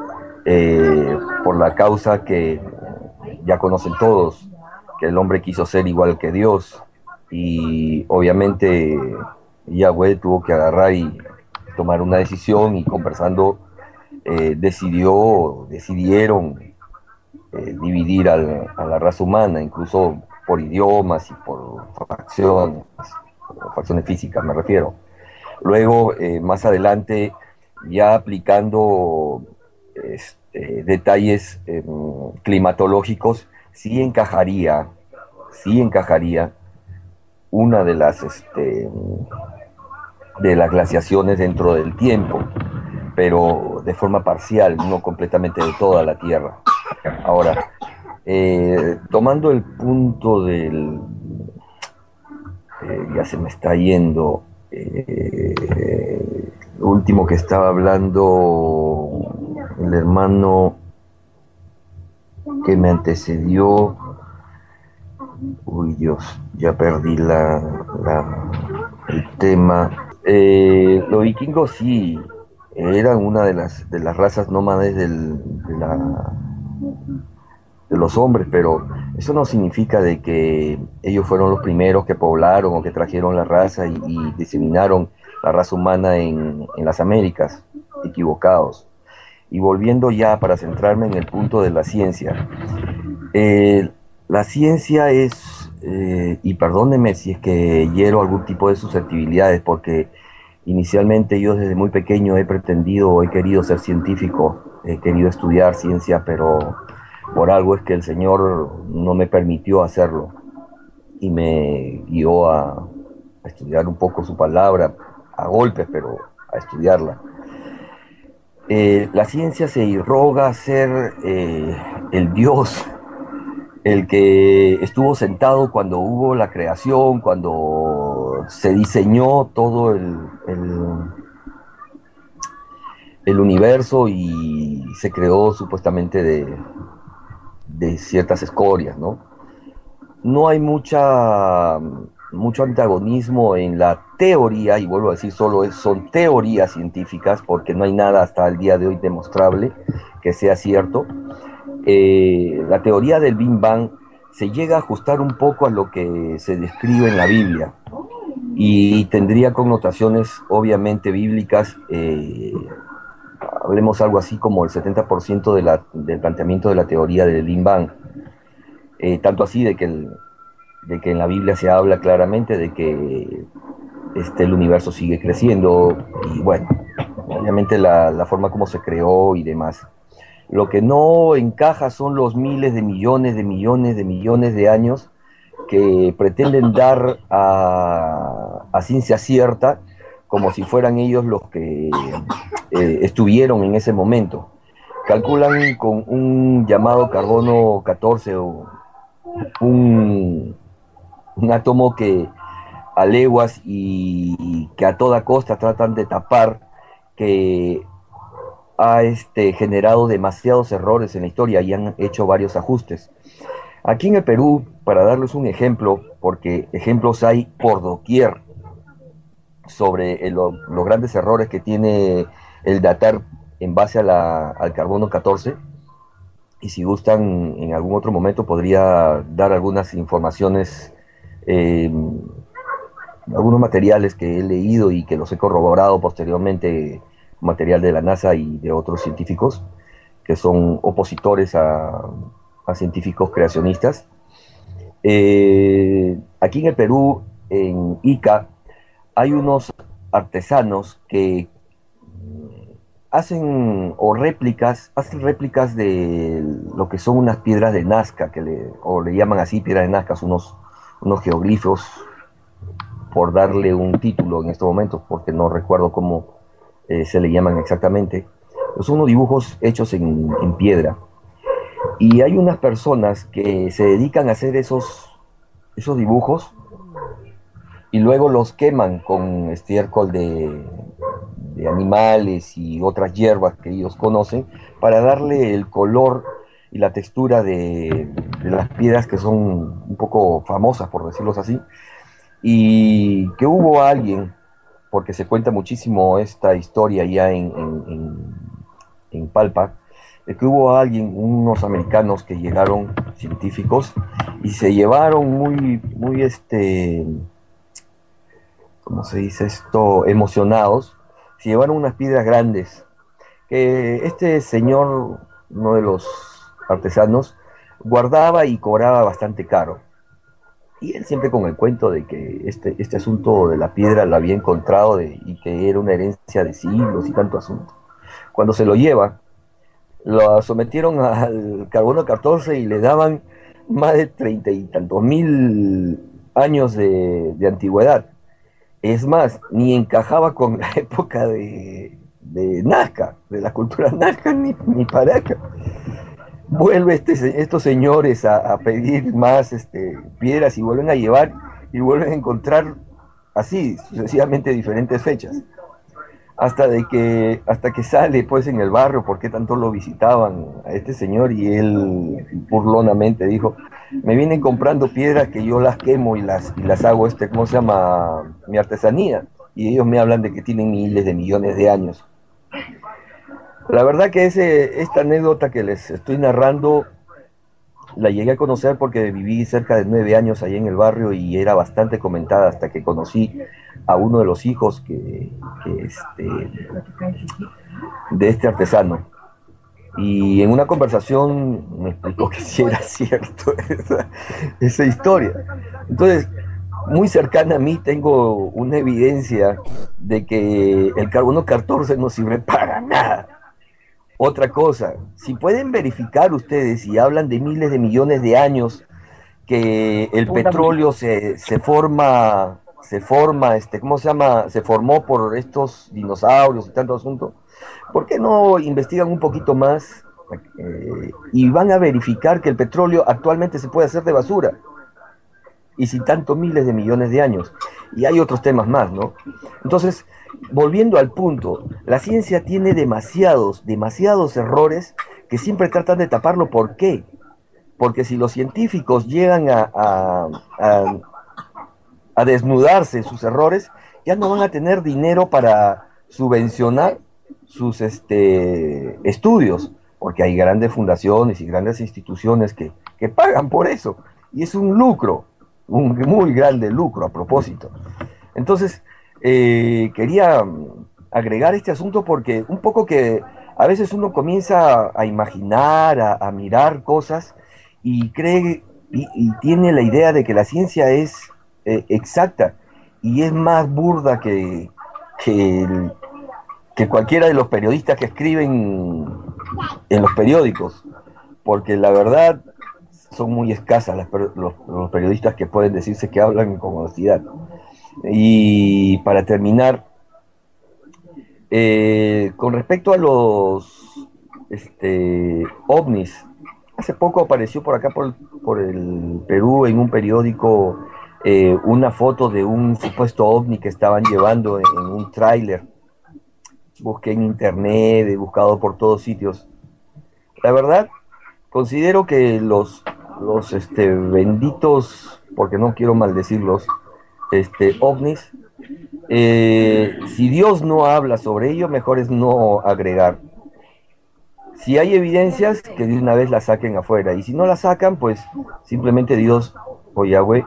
eh, por la causa que ya conocen todos, que el hombre quiso ser igual que Dios, y obviamente Yahweh tuvo que agarrar y tomar una decisión, y conversando eh, decidió, decidieron eh, dividir al, a la raza humana, incluso por idiomas y por facciones, facciones físicas me refiero. Luego, eh, más adelante, ya aplicando este, detalles eh, climatológicos, sí encajaría, sí encajaría una de las, este, de las glaciaciones dentro del tiempo, pero de forma parcial, no completamente de toda la Tierra. Ahora, eh, tomando el punto del... Eh, ya se me está yendo... Eh, lo último que estaba hablando el hermano que me antecedió, uy Dios, ya perdí la, la el tema. Eh, los vikingos sí eran una de las de las razas nómades del, de, la, de los hombres, pero eso no significa de que ellos fueron los primeros que poblaron o que trajeron la raza y, y diseminaron la raza humana en, en las Américas, equivocados. Y volviendo ya para centrarme en el punto de la ciencia, eh, la ciencia es, eh, y perdónenme si es que hiero algún tipo de susceptibilidades, porque inicialmente yo desde muy pequeño he pretendido, he querido ser científico, he querido estudiar ciencia, pero por algo es que el Señor no me permitió hacerlo y me guió a, a estudiar un poco su palabra, a golpes, pero a estudiarla. Eh, la ciencia se irroga a ser eh, el Dios, el que estuvo sentado cuando hubo la creación, cuando se diseñó todo el, el, el universo y se creó supuestamente de, de ciertas escorias, ¿no? No hay mucha... mucho antagonismo en la teoría, y vuelvo a decir, solo es, son teorías científicas, porque no hay nada hasta el día de hoy demostrable que sea cierto. Eh, la teoría del Big Bang se llega a ajustar un poco a lo que se describe en la Biblia, y tendría connotaciones obviamente bíblicas. Eh, hablemos algo así como el setenta por ciento de la, del planteamiento de la teoría del Big Bang. Eh, tanto así de que el de que en la Biblia se habla claramente de que este, el universo sigue creciendo, y bueno, obviamente la, la forma como se creó y demás. Lo que no encaja son los miles de millones de millones de millones de años que pretenden dar a, a ciencia cierta, como si fueran ellos los que eh, estuvieron en ese momento. Calculan con un llamado carbono catorce, o un... un átomo que a leguas y, y que a toda costa tratan de tapar, que ha este, generado demasiados errores en la historia y han hecho varios ajustes. Aquí en el Perú, para darles un ejemplo, porque ejemplos hay por doquier sobre el, lo, los grandes errores que tiene el datar en base a la, al carbono catorce, y si gustan en algún otro momento podría dar algunas informaciones, Eh, algunos materiales que he leído y que los he corroborado posteriormente, material de la NASA y de otros científicos que son opositores a, a científicos creacionistas. Eh, aquí en el Perú, en Ica, hay unos artesanos que hacen o réplicas, hacen réplicas de lo que son unas piedras de Nazca, que le, o le llaman así piedras de Nazca, unos unos geoglifos, por darle un título en estos momentos, porque no recuerdo cómo eh, se le llaman exactamente. Son unos dibujos hechos en, en piedra. Y hay unas personas que se dedican a hacer esos, esos dibujos y luego los queman con estiércol de, de animales y otras hierbas que ellos conocen, para darle el color y la textura de, de las piedras que son un poco famosas, por decirlo así, y que hubo alguien, porque se cuenta muchísimo esta historia ya en, en, en, en Palpa, de que hubo alguien, unos americanos que llegaron, científicos, y se llevaron muy, muy, este, ¿cómo se dice esto?, emocionados, se llevaron unas piedras grandes, que este señor, uno de los artesanos, guardaba y cobraba bastante caro. Y él siempre con el cuento de que este, este asunto de la piedra lo había encontrado de, y que era una herencia de siglos y tanto asunto. Cuando se lo lleva, lo sometieron al carbono catorce y le daban más de treinta y tantos mil años de, de antigüedad. Es más, ni encajaba con la época de, de Nazca, de la cultura Nazca, ni, ni para acá. Vuelve este, se- estos señores a, a pedir más este, piedras y vuelven a llevar y vuelven a encontrar así, sucesivamente diferentes fechas. Hasta de que, hasta que sale pues en el barrio, por qué tanto lo visitaban a este señor, y él burlonamente dijo, me vienen comprando piedras que yo las quemo y las, y las hago, este, ¿cómo se llama? Mi artesanía, y ellos me hablan de que tienen miles de millones de años. La verdad que ese, esta anécdota que les estoy narrando la llegué a conocer porque viví cerca de nueve años ahí en el barrio y era bastante comentada hasta que conocí a uno de los hijos que, que este, de este artesano. Y en una conversación me explicó que sí era cierto esa, esa historia. Entonces, muy cercana a mí tengo una evidencia de que el carbono catorce no sirve para nada. Otra cosa, si pueden verificar ustedes y hablan de miles de millones de años que el petróleo se, se forma, se forma, este, ¿cómo se llama? Se formó por estos dinosaurios y tanto asunto, ¿por qué no investigan un poquito más eh, y van a verificar que el petróleo actualmente se puede hacer de basura? Y sin tanto miles de millones de años. Y hay otros temas más, ¿no? Entonces, volviendo al punto, la ciencia tiene demasiados, demasiados errores que siempre tratan de taparlo. ¿Por qué? Porque si los científicos llegan a, a, a, a desnudarse en sus errores, ya no van a tener dinero para subvencionar sus este, estudios, porque hay grandes fundaciones y grandes instituciones que, que pagan por eso, y es un lucro, un muy grande lucro a propósito. Entonces, eh, quería agregar este asunto porque un poco que a veces uno comienza a, a imaginar, a, a mirar cosas y cree y, y tiene la idea de que la ciencia es eh, exacta y es más burda que, que, el- que cualquiera de los periodistas que escriben en los periódicos, porque la verdad son muy escasas las per- los, los periodistas que pueden decirse que hablan con honestidad. Y para terminar, eh, con respecto a los este, ovnis, hace poco apareció por acá, por, por el Perú, en un periódico, eh, una foto de un supuesto ovni que estaban llevando en, en un tráiler. Busqué en internet, he buscado por todos sitios. La verdad, considero que los, los este, benditos, porque no quiero maldecirlos, este, ovnis, eh, si Dios no habla sobre ello, mejor es no agregar. Si hay evidencias, que de una vez las saquen afuera. Y si no las sacan, pues simplemente Dios o Yahweh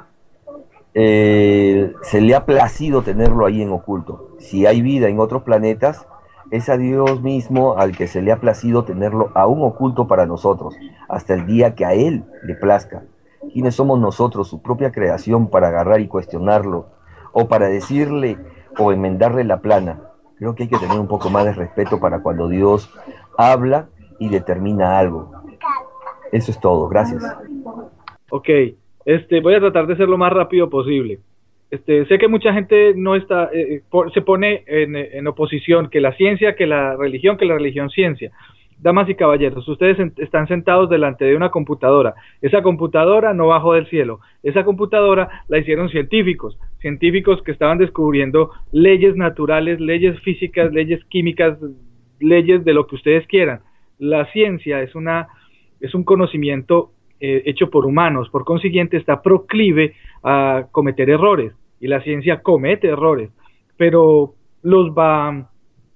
eh, se le ha placido tenerlo ahí en oculto. Si hay vida en otros planetas, es a Dios mismo al que se le ha placido tenerlo aún oculto para nosotros, hasta el día que a Él le plazca. ¿Quiénes somos nosotros, su propia creación, para agarrar y cuestionarlo? O para decirle o enmendarle la plana. Creo que hay que tener un poco más de respeto para cuando Dios habla y determina algo. Eso es todo, gracias. Ok, este, voy a tratar de ser lo más rápido posible. Este, sé que mucha gente no está, eh, por- se pone en, en oposición, que la ciencia, que la religión, que la religión ciencia. Damas y caballeros, ustedes en- están sentados delante de una computadora. Esa computadora no bajó del cielo. Esa computadora la hicieron científicos, científicos que estaban descubriendo leyes naturales, leyes físicas, leyes químicas, leyes de lo que ustedes quieran. La ciencia es una, es un conocimiento eh, hecho por humanos, por consiguiente está proclive a cometer errores, y la ciencia comete errores, pero los va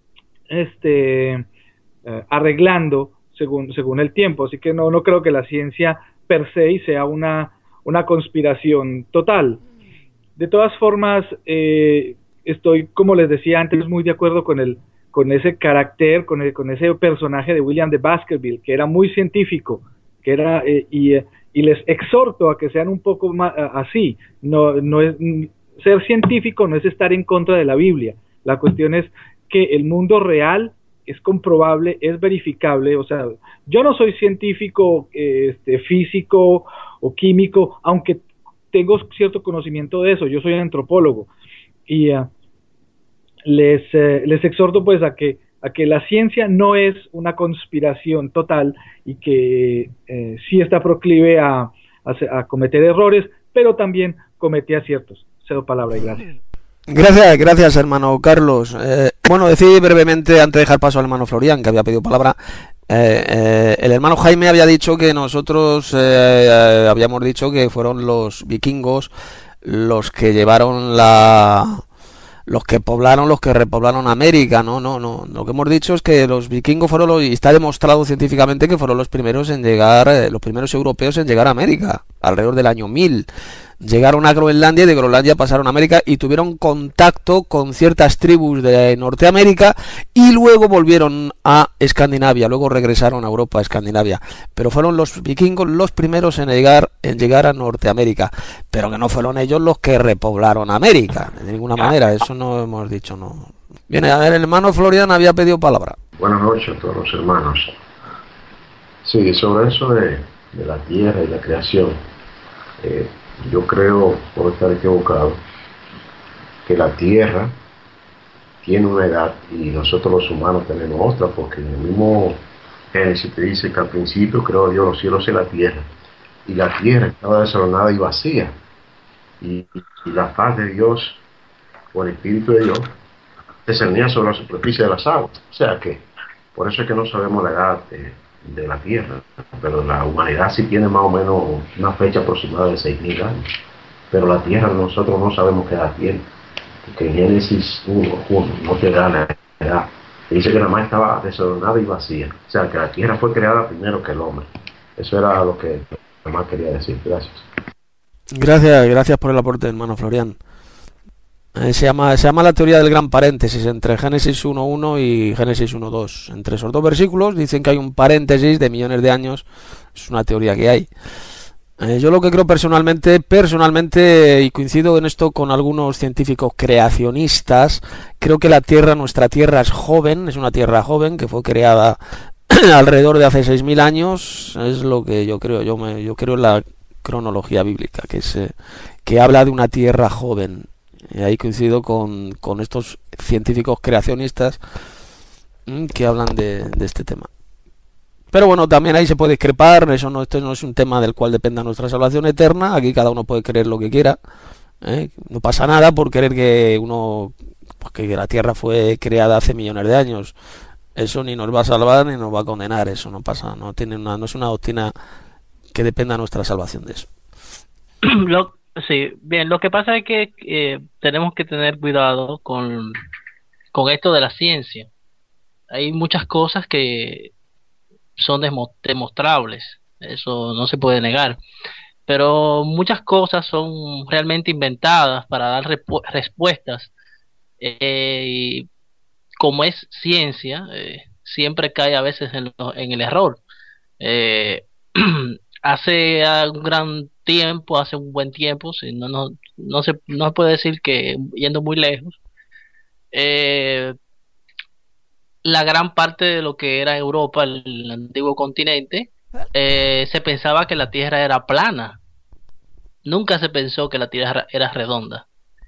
este, eh, arreglando según, según el tiempo, así que no, no creo que la ciencia per se sea una, una conspiración total. De todas formas, eh, estoy, como les decía antes, muy de acuerdo con el, con ese carácter, con, el, con ese personaje de William de Baskerville, que era muy científico, que era eh, y, eh, y les exhorto a que sean un poco más uh, así. No, no es mm, ser científico no es estar en contra de la Biblia. La cuestión es que el mundo real es comprobable, es verificable. O sea, yo no soy científico, eh, este, físico o químico, aunque tengo cierto conocimiento de eso. Yo soy antropólogo. y uh, les, eh, les exhorto pues a que, a que la ciencia no es una conspiración total y que eh, sí está proclive a, a, a cometer errores, pero también comete aciertos. Cedo palabra y gracias. Gracias, gracias hermano Carlos. Eh, bueno, decir brevemente, antes de dejar paso al hermano Florian, que había pedido palabra, eh, eh, el hermano Jaime había dicho que nosotros eh, eh, habíamos dicho que fueron los vikingos los que llevaron la... los que poblaron, los que repoblaron América. No, no, no. Lo que hemos dicho es que los vikingos fueron los, y está demostrado científicamente que fueron los primeros en llegar, eh, los primeros europeos en llegar a América, alrededor del año mil. Llegaron a Groenlandia y de Groenlandia pasaron a América y tuvieron contacto con ciertas tribus de Norteamérica y luego volvieron a Escandinavia, luego regresaron a Europa, a Escandinavia. Pero fueron los vikingos los primeros en llegar, en llegar a Norteamérica, pero que no fueron ellos los que repoblaron América, de ninguna manera, eso no hemos dicho, no. Bien, a ver, el hermano Florian había pedido palabra. Buenas noches a todos los hermanos. Sí, sobre eso de, de la tierra y la creación, eh, yo creo, por estar equivocado, que la tierra tiene una edad y nosotros los humanos tenemos otra, porque en el mismo Génesis te dice que al principio creó Dios los cielos y la tierra, y la tierra estaba desordenada y vacía, y, y la paz de Dios, o el Espíritu de Dios, discernía sobre la superficie de las aguas. O sea que, por eso es que no sabemos la edad de, de la tierra, pero la humanidad sí tiene más o menos una fecha aproximada de seis mil años, pero la tierra nosotros no sabemos qué edad tiene, porque en Génesis uno, uno no te da la edad, dice que nada más estaba desordenada y vacía, o sea que la tierra fue creada primero que el hombre. Eso era lo que nada más quería decir. Gracias. Gracias, gracias por el aporte, hermano Florian. Eh, se llama se llama la teoría del gran paréntesis entre Génesis uno uno y Génesis uno dos. Entre esos dos versículos dicen que hay un paréntesis de millones de años. Es una teoría que hay. Eh, yo lo que creo personalmente, personalmente, y coincido en esto con algunos científicos creacionistas, creo que la Tierra, nuestra Tierra es joven, es una Tierra joven que fue creada alrededor de hace seis mil años. Es lo que yo creo. Yo me yo creo en la cronología bíblica, que es eh, que habla de una Tierra joven. Y ahí coincido con, con estos científicos creacionistas mmm, que hablan de, de este tema. Pero bueno, también ahí se puede discrepar, eso no, esto no es un tema del cual dependa nuestra salvación eterna, aquí cada uno puede creer lo que quiera, ¿eh? No pasa nada por creer que uno, pues que la Tierra fue creada hace millones de años, eso ni nos va a salvar ni nos va a condenar, eso no pasa, no tiene una, no es una doctrina que dependa de nuestra salvación de eso. Lo, sí, bien, lo que pasa es que eh, tenemos que tener cuidado con, con esto de la ciencia. Hay muchas cosas que son demo, demostrables, eso no se puede negar, pero muchas cosas son realmente inventadas para dar repu- respuestas, eh, y como es ciencia, eh, siempre cae a veces en, lo, en el error. Eh, hace un gran tiempo, hace un buen tiempo, si no, no, no, se, no se puede decir que yendo muy lejos, eh, la gran parte de lo que era Europa, el, el antiguo continente, eh, se pensaba que la Tierra era plana. Nunca se pensó que la Tierra era redonda.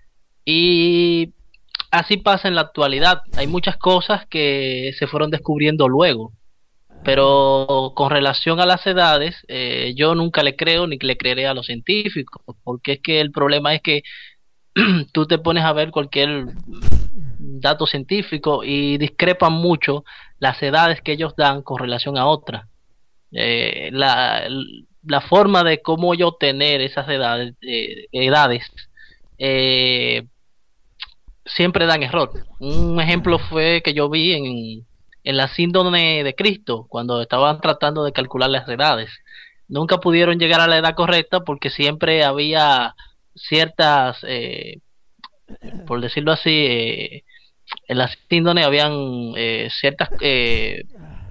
Y así pasa en la actualidad. Hay muchas cosas que se fueron descubriendo luego. Pero con relación a las edades, eh, yo nunca le creo ni le creeré a los científicos, porque es que el problema es que tú te pones a ver cualquier dato científico y discrepan mucho las edades que ellos dan con relación a otras. Eh, la, la forma de cómo yo tener esas edades, eh, edades eh, siempre dan error. Un ejemplo fue que yo vi en, en la síndrome de Cristo, cuando estaban tratando de calcular las edades. Nunca pudieron llegar a la edad correcta porque siempre había ciertas, eh, por decirlo así, eh, en la síndrome habían eh, ciertas eh,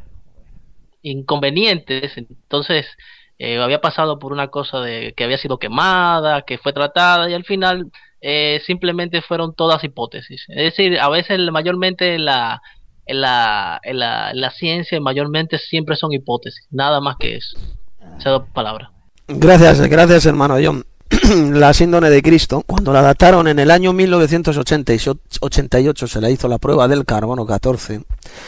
inconvenientes. Entonces eh, había pasado por una cosa de que había sido quemada, que fue tratada, y al final eh, simplemente fueron todas hipótesis. Es decir, a veces mayormente en la, en la, en la, en la ciencia mayormente siempre son hipótesis, nada más que eso. Se da palabra. Gracias, gracias hermano John. la síndrome de Cristo, cuando la dataron en el año mil novecientos ochenta y ocho, se le hizo la prueba del carbono catorce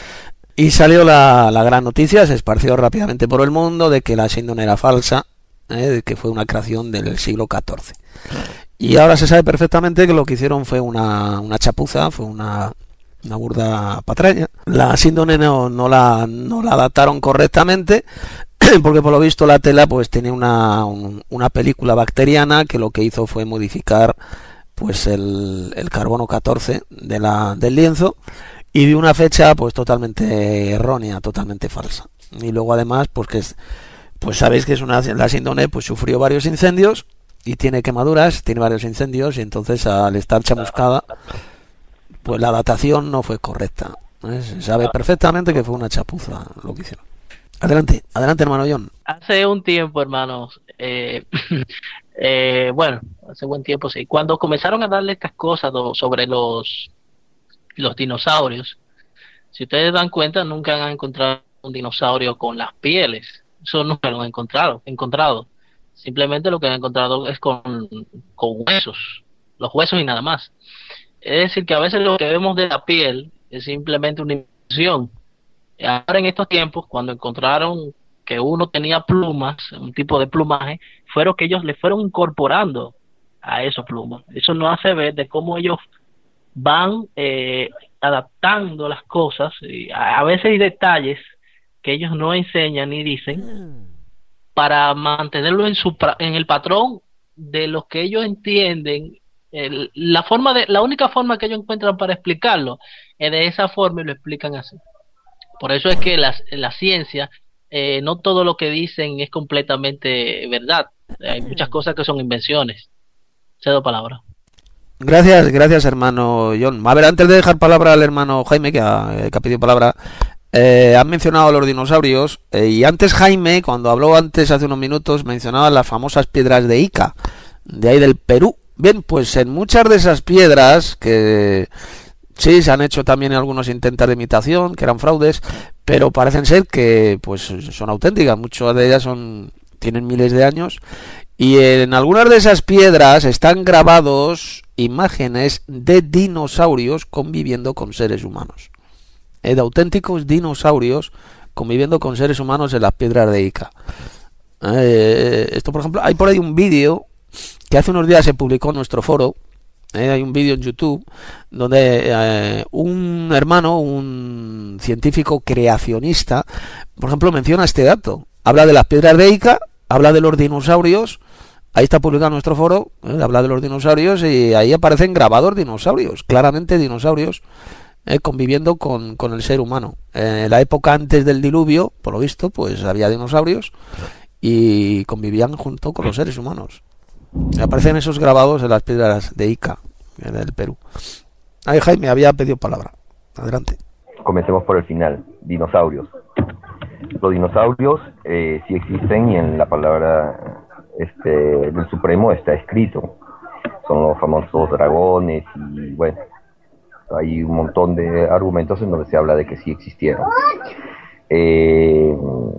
y salió la, la gran noticia, se esparció rápidamente por el mundo de que la síndrome era falsa, eh, de que fue una creación del siglo catorce. Y ahora se sabe perfectamente que lo que hicieron fue una, una chapuza, fue una, una burda patraña. La síndrome no, no, la, no la dataron correctamente, porque por lo visto la tela pues tenía una, un, una película bacteriana que lo que hizo fue modificar pues el, el carbono catorce de la, del lienzo, y de una fecha pues totalmente errónea, totalmente falsa. Y luego además pues que es, pues sabéis que es una, la síndrome pues sufrió varios incendios y tiene quemaduras, tiene varios incendios, y entonces al estar chamuscada pues la datación no fue correcta. ¿Eh? Se sabe perfectamente que fue una chapuza lo que hicieron. Adelante, adelante hermano John. Hace un tiempo, hermanos, eh, eh, bueno, hace buen tiempo, sí, cuando comenzaron a darle estas cosas do, sobre los, los dinosaurios, si ustedes dan cuenta, nunca han encontrado un dinosaurio con las pieles, eso nunca lo han encontrado, encontrado. Simplemente lo que han encontrado es con, con huesos, los huesos y nada más. Es decir, que a veces lo que vemos de la piel es simplemente una invención. Ahora en estos tiempos, cuando encontraron que uno tenía plumas, un tipo de plumaje, fueron que ellos le fueron incorporando a esos plumas. Eso nos hace ver de cómo ellos van eh, adaptando las cosas. Y a, a veces hay detalles que ellos no enseñan ni dicen para mantenerlo en su en el patrón de lo que ellos entienden. El, la forma de la única forma que ellos encuentran para explicarlo es de esa forma, y lo explican así. Por eso es que la, la ciencia, eh, no todo lo que dicen es completamente verdad. Hay muchas cosas que son invenciones. Cedo palabra. Gracias, gracias hermano John. A ver, antes de dejar palabra al hermano Jaime, que ha, que ha pedido palabra, eh, han mencionado a los dinosaurios, eh, y antes Jaime, cuando habló antes hace unos minutos, mencionaba las famosas piedras de Ica, de ahí del Perú. Bien, pues en muchas de esas piedras que... sí, se han hecho también algunos intentos de imitación, que eran fraudes, pero parecen ser que pues son auténticas. Muchas de ellas son tienen miles de años, y en algunas de esas piedras están grabados imágenes de dinosaurios conviviendo con seres humanos. Eh, de auténticos dinosaurios conviviendo con seres humanos en las piedras de Ica. Eh, esto, por ejemplo, hay por ahí un vídeo que hace unos días se publicó en nuestro foro. Eh, hay un vídeo en YouTube donde eh, un hermano, un científico creacionista, por ejemplo, menciona este dato. Habla de las piedras de Ica, habla de los dinosaurios. Ahí está publicado en nuestro foro, eh, habla de los dinosaurios, y ahí aparecen grabados dinosaurios, claramente dinosaurios, eh, conviviendo con, con el ser humano. En la época antes del diluvio, por lo visto, pues había dinosaurios y convivían junto con los seres humanos. Aparecen esos grabados en las piedras de Ica, en el Perú. Ahí Jaime había pedido palabra. Adelante. Comencemos por el final. Dinosaurios. Los dinosaurios eh, sí existen, y en la palabra este, del Supremo está escrito. Son los famosos dragones, y bueno, hay un montón de argumentos en donde se habla de que sí existieron. Eh,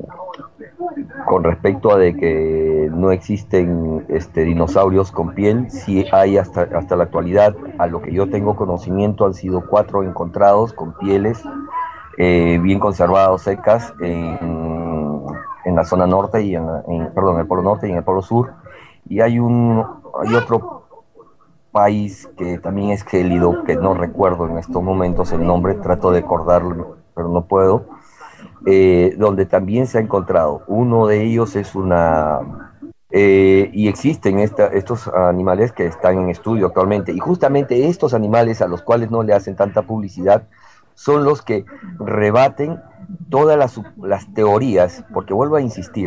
con respecto a de que no existen este, dinosaurios con piel, sí hay hasta, hasta la actualidad. A lo que yo tengo conocimiento, han sido cuatro encontrados con pieles eh, bien conservadas, secas, en, en la zona norte y en, en perdón, en el polo norte y en el polo sur. Y hay un hay otro país que también es gélido, que no recuerdo en estos momentos el nombre, trato de acordarlo, pero no puedo. Eh, donde también se ha encontrado. Uno de ellos es una... Eh, y existen esta, estos animales que están en estudio actualmente, y justamente estos animales a los cuales no le hacen tanta publicidad son los que rebaten todas las, las teorías, porque vuelvo a insistir,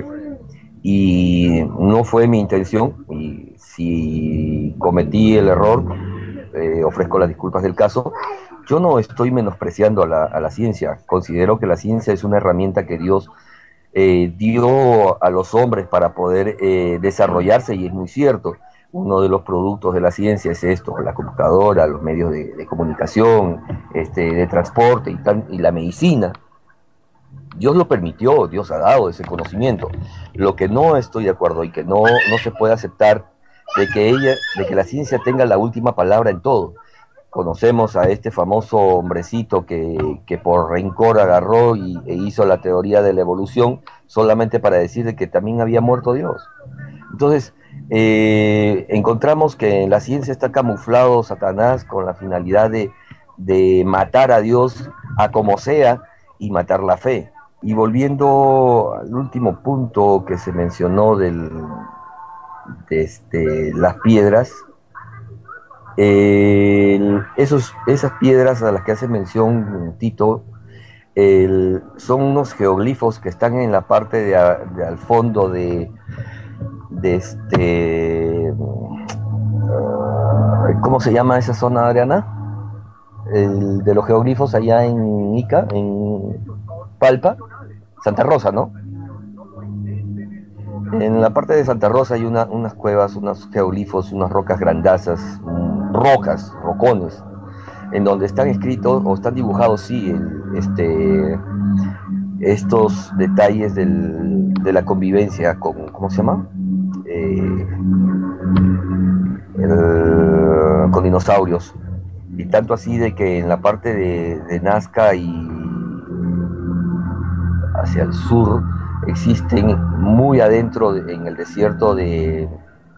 y no fue mi intención, y si cometí el error, eh, ofrezco las disculpas del caso. Yo no estoy menospreciando a la, a la ciencia. Considero que la ciencia es una herramienta que Dios eh, dio a los hombres para poder eh, desarrollarse, y es muy cierto. Uno de los productos de la ciencia es esto: la computadora, los medios de, de comunicación, este, de transporte y, tan, y la medicina. Dios lo permitió, Dios ha dado ese conocimiento. Lo que no estoy de acuerdo y que no, no se puede aceptar de que ella, de que la ciencia tenga la última palabra en todo. Conocemos a este famoso hombrecito que, que por rencor agarró y, e hizo la teoría de la evolución solamente para decir de que también había muerto Dios. Entonces, eh, encontramos que en la ciencia está camuflado Satanás con la finalidad de, de matar a Dios a como sea y matar la fe. Y volviendo al último punto que se mencionó del, de este, las piedras, el, esos, esas piedras a las que hace mención Tito, el, son unos geoglifos que están en la parte de, de al fondo de, de este, uh, ¿cómo se llama esa zona, Adriana? El, de los geoglifos allá en Ica, en Palpa, Santa Rosa, ¿no? En la parte de Santa Rosa hay una, unas cuevas, unos geoglifos, unas rocas grandazas, rocas, rocones, en donde están escritos o están dibujados, sí, el, este, estos detalles del, de la convivencia con, ¿cómo se llama? Eh, el, con dinosaurios. Y tanto así de que en la parte de, de Nazca y hacia el sur existen muy adentro de, en el desierto de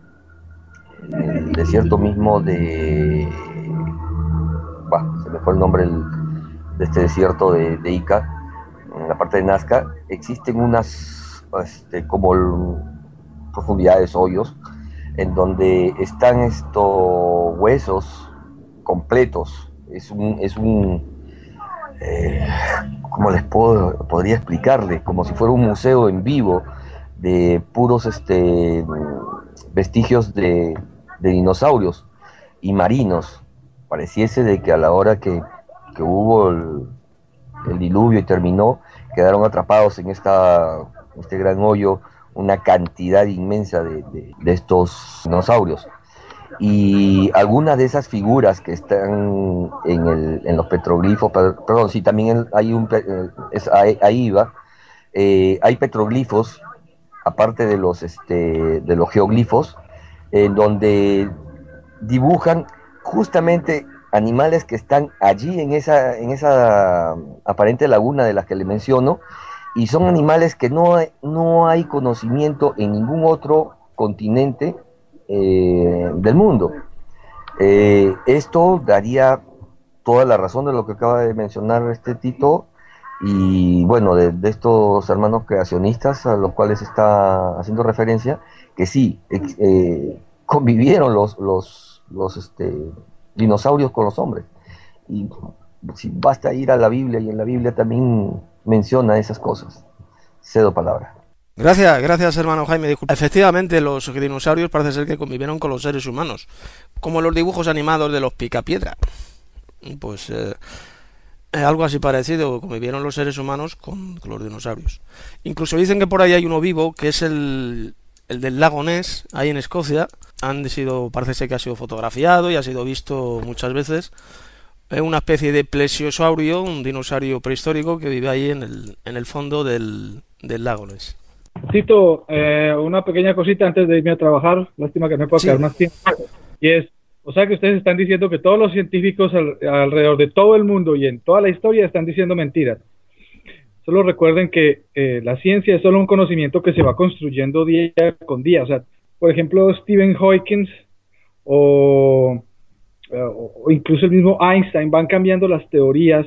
en el desierto mismo de bah, se me fue el nombre el, de este desierto de, de Ica, en la parte de Nazca existen unas este, como el, profundidades, hoyos, en donde están estos huesos completos. Es un, es un eh, ¿cómo les puedo, podría explicarles? Como si fuera un museo en vivo de puros este, vestigios de, de dinosaurios y marinos. Pareciese de que a la hora que, que hubo el, el diluvio y terminó, quedaron atrapados en esta, este gran hoyo una cantidad inmensa de, de, de estos dinosaurios. Y algunas de esas figuras que están en, el, en los petroglifos, perdón, sí, también hay un, es, ahí, ahí va, eh, hay petroglifos, aparte de los, este, de los geoglifos, en donde dibujan justamente animales que están allí en esa, en esa aparente laguna de las que le menciono, y son animales que no hay, no hay conocimiento en ningún otro continente eh, del mundo. Eh, esto daría toda la razón de lo que acaba de mencionar este Tito, y bueno, de, de estos hermanos creacionistas a los cuales está haciendo referencia, que sí, eh, convivieron los, los, los este, dinosaurios con los hombres. Y si basta ir a la Biblia, y en la Biblia también menciona esas cosas. Cedo palabra. Gracias, gracias hermano Jaime. Disculpa. Efectivamente, los dinosaurios parece ser que convivieron con los seres humanos, como los dibujos animados de los Picapiedra. Pues eh, algo así parecido, convivieron los seres humanos con, con los dinosaurios. Incluso dicen que por ahí hay uno vivo, que es el, el del lago Ness, ahí en Escocia. Han sido, parece ser que ha sido fotografiado y ha sido visto muchas veces. Es una especie de plesiosaurio, un dinosaurio prehistórico que vive ahí en el, en el fondo del, del lago Ness. Tito, eh, una pequeña cosita antes de irme a trabajar, lástima que no me puedo quedar más tiempo, y es, o sea que ustedes están diciendo que todos los científicos al, alrededor de todo el mundo y en toda la historia están diciendo mentiras. Solo recuerden que eh, la ciencia es solo un conocimiento que se va construyendo día con día. O sea, por ejemplo, Stephen Hawking o, o incluso el mismo Einstein van cambiando las teorías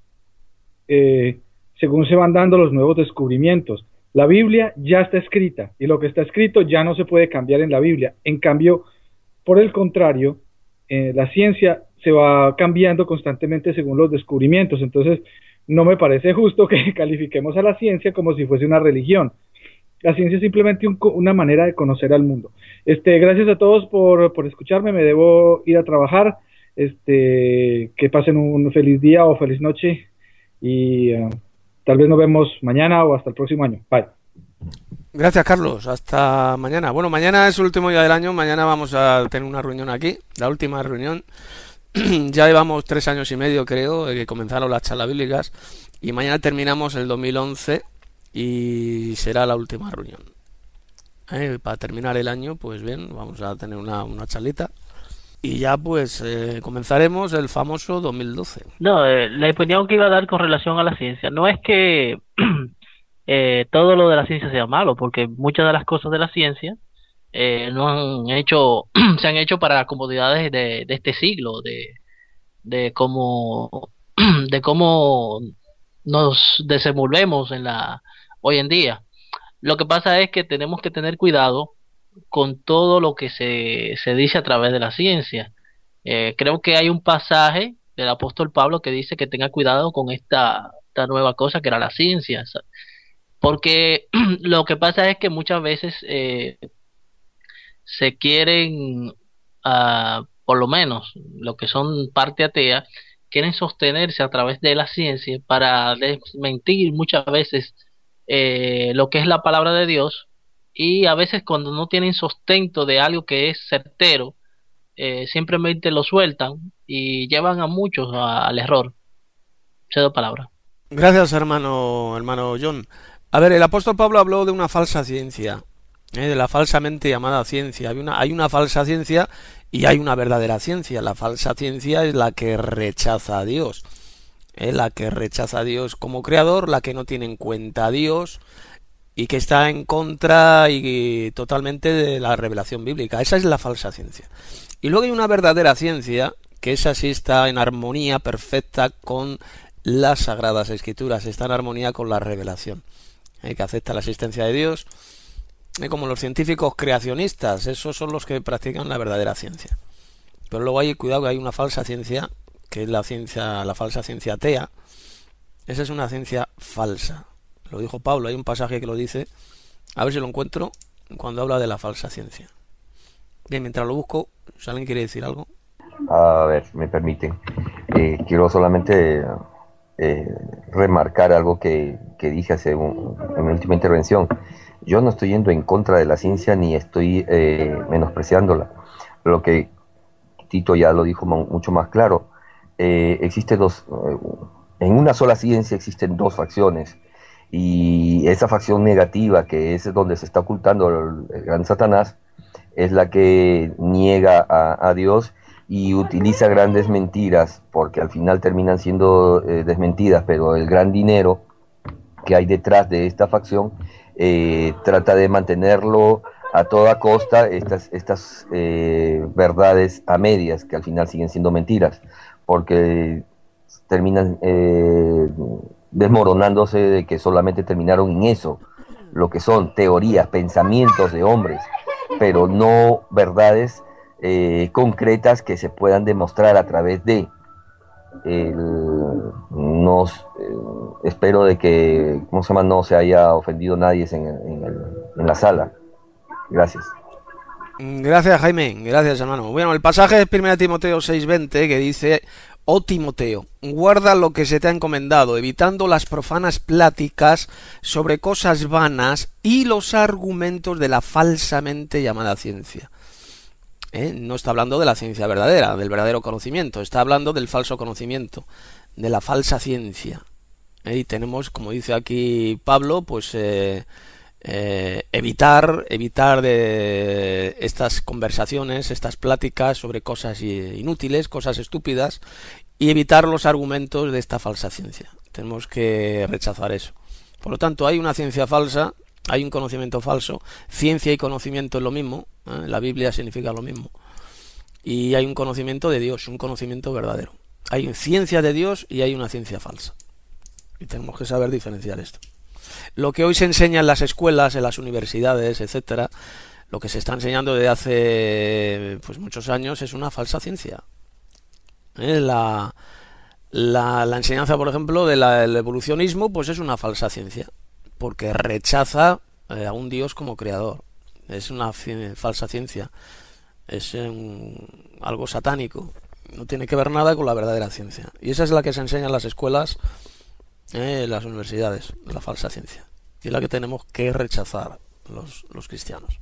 eh, según se van dando los nuevos descubrimientos. La Biblia ya está escrita y lo que está escrito ya no se puede cambiar en la Biblia. En cambio, por el contrario, eh, la ciencia se va cambiando constantemente según los descubrimientos. Entonces, no me parece justo que califiquemos a la ciencia como si fuese una religión. La ciencia es simplemente un, una manera de conocer al mundo. Este, gracias a todos por, por escucharme. Me debo ir a trabajar. Este, que pasen un feliz día o feliz noche y uh, tal vez nos vemos mañana o hasta el próximo año. Bye. Gracias, Carlos. Hasta mañana. Bueno, mañana es el último día del año. Mañana vamos a tener una reunión aquí, la última reunión. Ya llevamos tres años y medio, creo, que comenzaron las charlas bíblicas. Y mañana terminamos el dos mil once y será la última reunión. Eh, para terminar el año, pues bien, vamos a tener una, una charlita. Y ya pues eh, comenzaremos el famoso dos mil doce. No, eh, la opinión que iba a dar con relación a la ciencia, no es que eh, todo lo de la ciencia sea malo, porque muchas de las cosas de la ciencia eh, no han hecho, se han hecho para comodidades de, de este siglo, de, de cómo, de cómo nos desenvolvemos en la hoy en día. Lo que pasa es que tenemos que tener cuidado con todo lo que se, se dice a través de la ciencia. Eh, creo que hay un pasaje del apóstol Pablo que dice que tenga cuidado con esta, esta nueva cosa que era la ciencia, porque lo que pasa es que muchas veces eh, se quieren, uh, por lo menos lo que son parte atea, quieren sostenerse a través de la ciencia para desmentir muchas veces eh, lo que es la palabra de Dios, y a veces cuando no tienen sustento de algo que es certero, eh, simplemente lo sueltan y llevan a muchos a, al error. Cedo palabra. Gracias, hermano, hermano John. A ver, el apóstol Pablo habló de una falsa ciencia, ¿eh? de la falsamente llamada ciencia. Hay una, hay una falsa ciencia y hay una verdadera ciencia. La falsa ciencia es la que rechaza a Dios, ¿eh? la que rechaza a Dios como creador, la que no tiene en cuenta a Dios y que está en contra y totalmente de la revelación bíblica. Esa es la falsa ciencia. Y luego hay una verdadera ciencia, que esa sí está en armonía perfecta con las Sagradas Escrituras, está en armonía con la revelación, ¿eh? que acepta la existencia de Dios, ¿eh? como los científicos creacionistas, esos son los que practican la verdadera ciencia. Pero luego hay cuidado que hay una falsa ciencia, que es la ciencia, la falsa ciencia atea. Esa es una ciencia falsa. Lo dijo Pablo, hay un pasaje que lo dice, a ver si lo encuentro, cuando habla de la falsa ciencia. Bien, mientras lo busco, si alguien quiere decir algo. A ver, me permiten. Eh, quiero solamente eh, remarcar algo que, que dije hace un, en mi última intervención. Yo no estoy yendo en contra de la ciencia ni estoy eh, menospreciándola. Lo que Tito ya lo dijo mucho más claro. Eh, existe dos, eh, en una sola ciencia existen dos facciones. Y esa facción negativa, que es donde se está ocultando el, el gran Satanás, es la que niega a, a Dios y utiliza grandes mentiras, porque al final terminan siendo eh, desmentidas, pero el gran dinero que hay detrás de esta facción eh, trata de mantenerlo a toda costa, estas, estas eh, verdades a medias, que al final siguen siendo mentiras, porque terminan eh, desmoronándose de que solamente terminaron en eso, lo que son teorías, pensamientos de hombres, pero no verdades eh, concretas que se puedan demostrar a través de el, nos eh, espero de que ¿cómo se llama? No se haya ofendido nadie en, en, el, en la sala. Gracias. Gracias, Jaime, gracias, hermano. Bueno, el pasaje es primera Timoteo seis veinte, que dice: oh Timoteo, guarda lo que se te ha encomendado, evitando las profanas pláticas sobre cosas vanas y los argumentos de la falsamente llamada ciencia. ¿Eh? No está hablando de la ciencia verdadera, del verdadero conocimiento, está hablando del falso conocimiento, de la falsa ciencia. ¿Eh? Y tenemos, como dice aquí Pablo, pues eh, eh, evitar, evitar de estas conversaciones, estas pláticas sobre cosas inútiles, cosas estúpidas, y evitar los argumentos de esta falsa ciencia. Tenemos que rechazar eso. Por lo tanto, hay una ciencia falsa, hay un conocimiento falso. Ciencia y conocimiento es lo mismo, ¿eh? La Biblia significa lo mismo. Y hay un conocimiento de Dios, un conocimiento verdadero. Hay ciencia de Dios y hay una ciencia falsa. Y tenemos que saber diferenciar esto. Lo que hoy se enseña en las escuelas, en las universidades, etcétera, lo que se está enseñando desde hace pues muchos años es una falsa ciencia. ¿Eh? La, la, la enseñanza, por ejemplo, del evolucionismo, pues es una falsa ciencia, porque rechaza eh, a un Dios como creador. Es una ci- falsa ciencia. Es un, algo satánico. No tiene que ver nada con la verdadera ciencia. Y esa es la que se enseña en las escuelas, eh, en las universidades, la falsa ciencia. Y es la que tenemos que rechazar los, los cristianos.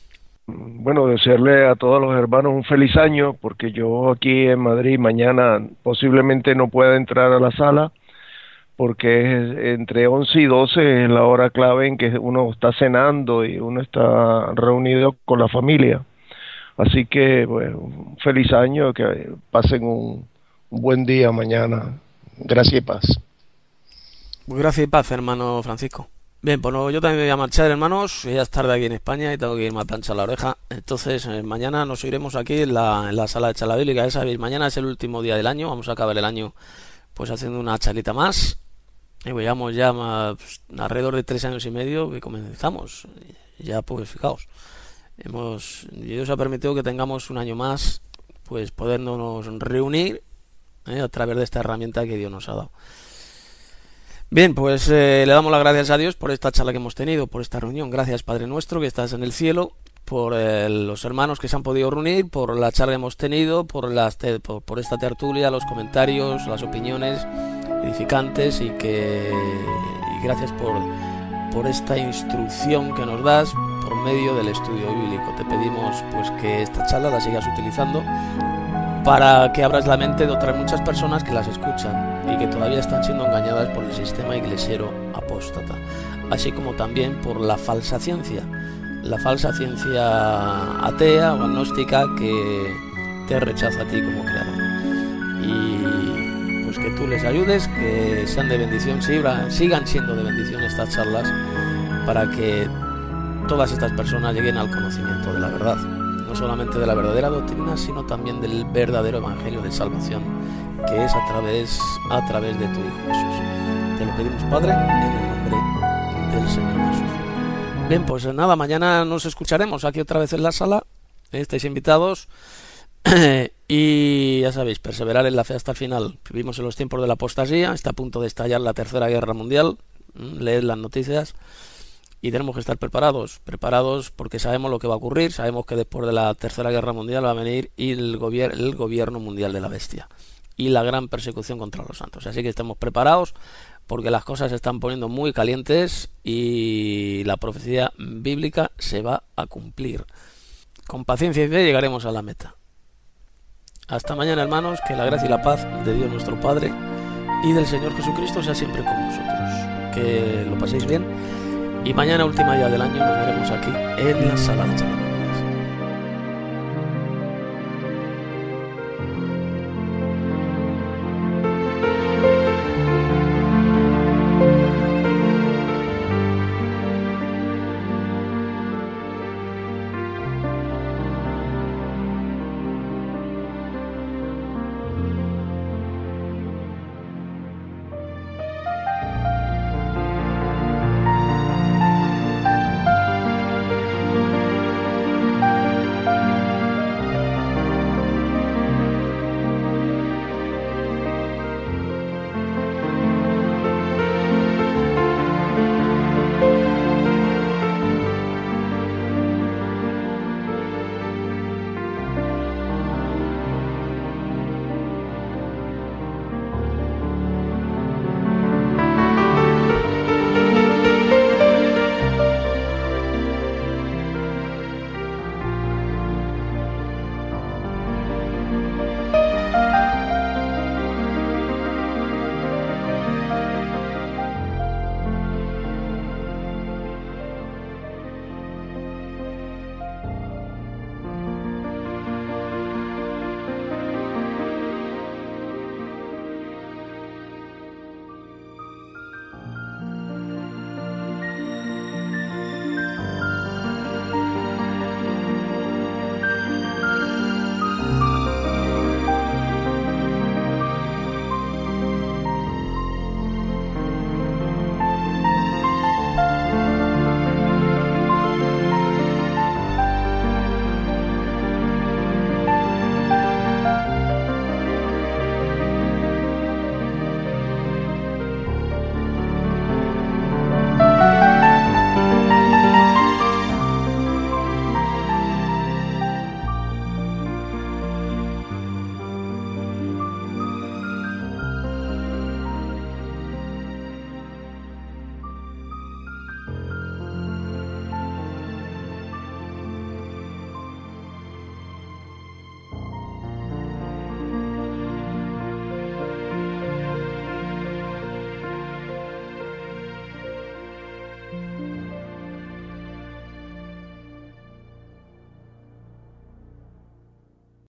Bueno, desearle a todos los hermanos un feliz año, porque yo aquí en Madrid mañana posiblemente no pueda entrar a la sala, porque es entre once y doce es la hora clave en que uno está cenando y uno está reunido con la familia. Así que, bueno, un feliz año, que pasen un, un buen día mañana. Gracias y paz. Gracias y paz, hermano Francisco. Bien, pues no, yo también me voy a marchar, hermanos. Ya es tarde aquí en España y tengo que irme a planchar la oreja. Entonces, eh, mañana nos iremos aquí en la, en la sala de charla bíblica. Ya sabéis, mañana es el último día del año. Vamos a acabar el año pues haciendo una charlita más. Y veamos ya más, pues, alrededor de tres años y medio que comenzamos. Ya, pues, fijaos. Hemos, Dios ha permitido que tengamos un año más, pues podernos reunir eh, a través de esta herramienta que Dios nos ha dado. Bien, pues eh, le damos las gracias a Dios por esta charla que hemos tenido, por esta reunión. Gracias, Padre nuestro, que estás en el cielo, por eh, los hermanos que se han podido reunir, por la charla que hemos tenido, por, las te por, por esta tertulia, los comentarios, las opiniones edificantes y que y gracias por, por esta instrucción que nos das por medio del estudio bíblico. Te pedimos pues que esta charla la sigas utilizando para que abras la mente de otras muchas personas que las escuchan y que todavía están siendo engañadas por el sistema iglesiero apóstata, así como también por la falsa ciencia, la falsa ciencia atea o agnóstica que te rechaza a ti como creador. Y pues que tú les ayudes, que sean de bendición, sigan siendo de bendición estas charlas para que todas estas personas lleguen al conocimiento de la verdad, no solamente de la verdadera doctrina, sino también del verdadero evangelio de salvación, que es a través, a través de tu Hijo Jesús. Te lo pedimos, Padre, en el nombre del Señor Jesús. Bien, pues nada, mañana nos escucharemos aquí otra vez en la sala. Estáis invitados. Y ya sabéis, perseverar en la fe hasta el final. Vivimos en los tiempos de la apostasía, está a punto de estallar la Tercera Guerra Mundial. Leed las noticias. Y tenemos que estar preparados, preparados porque sabemos lo que va a ocurrir, sabemos que después de la Tercera Guerra Mundial va a venir el, gobier el gobierno mundial de la bestia y la gran persecución contra los santos. Así que estemos preparados porque las cosas se están poniendo muy calientes y la profecía bíblica se va a cumplir. Con paciencia y fe llegaremos a la meta. Hasta mañana, hermanos, que la gracia y la paz de Dios nuestro Padre y del Señor Jesucristo sea siempre con vosotros. Que lo paséis bien. Y mañana, última día del año, nos veremos aquí en la sala de charla.